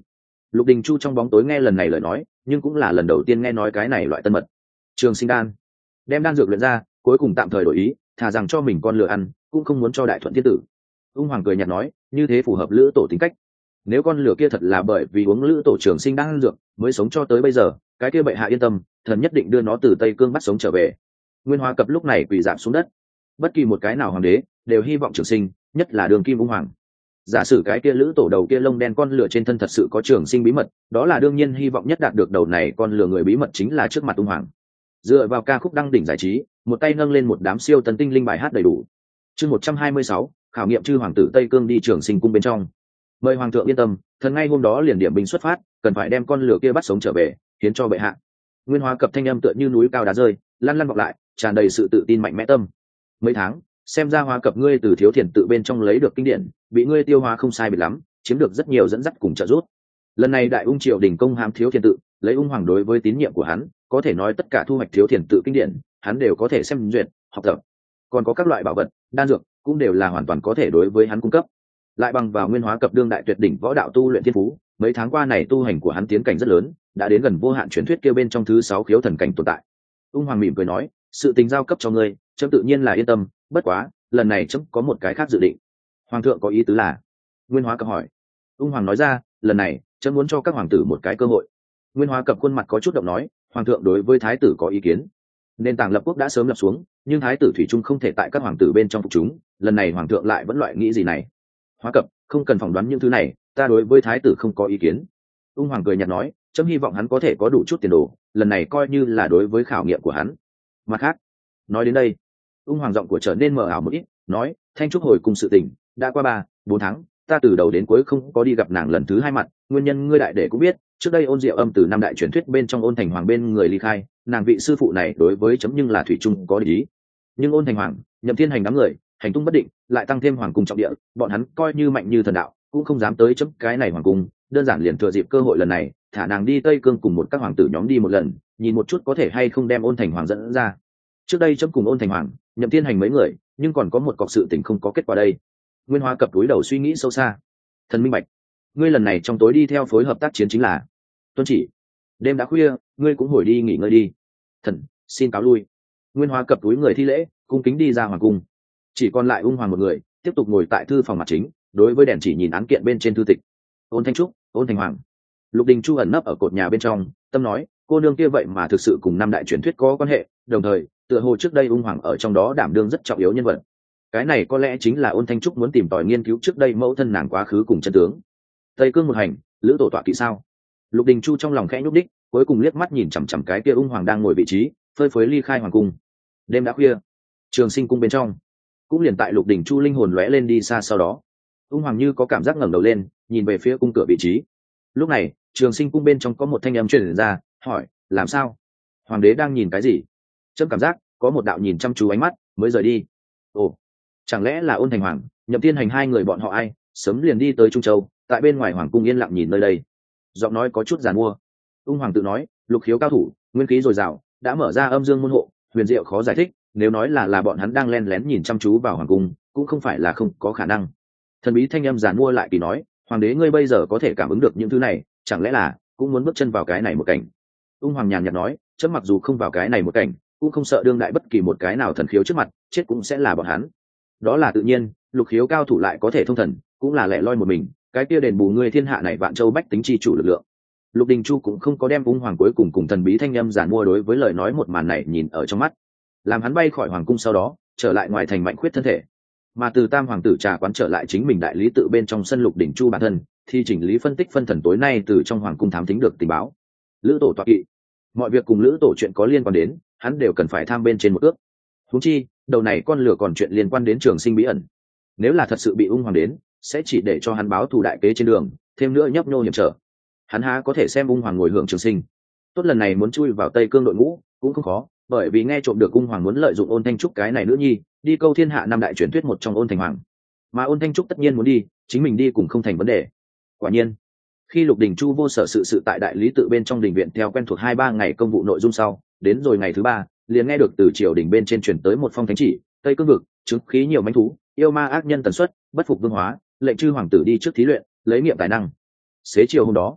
Lục Đình Chu trong bóng tối nghe lần này lời nói, nhưng cũng là lần đầu tiên nghe nói cái này loại tân mật. Trường sinh đan, đem đan dược luyện ra, cuối cùng tạm thời đổi ý, thà rằng cho mình con lừa ăn, cũng không muốn cho Đại Thuận thiên tử. Ung Hoàng cười nhạt nói, như thế phù hợp Lữ tổ tính cách. Nếu con lừa kia thật là bởi vì uống Lữ tổ trường sinh đan dược mới sống cho tới bây giờ, cái kia bệ hạ yên tâm, thần nhất định đưa nó từ Tây Cương bắt sống trở về. Nguyên Hóa Cập lúc này quỳ rạp xuống đất. Bất kỳ một cái nào hoàng đế đều hy vọng trường sinh, nhất là đường kim Ung Hoàng. Giả sử cái kia Lữ tổ đầu kia lông đen con lừa trên thân thật sự có trường sinh bí mật, đó là đương nhiên hy vọng nhất đạt được đầu này con lừa người bí mật chính là trước mặt Ung Hoàng. Dựa vào ca khúc đăng đỉnh giải trí, một tay nâng lên một đám siêu tấn tinh linh bài hát đầy đủ. Chương 126, khảo nghiệm chư hoàng tử Tây Cương đi trường sinh cung bên trong. Mời hoàng thượng yên tâm, thần ngay hôm đó liền điểm binh xuất phát, cần phải đem con lừa kia bắt sống trở về, hiến cho bệ hạ. Nguyên Hóa Cập thanh âm tựa như núi cao đá rơi, lăn lăn vọng lại, tràn đầy sự tự tin mạnh mẽ tâm. Mấy tháng, xem ra Hóa Cập ngươi từ Thiếu Thiền tự bên trong lấy được kinh điển, bị ngươi tiêu hóa không sai biệt lắm, chiếm được rất nhiều dẫn dắt cùng trợ giúp. Lần này Đại Ung triều đình công hãm Thiếu Thiền tự, lấy Ung Hoàng đối với tín nhiệm của hắn, có thể nói tất cả thu hoạch Thiếu Thiền tự kinh điển, hắn đều có thể xem duyệt, học tập. Còn có các loại bảo vật, đan dược, cũng đều là hoàn toàn có thể đối với hắn cung cấp. Lại bằng vào Nguyên Hóa Cập đương đại tuyệt đỉnh võ đạo tu luyện thiên phú, mấy tháng qua này tu hành của hắn tiến cảnh rất lớn, đã đến gần vô hạn truyền thuyết kia bên trong thứ 6 khiếu thần cảnh tồn tại. Ung Hoàng mỉm cười nói, sự tình giao cấp cho ngươi, chấm tự nhiên là yên tâm, bất quá, lần này chấm có một cái khác dự định. Hoàng thượng có ý tứ là? Nguyên Hóa Cập hỏi. Ung Hoàng nói ra, lần này, chấm muốn cho các hoàng tử một cái cơ hội. Nguyên Hóa Cập khuôn mặt có chút động nói, hoàng thượng đối với thái tử có ý kiến. Nền tảng lập quốc đã sớm lập xuống, nhưng thái tử thủy trung không thể tại các hoàng tử bên trong phục chúng, lần này hoàng thượng lại vẫn loại nghĩ gì này. Hóa Cập, không cần phỏng đoán những thứ này, ta đối với thái tử không có ý kiến. Ung Hoàng cười nhạt nói, chấm hy vọng hắn có thể có đủ chút tiền đồ, lần này coi như là đối với khảo nghiệm của hắn. Mặt khác, nói đến đây, Ung Hoàng giọng của trở nên mờ ảo một ít, nói, Thanh Trúc hồi cùng sự tình, đã qua 3-4 tháng, ta từ đầu đến cuối không có đi gặp nàng lần thứ 2 mặt, nguyên nhân ngươi đại đệ cũng biết, trước đây Ôn Diệu Âm từ năm đại truyền thuyết bên trong Ôn Thành Hoàng bên người ly khai, nàng vị sư phụ này đối với chấm nhưng là thủy chung có ý. Nhưng Ôn Thành Hoàng, Nhậm Thiên Hành đám người, hành tung bất định, lại tăng thêm hoàng cung trọng địa, bọn hắn coi như mạnh như thần đạo, cũng không dám tới chấm cái này hoàng cung, đơn giản liền thừa dịp cơ hội lần này, thả nàng đi Tây Cương cùng một các hoàng tử nhóm đi một lần, nhìn một chút có thể hay không đem Ôn Thành Hoàng dẫn ra. Trước đây chấm cùng Ôn Thành Hoàng, Nhậm Thiên Hành mấy người, nhưng còn có một cọc sự tình không có kết quả đây. Nguyên Hóa Cập túi đầu suy nghĩ sâu xa. Thần minh bạch, ngươi lần này trong tối đi theo phối hợp tác chiến chính là tuân chỉ. Đêm đã khuya, ngươi cũng hồi đi nghỉ ngơi đi. Thần xin cáo lui. Nguyên Hóa Cập túi người thi lễ, cung kính đi ra hoàng cung. Chỉ còn lại Ung Hoàng một người, tiếp tục ngồi tại thư phòng mặt chính, đối với đèn chỉ nhìn án kiện bên trên thư tịch. Ôn Thanh Trúc, Ôn Thành Hoàng. Lục Đình Chu ẩn nấp ở cột nhà bên trong, tâm nói, cô nương kia vậy mà thực sự cùng năm đại truyền thuyết có quan hệ, đồng thời, tựa hồ trước đây Ung Hoàng ở trong đó đảm đương rất trọng yếu nhân vật. Cái này có lẽ chính là Ôn Thanh Trúc muốn tìm tòi nghiên cứu trước đây mẫu thân nàng quá khứ cùng chân tướng. Tây Cương một hành, Lữ tổ tọa kỵ sao? Lục Đình Chu trong lòng khẽ nhúc đích, cuối cùng liếc mắt nhìn chằm chằm cái kia Ung Hoàng đang ngồi vị trí, phơi phới ly khai hoàng cung. Đêm đã khuya, Trường Sinh cung bên trong, cũng liền tại Lục Đình Chu linh hồn lóe lên đi xa, sau đó Ung Hoàng như có cảm giác ngẩng đầu lên, nhìn về phía cung cửa vị trí. Lúc này, Trường Sinh cung bên trong có một thanh âm truyền ra, hỏi, làm sao? Hoàng đế đang nhìn cái gì? Chấm cảm giác có một đạo nhìn chăm chú ánh mắt mới rời đi. Ồ, chẳng lẽ là Ôn Thành Hoàng, Nhậm Thiên Hành hai người bọn họ ai sớm liền đi tới Trung Châu, tại bên ngoài hoàng cung yên lặng nhìn nơi đây. Giọng nói có chút giàn mua. Ung Hoàng tự nói, lục khiếu cao thủ, nguyên khí dồi dào, đã mở ra âm dương môn hộ, huyền diệu khó giải thích, nếu nói là bọn hắn đang len lén nhìn chăm chú vào hoàng cung, cũng không phải là không có khả năng. Thần bí thanh âm giàn mua lại kỳ nói, hoàng đế ngươi bây giờ có thể cảm ứng được những thứ này, chẳng lẽ là cũng muốn bước chân vào cái này một cảnh? Ung Hoàng nhàn nhạt nói, chấm mặc dù không vào cái này một cảnh, cũng không sợ đương đại bất kỳ một cái nào thần khiếu trước mặt, chết cũng sẽ là bọn hắn. Đó là tự nhiên, lục khiếu cao thủ lại có thể thông thần, cũng là lẻ loi một mình, cái kia đền bù ngươi thiên hạ này vạn châu bách tính chi chủ lực lượng. Lục Đình Chu cũng không có đem Ung Hoàng cuối cùng thần bí thanh âm giản mua đối với lời nói một màn này nhìn ở trong mắt, làm hắn bay khỏi hoàng cung sau đó trở lại ngoài thành mạnh khuyết thân thể, mà từ Tam hoàng tử trà quán trở lại chính mình đại lý tự bên trong sân Lục Đình Chu bản thân thì chỉnh lý phân tích phân thần tối nay từ trong hoàng cung thám thính được tình báo. Lữ tổ tọa kỵ, mọi việc cùng Lữ tổ chuyện có liên quan đến, hắn đều cần phải tham bên trên một ước. Huống chi, đầu này con lửa còn chuyện liên quan đến Trường Sinh bí ẩn, nếu là thật sự bị Ung Hoàng đến, sẽ chỉ để cho hắn báo thù đại kế trên đường, thêm nữa nhấp nhô hiểm trở. Hắn há có thể xem Ung Hoàng ngồi hưởng Trường Sinh. Tốt, lần này muốn chui vào Tây Cương đội ngũ cũng không khó, bởi vì nghe trộm được Ung Hoàng muốn lợi dụng Ôn Thanh Trúc cái này nữ nhi đi câu thiên hạ năm đại truyền thuyết một trong Ôn Thành Hoàng, mà Ôn Thanh Trúc tất nhiên muốn đi, chính mình đi cũng không thành vấn đề. Quả nhiên, khi Lục Đình Chu vô sở sự tại đại lý tự bên trong đình viện theo quen thuộc 2-3 ngày công vụ nội dung sau, đến rồi ngày thứ 3, liền nghe được từ triều đình bên trên truyền tới một phong thánh chỉ, Tây Cương vực, chứng khí nhiều manh thú, yêu ma ác nhân tần suất, bất phục vương hóa, lệnh chư hoàng tử đi trước thí luyện, lấy nghiệm tài năng. Xế chiều hôm đó,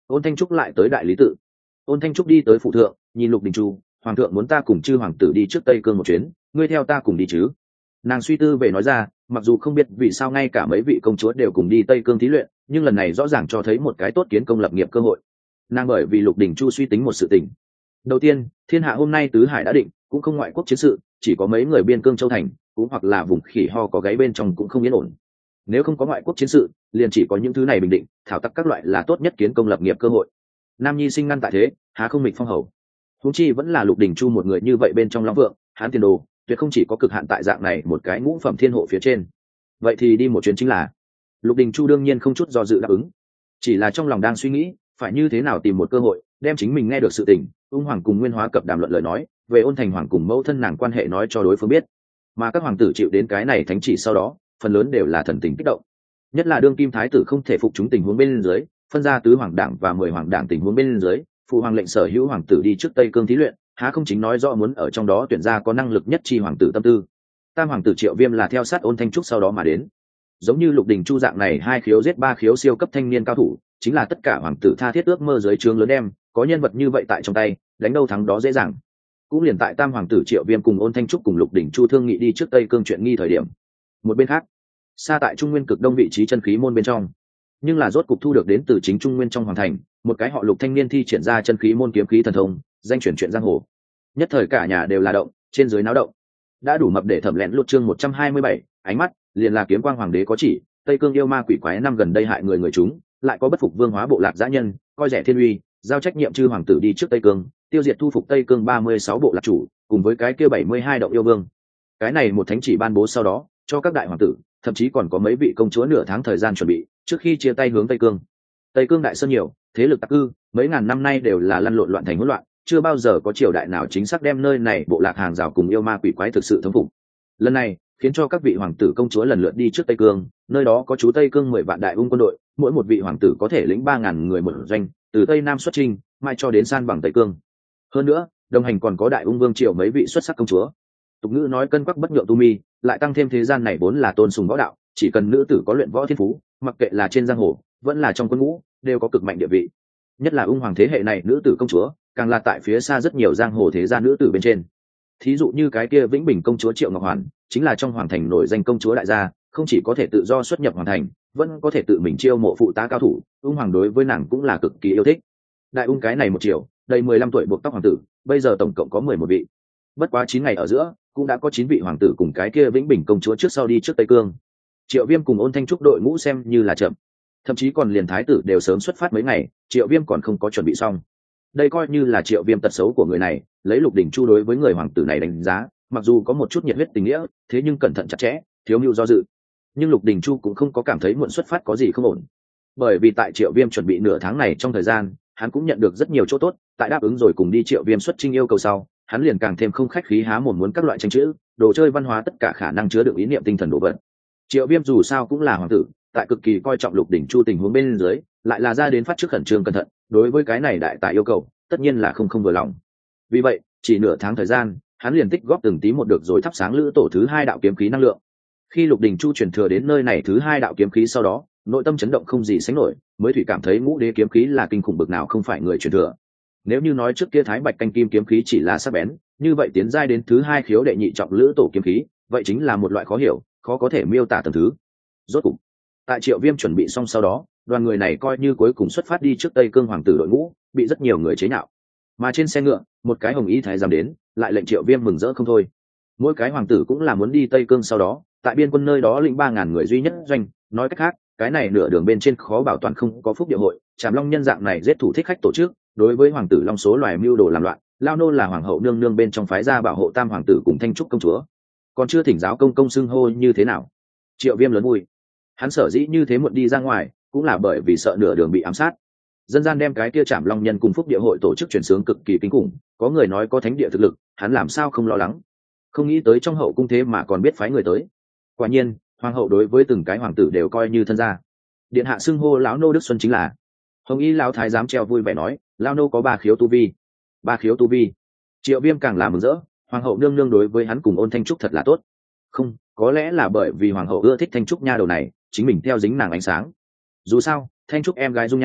Ôn Thanh Trúc lại tới đại lý tự. Ôn Thanh Trúc đi tới phụ thượng, nhìn Lục Đình Chu, hoàng thượng muốn ta cùng chư hoàng tử đi trước Tây Cương một chuyến, ngươi theo ta cùng đi chứ? Nàng suy tư về nói ra, mặc dù không biết vì sao ngay cả mấy vị công chúa đều cùng đi Tây Cương thí luyện, nhưng lần này rõ ràng cho thấy một cái tốt kiến công lập nghiệp cơ hội. Nàng bởi vì Lục Đình Chu suy tính một sự tình. Đầu tiên, thiên hạ hôm nay tứ hải đã định, cũng không ngoại quốc chiến sự, chỉ có mấy người biên cương châu thành, cũng hoặc là vùng khỉ ho có gáy bên trong cũng không yên ổn. Nếu không có ngoại quốc chiến sự, liền chỉ có những thứ này bình định, thảo tác các loại là tốt nhất kiến công lập nghiệp cơ hội. Nam nhi sinh ngăn tại thế, há không mịch phong hầu. Huống chi vẫn là Lục Đình Chu một người như vậy bên trong Long Vượng, hán tiền đồ, tuyệt không chỉ có cực hạn tại dạng này một cái ngũ phẩm thiên hộ phía trên. Vậy thì đi một chuyến chính là. Lục Đình Chu đương nhiên không chút do dự đáp ứng, chỉ là trong lòng đang suy nghĩ phải như thế nào tìm một cơ hội đem chính mình nghe được sự tình ung hoàng cùng Nguyên Hóa Cập đàm luận lời nói về Ôn Thành hoàng cùng mẫu thân nàng quan hệ nói cho đối phương biết. Mà các hoàng tử chịu đến cái này thánh chỉ sau đó, phần lớn đều là thần tình kích động, nhất là đương kim thái tử không thể phục chúng tình huống bên dưới, phân ra tứ hoàng đảng và 10 hoàng đảng tình huống bên dưới, phụ hoàng lệnh sở hữu hoàng tử đi trước Tây Cương thí luyện, há không chính nói rõ muốn ở trong đó tuyển ra có năng lực nhất chi hoàng tử tâm tư. Tam hoàng tử Triệu Viêm là theo sát Ôn Thanh Trúc sau đó mà đến. Giống như Lục Đình Chu dạng này 2 khiếu giết 3 khiếu siêu cấp thanh niên cao thủ, chính là tất cả hoàng tử tha thiết ước mơ dưới trướng lớn đem, có nhân vật như vậy tại trong tay, đánh đâu thắng đó dễ dàng. Cũng liền tại Tam hoàng tử Triệu Viêm cùng Ôn Thanh Trúc cùng Lục Đình Chu thương nghị đi trước Tây Cương chuyện nghi thời điểm. Một bên khác, xa tại Trung Nguyên cực đông vị trí chân khí môn bên trong, nhưng là rốt cục thu được đến từ chính Trung Nguyên trong hoàng thành, một cái họ Lục thanh niên thi triển ra chân khí môn kiếm khí thần thông, danh chuyển chuyện giang hồ. Nhất thời cả nhà đều là động, trên dưới náo động. Đã đủ mập để thẩm lén lút chương 127, ánh mắt liền là kiếm quang hoàng đế có chỉ, Tây Cương yêu ma quỷ quái năm gần đây hại người chúng, lại có bất phục vương hóa bộ lạc dã nhân, coi rẻ thiên uy, giao trách nhiệm chư hoàng tử đi trước Tây Cương, tiêu diệt thu phục Tây Cương 36 bộ lạc chủ, cùng với cái kia 72 động yêu vương. Cái này một thánh chỉ ban bố sau đó, cho các đại hoàng tử, thậm chí còn có mấy vị công chúa nửa tháng thời gian chuẩn bị, trước khi chia tay hướng Tây Cương. Tây Cương đại sơn nhiều, thế lực tắc cư, mấy ngàn năm nay đều là lăn lộn loạn thành hỗn loạn, chưa bao giờ có triều đại nào chính xác đem nơi này bộ lạc hàng rào cùng yêu ma quỷ quái thực sự thống phục. Lần này, khiến cho các vị hoàng tử công chúa lần lượt đi trước Tây Cương, nơi đó có chú Tây Cương 10 vạn đại ung quân đội, mỗi một vị hoàng tử có thể lĩnh 3000 người một doanh, từ Tây Nam xuất chinh, mai cho đến san bằng Tây Cương. Hơn nữa, đồng hành còn có đại ung vương triều mấy vị xuất sắc công chúa. Tục ngữ nói cân quắc bất nhượng tu mi, lại tăng thêm thế gian này vốn là tôn sùng võ đạo, chỉ cần nữ tử có luyện võ thiên phú, mặc kệ là trên giang hồ, vẫn là trong quân ngũ, đều có cực mạnh địa vị. Nhất là ung hoàng thế hệ này nữ tử công chúa, càng là tại phía xa rất nhiều giang hồ thế gia nữ tử bên trên. Thí dụ như cái kia Vĩnh Bình công chúa Triệu Ngọc Hoàn, chính là trong hoàng thành nổi danh công chúa đại gia, không chỉ có thể tự do xuất nhập hoàng thành, vẫn có thể tự mình chiêu mộ phụ tá cao thủ, ung hoàng đối với nàng cũng là cực kỳ yêu thích. Đại ung cái này một triệu, đầy 15 tuổi buộc tóc hoàng tử, bây giờ tổng cộng có 11 vị. Bất quá 9 ngày ở giữa, cũng đã có 9 vị hoàng tử cùng cái kia Vĩnh Bình công chúa trước sau đi trước Tây Cương. Triệu Viêm cùng Ôn Thanh Trúc đội ngũ xem như là chậm, thậm chí còn liền thái tử đều sớm xuất phát mấy ngày, Triệu Viêm còn không có chuẩn bị xong. Đây coi như là Triệu Viêm tật xấu của người này, lấy Lục Đình Chu đối với người hoàng tử này đánh giá, mặc dù có một chút nhiệt huyết tình nghĩa, thế nhưng cẩn thận chặt chẽ, thiếu mưu do dự. Nhưng Lục Đình Chu cũng không có cảm thấy muộn xuất phát có gì không ổn, bởi vì tại Triệu Viêm chuẩn bị nửa tháng này trong thời gian, hắn cũng nhận được rất nhiều chỗ tốt, tại đáp ứng rồi cùng đi Triệu Viêm xuất chinh yêu cầu sau, hắn liền càng thêm không khách khí há mồm muốn các loại tranh chữ, đồ chơi văn hóa tất cả khả năng chứa đựng ý niệm tinh thần đồ vật. Triệu Viêm dù sao cũng là hoàng tử, tại cực kỳ coi trọng Lục Đình Chu tình huống bên dưới, lại là ra đến phát trước khẩn trương cẩn thận, đối với cái này đại tại yêu cầu, tất nhiên là không vừa lòng. Vì vậy, chỉ nửa tháng thời gian, hắn liền tích góp từng tí một được rồi thắp sáng lữ tổ thứ 2 đạo kiếm khí năng lượng. Khi Lục Đình Chu truyền thừa đến nơi này thứ 2 đạo kiếm khí sau đó, nội tâm chấn động không gì sánh nổi, mới thủy cảm thấy Ngũ Đế kiếm khí là kinh khủng bực nào không phải người truyền thừa. Nếu như nói trước kia Thái Bạch canh kim kiếm khí chỉ là sắc bén, như vậy tiến giai đến thứ 2 khiếu đệ nhị trọng lữ tổ kiếm khí, vậy chính là một loại khó hiểu, khó có thể miêu tả tầng thứ. Rốt cục, tại Triệu Viêm chuẩn bị xong sau đó, đoàn người này coi như cuối cùng xuất phát đi trước Tây Cương hoàng tử đội ngũ, bị rất nhiều người chế nhạo. Mà trên xe ngựa, một cái hồng y thái giám đến, lại lệnh Triệu Viêm mừng rỡ không thôi. Mỗi cái hoàng tử cũng là muốn đi Tây Cương sau đó, tại biên quân nơi đó lĩnh 3000 người duy nhất doanh, nói cách khác, cái này nửa đường bên trên khó bảo toàn không có phúc địa hội, Trảm Long nhân dạng này giết thủ thích khách tổ chức, đối với hoàng tử long số loài mưu đồ làm loạn, lao nô là hoàng hậu nương nương bên trong phái ra bảo hộ Tam hoàng tử cùng Thanh Trúc công chúa. Còn chưa thỉnh giáo công công xưng hô như thế nào. Triệu Viêm lớn vui. Hắn sở dĩ như thế muộn đi ra ngoài, cũng là bởi vì sợ nửa đường bị ám sát. Dân gian đem cái kia Trảm Long nhân cùng phúc địa hội tổ chức truyền sướng cực kỳ kinh khủng, có người nói có thánh địa thực lực, hắn làm sao không lo lắng. Không nghĩ tới trong hậu cung thế mà còn biết phái người tới. Quả nhiên, hoàng hậu đối với từng cái hoàng tử đều coi như thân gia. Điện hạ xưng hô lão nô Đức Xuân chính là. Hồng y lão thái giám treo vui vẻ nói, lão nô có 3 khiếu tu vi. 3 khiếu tu vi. Triệu Viêm càng là mừng rỡ, hoàng hậu nương nương đối với hắn cùng Ôn Thanh Trúc thật là tốt. Không, có lẽ là bởi vì hoàng hậu ưa thích Thanh Trúc nha đầu này, chính mình theo dính nàng ánh sáng. Dù sao, Thanh Trúc em gái dung nhan,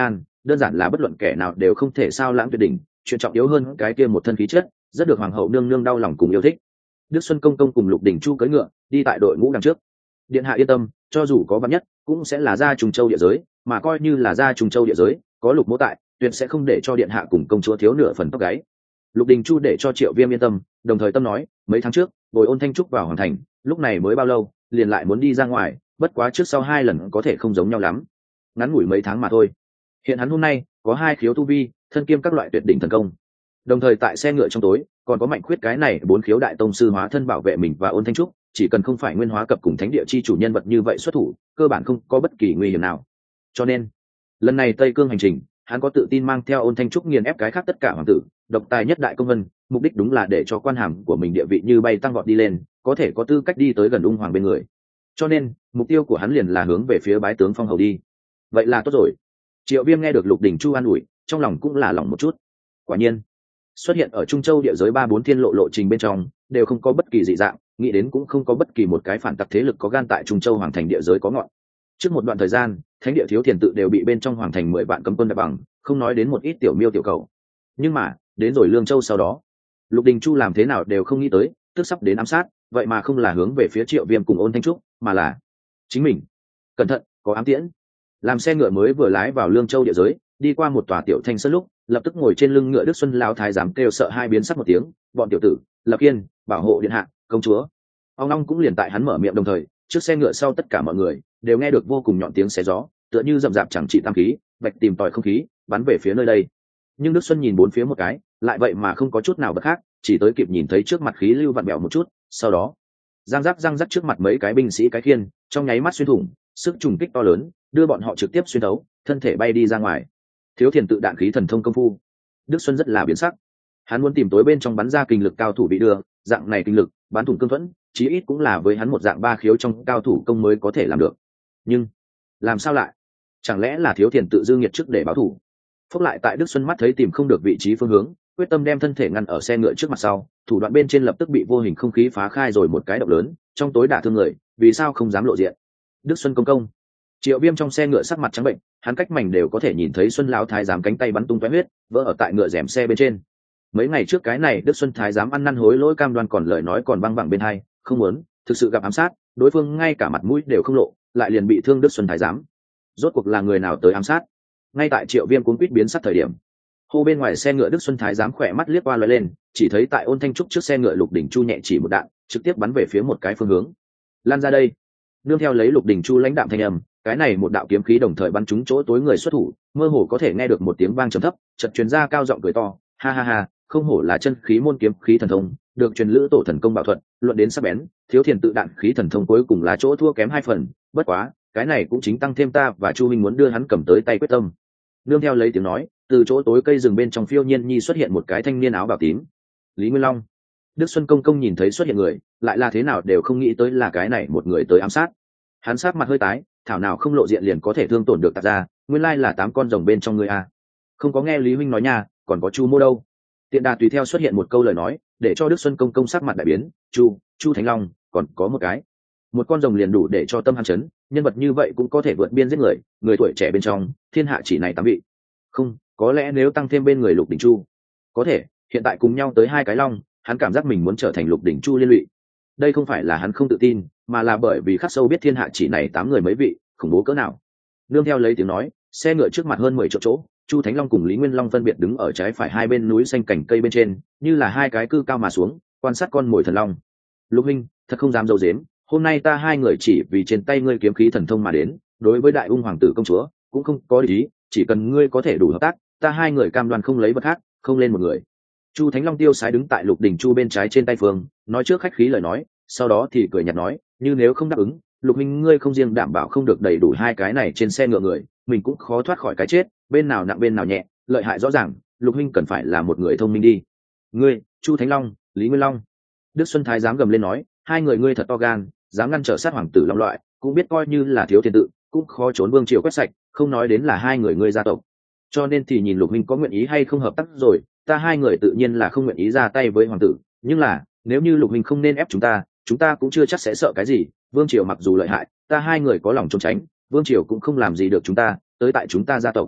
đơn giản là bất luận kẻ nào đều không thể sao lãng tuyệt đỉnh, chuyện trọng yếu hơn cái kia một thân khí chất rất được hoàng hậu nương nương đau lòng cùng yêu thích. Đức Xuân công công cùng Lục Đình Chu cưỡi ngựa đi tại đội ngũ đằng trước. Điện hạ yên tâm, cho dù có vắn nhất cũng sẽ là gia trùng châu địa giới, mà coi như là gia trùng châu địa giới có Lục Mỗ tại, tuyệt sẽ không để cho điện hạ cùng công chúa thiếu nửa phần tóc gáy. Lục Đình Chu để cho Triệu Viêm yên tâm, đồng thời tâm nói, mấy tháng trước bồi Ôn Thanh Trúc vào hoàng thành, lúc này mới bao lâu liền lại muốn đi ra ngoài, bất quá trước sau hai lần có thể không giống nhau lắm, ngắn ngủi mấy tháng mà thôi. Hiện hắn hôm nay có 2 khiếu tu vi, thân kiêm các loại tuyệt đỉnh thần công, đồng thời tại xe ngựa trong tối còn có Mạnh Khuyết cái này 4 khiếu đại tông sư hóa thân bảo vệ mình và Ôn Thanh Trúc, chỉ cần không phải nguyên hóa cập cùng thánh địa chi chủ nhân vật như vậy xuất thủ, cơ bản không có bất kỳ nguy hiểm nào. Cho nên lần này Tây Cương hành trình, hắn có tự tin mang theo Ôn Thanh Trúc nghiền ép cái khác tất cả hoàng tử, độc tài nhất đại công vân, mục đích đúng là để cho quan hàm của mình địa vị như bay tăng vọt đi lên, có thể có tư cách đi tới gần ung hoàng bên người. Cho nên mục tiêu của hắn liền là hướng về phía bái tướng phong hầu đi. Vậy là tốt rồi. Triệu Viêm nghe được Lục Đình Chu an ủi, trong lòng cũng là lòng một chút. Quả nhiên xuất hiện ở Trung Châu địa giới 3-4 thiên lộ lộ trình bên trong đều không có bất kỳ dị dạng, nghĩ đến cũng không có bất kỳ một cái phản tặc thế lực có gan tại Trung Châu hoàng thành địa giới có ngọn. Trước một đoạn thời gian, thánh địa Thiếu Thiền tự đều bị bên trong hoàng thành 10 vạn cấm quân đập bằng, không nói đến một ít tiểu miêu tiểu cầu. Nhưng mà đến rồi Lương Châu sau đó, Lục Đình Chu làm thế nào đều không nghĩ tới, tức sắp đến ám sát, vậy mà không là hướng về phía Triệu Viêm cùng Ôn Thanh Trúc, mà là chính mình. Cẩn thận, có ám tiễn. Làm xe ngựa mới vừa lái vào Lương Châu địa giới, đi qua một tòa tiểu thanh sơn lúc, lập tức ngồi trên lưng ngựa Đức Xuân lão thái giám kêu sợ hai biến sắc một tiếng, bọn tiểu tử, Lập Kiên, bảo hộ điện hạ, công chúa. Ông long cũng liền tại hắn mở miệng đồng thời, trước xe ngựa sau tất cả mọi người đều nghe được vô cùng nhọn tiếng xé gió, tựa như rậm rạp chẳng trị tam khí, bạch tìm tòi không khí, bắn về phía nơi đây. Nhưng Đức Xuân nhìn bốn phía một cái, lại vậy mà không có chút nào bất khác, chỉ tới kịp nhìn thấy trước mặt khí lưu vặn bẹo một chút, sau đó răng rắc trước mặt mấy cái binh sĩ cái khiên, trong nháy mắt xuyên thủng, sức trùng kích to lớn, đưa bọn họ trực tiếp xuyên thấu, thân thể bay đi ra ngoài. Thiếu Thiền tự đạn khí thần thông công phu, Đức Xuân rất là biến sắc. Hắn muốn tìm tối bên trong bắn ra kinh lực cao thủ bị đưa, dạng này kinh lực bắn thủng cương thuẫn, chí ít cũng là với hắn một dạng 3 khiếu trong cao thủ công mới có thể làm được. Nhưng làm sao lại? Chẳng lẽ là Thiếu Thiền tự dư nghiệt trước để báo thủ? Phúc lại tại Đức Xuân mắt thấy tìm không được vị trí phương hướng, quyết tâm đem thân thể ngăn ở xe ngựa trước mặt sau, thủ đoạn bên trên lập tức bị vô hình không khí phá khai rồi một cái động lớn, trong tối đả thương người, vì sao không dám lộ diện? Đức Xuân công công. Triệu Viêm trong xe ngựa sắc mặt trắng bệnh, hắn cách mảnh đều có thể nhìn thấy Xuân lão thái giám cánh tay bắn tung tóe huyết, vỡ ở tại ngựa rèm xe bên trên. Mấy ngày trước cái này Đức Xuân thái giám ăn năn hối lỗi cam đoan còn lời nói còn văng vẳng bên hai, không muốn, thực sự gặp ám sát, đối phương ngay cả mặt mũi đều không lộ, lại liền bị thương Đức Xuân thái giám. Rốt cuộc là người nào tới ám sát? Ngay tại Triệu Viêm cuống quýt biến sắc thời điểm, hô bên ngoài xe ngựa Đức Xuân thái giám khỏe mắt liếc qua lóe lên, chỉ thấy tại Ôn Thanh Trúc trước xe ngựa Lục Đình Chu nhẹ chỉ một đạn, trực tiếp bắn về phía một cái phương hướng. Lan ra đây. Nương theo lấy Lục Đình Chu lãnh đạm thanh âm, cái này một đạo kiếm khí đồng thời bắn trúng chỗ tối người xuất thủ, mơ hồ có thể nghe được một tiếng vang trầm thấp, chợt truyền ra cao giọng cười to, ha ha ha, không hổ là chân khí môn kiếm khí thần thông, được truyền lữ tổ thần công bảo thuật, luận đến sắc bén, Thiếu Thiền tự đạn khí thần thông cuối cùng là chỗ thua kém 2 phần, bất quá, cái này cũng chính tăng thêm ta và Chu Minh muốn đưa hắn cầm tới tay quyết tâm. Nương theo lấy tiếng nói, từ chỗ tối cây rừng bên trong phiêu nhiên nhi xuất hiện một cái thanh niên áo bào tím. Lý Nguyên Long. Đức Xuân công công nhìn thấy xuất hiện người, lại là thế nào đều không nghĩ tới là cái này một người tới ám sát. Hắn sát mặt hơi tái, thảo nào không lộ diện liền có thể thương tổn được tạc ra, nguyên lai là 8 con rồng bên trong người a. Không có nghe Lý huynh nói nha, còn có Chu Mô đâu. Tiện đà tùy theo xuất hiện một câu lời nói, để cho Đức Xuân công công sắc mặt đại biến, Chu Thánh Long, còn có một cái. Một con rồng liền đủ để cho tâm hắn chấn, nhân vật như vậy cũng có thể vượt biên giết người, người tuổi trẻ bên trong, thiên hạ chỉ này 8 vị. Không, có lẽ nếu tăng thêm bên người Lục Đình Chu, có thể, hiện tại cùng nhau tới 2 cái long, hắn cảm giác mình muốn trở thành Lục Đình Chu liên lụy. Đây không phải là hắn không tự tin, mà là bởi vì khắc sâu biết thiên hạ chỉ này 8 người mấy vị, khủng bố cỡ nào. Nương theo lấy tiếng nói, xe ngựa trước mặt hơn 10 chỗ, Chu Thánh Long cùng Lý Nguyên Long phân biệt đứng ở trái phải hai bên núi xanh cảnh cây bên trên, như là 2 cái cư cao mà xuống, quan sát con mồi thần long. Lục huynh, thật không dám dâu dếm, hôm nay ta 2 người chỉ vì trên tay ngươi kiếm khí thần thông mà đến, đối với đại ung hoàng tử công chúa cũng không có ý, chỉ cần ngươi có thể đủ hợp tác, ta 2 người cam đoan không lấy vật khác, không lên một người. Chu Thánh Long tiêu sái đứng tại Lục Đình Chu bên trái trên tay phương, nói trước khách khí lời nói, sau đó thì cười nhạt nói, như nếu không đáp ứng, Lục huynh ngươi không riêng đảm bảo không được đầy đủ 2 cái này trên xe ngựa người, mình cũng khó thoát khỏi cái chết, bên nào nặng bên nào nhẹ, lợi hại rõ ràng, Lục huynh cần phải là một người thông minh đi. Ngươi, Chu Thánh Long, Lý Nguyên Long. Đức Xuân thái dám gầm lên nói, 2 người ngươi thật to gan, dám ngăn trở sát hoàng tử long loại, cũng biết coi như là Thiếu Thiền tự, cũng khó trốn vương triều quét sạch, không nói đến là 2 người ngươi gia tộc. Cho nên thì nhìn Lục huynh có nguyện ý hay không hợp tác rồi, ta 2 người tự nhiên là không nguyện ý ra tay với hoàng tử, nhưng là nếu như Lục huynh không nên ép chúng ta cũng chưa chắc sẽ sợ cái gì, vương triều mặc dù lợi hại, ta 2 người có lòng trốn tránh, vương triều cũng không làm gì được chúng ta, tới tại chúng ta gia tộc.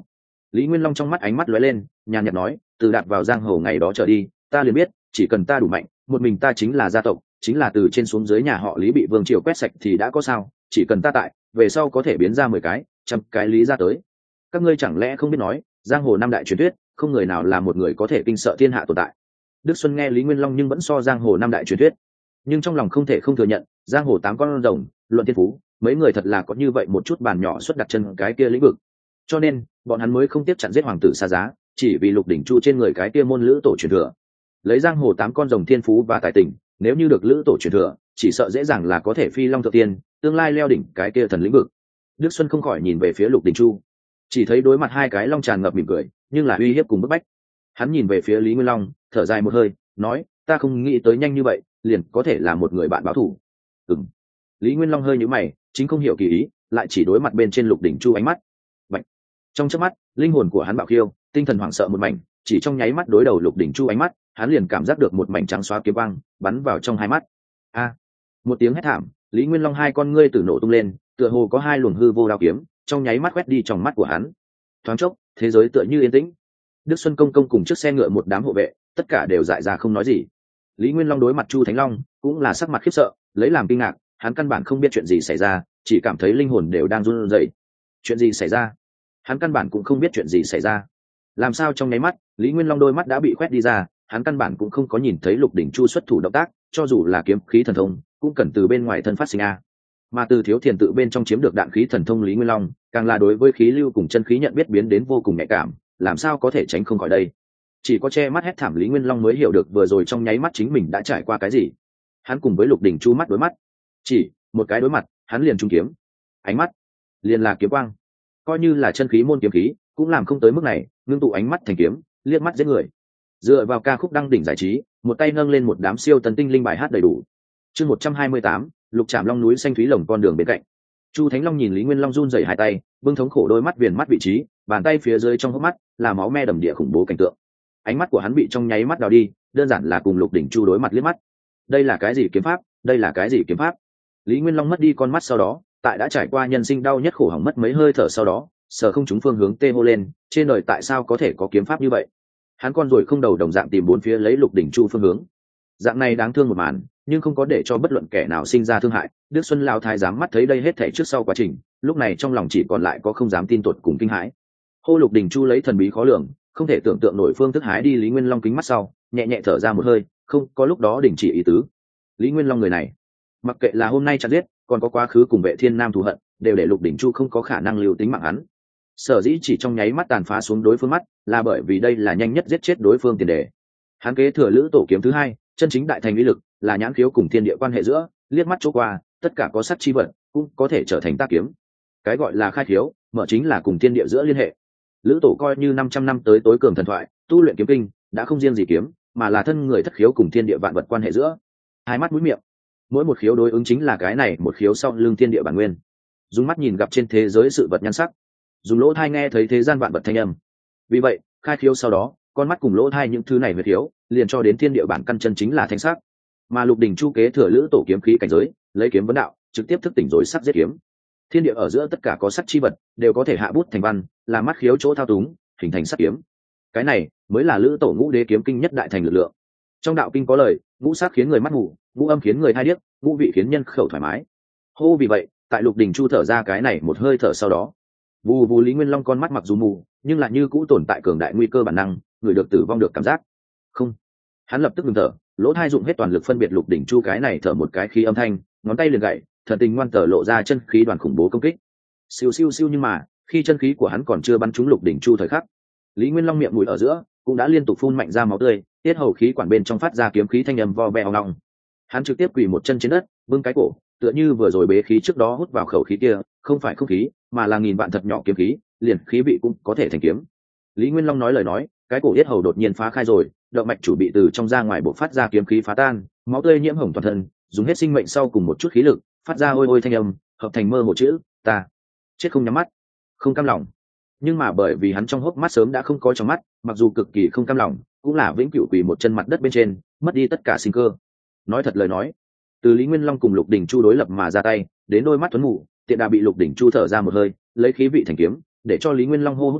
Lý Nguyên Long trong mắt ánh mắt lóe lên, nhàn nhạt nói, từ đạt vào giang hồ ngày đó trở đi, ta liền biết, chỉ cần ta đủ mạnh, một mình ta chính là gia tộc, chính là từ trên xuống dưới nhà họ Lý bị vương triều quét sạch thì đã có sao, chỉ cần ta tại, về sau có thể biến ra 10 cái, 100 cái Lý ra tới. Các ngươi chẳng lẽ không biết nói, giang hồ năm đại truyền thuyết, không người nào là một người có thể kinh sợ thiên hạ tồn tại. Đức Xuân nghe Lý Nguyên Long nhưng vẫn so giang hồ năm đại truyền thuyết, nhưng trong lòng không thể không thừa nhận, giang hồ 8 con rồng, luận thiên phú, mấy người thật là có như vậy một chút bàn nhỏ xuất đặt chân cái kia lĩnh vực. Cho nên, bọn hắn mới không tiếp chặn giết hoàng tử xa giá, chỉ vì Lục Đỉnh Chu trên người cái kia môn lữ tổ truyền thừa. Lấy giang hồ 8 con rồng thiên phú và tài tình, nếu như được lữ tổ truyền thừa, chỉ sợ dễ dàng là có thể phi long thượng tiên, tương lai leo đỉnh cái kia thần lĩnh vực. Đức Xuân không khỏi nhìn về phía Lục Đỉnh Chu, chỉ thấy đối mặt hai cái long tràn ngập mỉm cười, nhưng là uy hiếp cùng bức bách. Hắn nhìn về phía Lý Nguyên Long, thở dài một hơi, nói, ta không nghĩ tới nhanh như vậy, liền có thể là một người bạn báo thù. Ừm. Lý Nguyên Long hơi nhíu mày, chính không hiểu kỳ ý, lại chỉ đối mặt bên trên Lục Đỉnh Chu ánh mắt. Bạch. Trong chớp mắt, linh hồn của hắn bạo khiêu, tinh thần hoảng sợ một mảnh, chỉ trong nháy mắt đối đầu Lục Đỉnh Chu ánh mắt, hắn liền cảm giác được một mảnh trắng xóa kiếm quang bắn vào trong hai mắt. A! Một tiếng hét thảm, Lý Nguyên Long hai con ngươi tử nổ tung lên, tựa hồ có hai luồng hư vô đao kiếm, trong nháy mắt quét đi trong mắt của hắn. Thoáng chốc, thế giới tựa như yên tĩnh. Đức Xuân công công cùng chiếc xe ngựa một đám hộ vệ, tất cả đều dại ra không nói gì. Lý Nguyên Long đối mặt Chu Thánh Long, cũng là sắc mặt khiếp sợ, lấy làm kinh ngạc, hắn căn bản không biết chuyện gì xảy ra, chỉ cảm thấy linh hồn đều đang run rẩy. Chuyện gì xảy ra? Hắn căn bản cũng không biết chuyện gì xảy ra. Làm sao trong nháy mắt, Lý Nguyên Long đôi mắt đã bị quét đi ra, hắn căn bản cũng không có nhìn thấy Lục Đỉnh Chu xuất thủ động tác, cho dù là kiếm khí thần thông, cũng cần từ bên ngoài thân phát sinh a. Mà từ Thiếu Thiền tự bên trong chiếm được đạn khí thần thông Lý Nguyên Long, càng là đối với khí lưu cùng chân khí nhận biết biến đến vô cùng nhạy cảm, làm sao có thể tránh không khỏi đây. Chỉ có che mắt hét thảm Lý Nguyên Long mới hiểu được vừa rồi trong nháy mắt chính mình đã trải qua cái gì. Hắn cùng với Lục Đỉnh Chu mắt đối mắt, chỉ một cái đối mặt, hắn liền trung kiếm, ánh mắt liền là kiếm quang, coi như là chân khí môn kiếm khí cũng làm không tới mức này, ngưng tụ ánh mắt thành kiếm, liếc mắt giết người. Dựa vào ca khúc đăng đỉnh giải trí, một tay nâng lên một đám siêu tần tinh linh bài hát đầy đủ. Chương 128, Lục Trảm Long núi xanh thúy lồng con đường bên cạnh. Chu Thánh Long nhìn Lý Nguyên Long run rẩy hai tay, bưng thống khổ đôi mắt viền mắt vị trí, bàn tay phía dưới trong hốc mắt là máu me đầm địa khủng bố cảnh tượng. Ánh mắt của hắn bị trong nháy mắt đào đi, đơn giản là cùng Lục Đỉnh Chu đối mặt liếc mắt. Đây là cái gì kiếm pháp? Đây là cái gì kiếm pháp? Lý Nguyên Long mất đi con mắt sau đó, tại đã trải qua nhân sinh đau nhất khổ hỏng mất mấy hơi thở sau đó, sở không chúng phương hướng tê hô lên, trên đời tại sao có thể có kiếm pháp như vậy? Hắn con rồi không đầu đồng dạng tìm bốn phía lấy Lục Đỉnh Chu phương hướng. Dạng này đáng thương một màn, nhưng không có để cho bất luận kẻ nào sinh ra thương hại. Đức Xuân Lão thái giám mắt thấy đây hết thảy trước sau quá trình, lúc này trong lòng chỉ còn lại có không dám tin tột cùng kinh hãi. Hô Lục Đỉnh Chu lấy thần bí khó lường, không thể tưởng tượng nổi phương thức hái đi Lý Nguyên Long kính mắt sau, nhẹ nhẹ thở ra một hơi, không có lúc đó đình chỉ ý tứ. Lý Nguyên Long người này, mặc kệ là hôm nay chặt giết, còn có quá khứ cùng Vệ Thiên Nam thù hận, đều để Lục Đỉnh Chu không có khả năng lưu tính mạng hắn. Sở dĩ chỉ trong nháy mắt tàn phá xuống đối phương mắt, là bởi vì đây là nhanh nhất giết chết đối phương tiền đề. Hắn kế thừa lữ tổ kiếm thứ hai, chân chính đại thành uy lực, là nhãn khiếu cùng thiên địa quan hệ giữa, liếc mắt chỗ qua, tất cả có sắc chi vật cũng có thể trở thành tác kiếm. Cái gọi là khai khiếu, mở chính là cùng thiên địa giữa liên hệ. Lữ tổ coi như 500 năm tới tối cường thần thoại, tu luyện kiếm kinh, đã không riêng gì kiếm, mà là thân người thất khiếu cùng thiên địa vạn vật quan hệ giữa. Hai mắt mũi miệng, mỗi một khiếu đối ứng chính là cái này một khiếu sau lưng thiên địa bản nguyên. Dùng mắt nhìn gặp trên thế giới sự vật nhan sắc, dùng lỗ tai nghe thấy thế gian vạn vật thanh âm. Vì vậy, khai khiếu sau đó, con mắt cùng lỗ tai những thứ này huyệt khiếu, liền cho đến thiên địa bản căn chân chính là thanh sắc. Mà Lục Đỉnh Chu kế thừa lữ tổ kiếm khí cảnh giới, lấy kiếm vấn đạo, trực tiếp thức tỉnh rồi sắc giết kiếm. Thiên địa ở giữa tất cả có sắc chi vật, đều có thể hạ bút thành văn, là mắt khiếu chỗ thao túng, hình thành sắc kiếm. Cái này mới là lữ tổ ngũ đế kiếm kinh nhất đại thành lực lượng. Trong đạo kinh có lời, ngũ sắc khiến người mắt mù, ngũ âm khiến người hai điếc, ngũ vị khiến nhân khẩu thoải mái. Hô, vì vậy, tại Lục Đỉnh Chu thở ra cái này một hơi thở sau đó, vù vù Lý Nguyên Long con mắt mặc dù mù, nhưng lại như cũ tồn tại cường đại nguy cơ bản năng, người được tử vong được cảm giác. Không, hắn lập tức ngừng thở, lỗ tai dụng hết toàn lực phân biệt Lục Đỉnh Chu cái này thở một cái khí âm thanh, ngón tay liền gậy, thần tình ngoan tở lộ ra chân khí đoàn khủng bố công kích. Siêu siêu siêu, nhưng mà khi chân khí của hắn còn chưa bắn trúng Lục Đỉnh Chu thời khắc, Lý Nguyên Long miệng mũi ở giữa cũng đã liên tục phun mạnh ra máu tươi, tiết hầu khí quản bên trong phát ra kiếm khí thanh âm vo ve ong ong. Hắn trực tiếp quỳ một chân trên đất, bưng cái cổ, tựa như vừa rồi bế khí trước đó hút vào khẩu khí kia, không phải không khí, mà là nghìn vạn thật nhỏ kiếm khí, liền khí vị cũng có thể thành kiếm. Lý Nguyên Long nói lời nói, cái cổ yết hầu đột nhiên phá khai rồi, động mạch chủ bị từ trong ra ngoài bộc phát ra kiếm khí phá tan, máu tươi nhiễm hồng toàn thân, dùng hết sinh mệnh sau cùng một chút khí lực, phát ra ôi ôi thanh âm, hợp thành mơ hồ chữ, ta chết không nhắm mắt, không cam lòng. Nhưng mà bởi vì hắn trong hốc mắt sớm đã không có trong mắt, mặc dù cực kỳ không cam lòng, cũng là vĩnh cửu quỳ một chân mặt đất bên trên, mất đi tất cả sinh cơ. Nói thật lời nói, từ Lý Nguyên Long cùng Lục Đỉnh Chu đối lập mà ra tay, đến đôi mắt tuấn mù, tiện đã bị Lục Đỉnh Chu thở ra một hơi, lấy khí vị thành kiếm, để cho Lý Nguyên Long hô hút vào,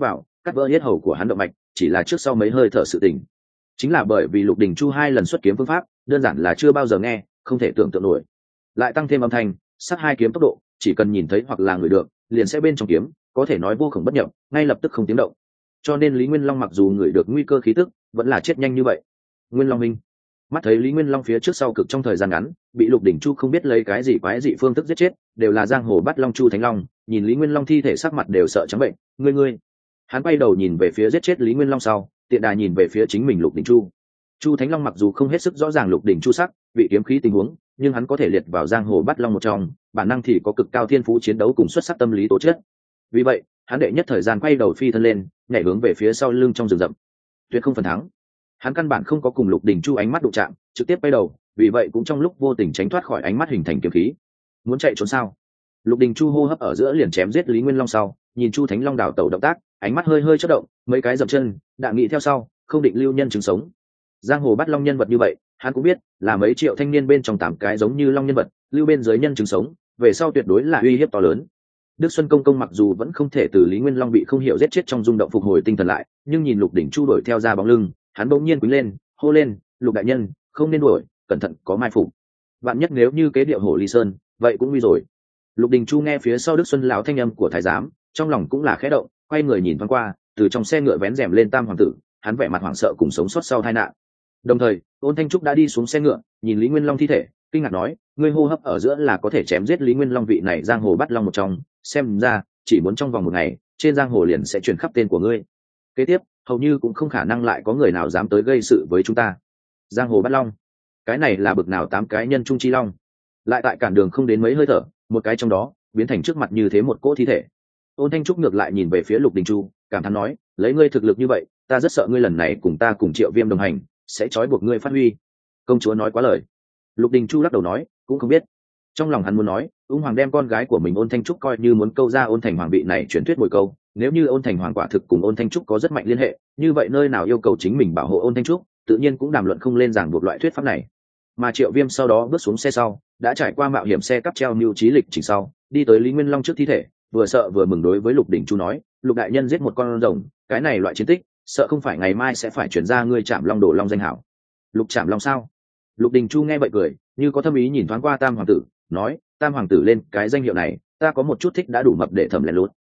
cắt vỡ hết hầu của hắn động mạch chỉ là trước sau mấy hơi thở sự tình. Chính là bởi vì Lục Đình Chu 2 lần xuất kiếm phương pháp đơn giản là chưa bao giờ nghe, không thể tưởng tượng nổi, lại tăng thêm âm thanh sắc 2 kiếm tốc độ, chỉ cần nhìn thấy hoặc là người được liền sẽ bên trong kiếm, có thể nói vô cùng bất nhập, ngay lập tức không tiếng động. Cho nên Lý Nguyên Long mặc dù ngửi được nguy cơ khí tức, vẫn là chết nhanh như vậy. Nguyên Long minh mắt thấy Lý Nguyên Long phía trước sau cực trong thời gian ngắn bị Lục Đỉnh Chu không biết lấy cái gì quái dị phương thức giết chết, đều là giang hồ bắt Long Chu Thánh Long, nhìn Lý Nguyên Long thi thể sắc mặt đều sợ trắng bệnh. Ngươi hắn quay đầu nhìn về phía giết chết Lý Nguyên Long sau, tiện đà nhìn về phía chính mình Lục Đỉnh Chu. Chu Thánh Long mặc dù không hết sức rõ ràng Lục Đỉnh Chu sắc bị kiếm khí tình huống, nhưng hắn có thể liệt vào giang hồ bắt Long một trong, bản năng thì có cực cao thiên phú chiến đấu cùng xuất sắc tâm lý tố chất. Vì vậy hắn đệ nhất thời gian quay đầu phi thân lên, nhảy hướng về phía sau lưng trong rừng rậm, tuyệt không phần thắng. Hắn căn bản không có cùng Lục Đình Chu ánh mắt đụng chạm, trực tiếp bay đầu, vì vậy cũng trong lúc vô tình tránh thoát khỏi ánh mắt hình thành kiếm khí. Muốn chạy trốn sao? Lục Đình Chu hô hấp ở giữa liền chém giết Lý Nguyên Long sau, nhìn Chu Thánh Long đảo tẩu động tác, ánh mắt hơi hơi chớp động, mấy cái dậm chân, đạn nghị theo sau, không định lưu nhân chứng sống. Giang hồ bắt Long nhân vật như vậy, hắn cũng biết, là mấy triệu thanh niên bên trong 8 cái giống như Long nhân vật, lưu bên dưới nhân chứng sống, về sau tuyệt đối là uy hiếp to lớn. Đức Xuân Công công mặc dù vẫn không thể từ Lý Nguyên Long bị không hiểu giết chết trong rung động phục hồi tinh thần lại, nhưng nhìn Lục Đỉnh Chu đuổi theo ra bóng lưng, hắn bỗng nhiên quỳ lên, hô lên, Lục đại nhân, không nên đuổi, cẩn thận có mai phục. Vạn nhất nếu như kế điệu hổ ly sơn, vậy cũng nguy rồi. Lục Đình Chu nghe phía sau Đức Xuân lão thanh âm của thái giám, trong lòng cũng là khẽ động, quay người nhìn thoáng qua, từ trong xe ngựa vén rèm lên Tam hoàng tử, hắn vẻ mặt hoảng sợ cùng sống sót sau tai nạn. Đồng thời, Ôn Thanh Trúc đã đi xuống xe ngựa, nhìn Lý Nguyên Long thi thể, kinh ngạc nói, ngươi hô hấp ở giữa là có thể chém giết Lý Nguyên Long vị này giang hồ bắt Long một trong, xem ra chỉ muốn trong vòng 1 ngày, trên giang hồ liền sẽ truyền khắp tên của ngươi. Kế tiếp, hầu như cũng không khả năng lại có người nào dám tới gây sự với chúng ta. Giang hồ bắt Long, cái này là bực nào 8 cái nhân trung chi long, lại tại cản đường không đến mấy hơi thở, một cái trong đó biến thành trước mặt như thế một cỗ thi thể. Ôn Thanh Trúc ngược lại nhìn về phía Lục Đình Chu, cảm thán nói, lấy ngươi thực lực như vậy, ta rất sợ ngươi lần này cùng ta cùng Triệu Viêm đồng hành, sẽ trói buộc ngươi phát huy. Công chúa nói quá lời. Lục Đình Chu lắc đầu nói, cũng không biết. Trong lòng hắn muốn nói, Ung Hoàng đem con gái của mình Ôn Thanh Trúc coi như muốn câu ra Ôn Thành Hoàng vị này truyền thuyết mồi câu, nếu như Ôn Thành Hoàng quả thực cùng Ôn Thanh Trúc có rất mạnh liên hệ, như vậy nơi nào yêu cầu chính mình bảo hộ Ôn Thanh Trúc, tự nhiên cũng đàm luận không lên giảng buộc loại thuyết pháp này. Mà Triệu Viêm sau đó bước xuống xe sau, đã trải qua mạo hiểm xe cắp treo mưu trí lịch trình sau, đi tới Lý Nguyên Long trước thi thể, vừa sợ vừa mừng đối với Lục Đình Chu nói, Lục đại nhân giết một con rồng, cái này loại chiến tích, sợ không phải ngày mai sẽ phải chuyển ra ngươi Trảm Long Đổ Long danh hảo. Lục Trảm Long sao? Lục Đình Chu nghe vậy cười, như có thâm ý nhìn thoáng qua Tam hoàng tử, nói, Tam hoàng tử lên cái danh hiệu này, ta có một chút thích đã đủ mập để thầm lén lút.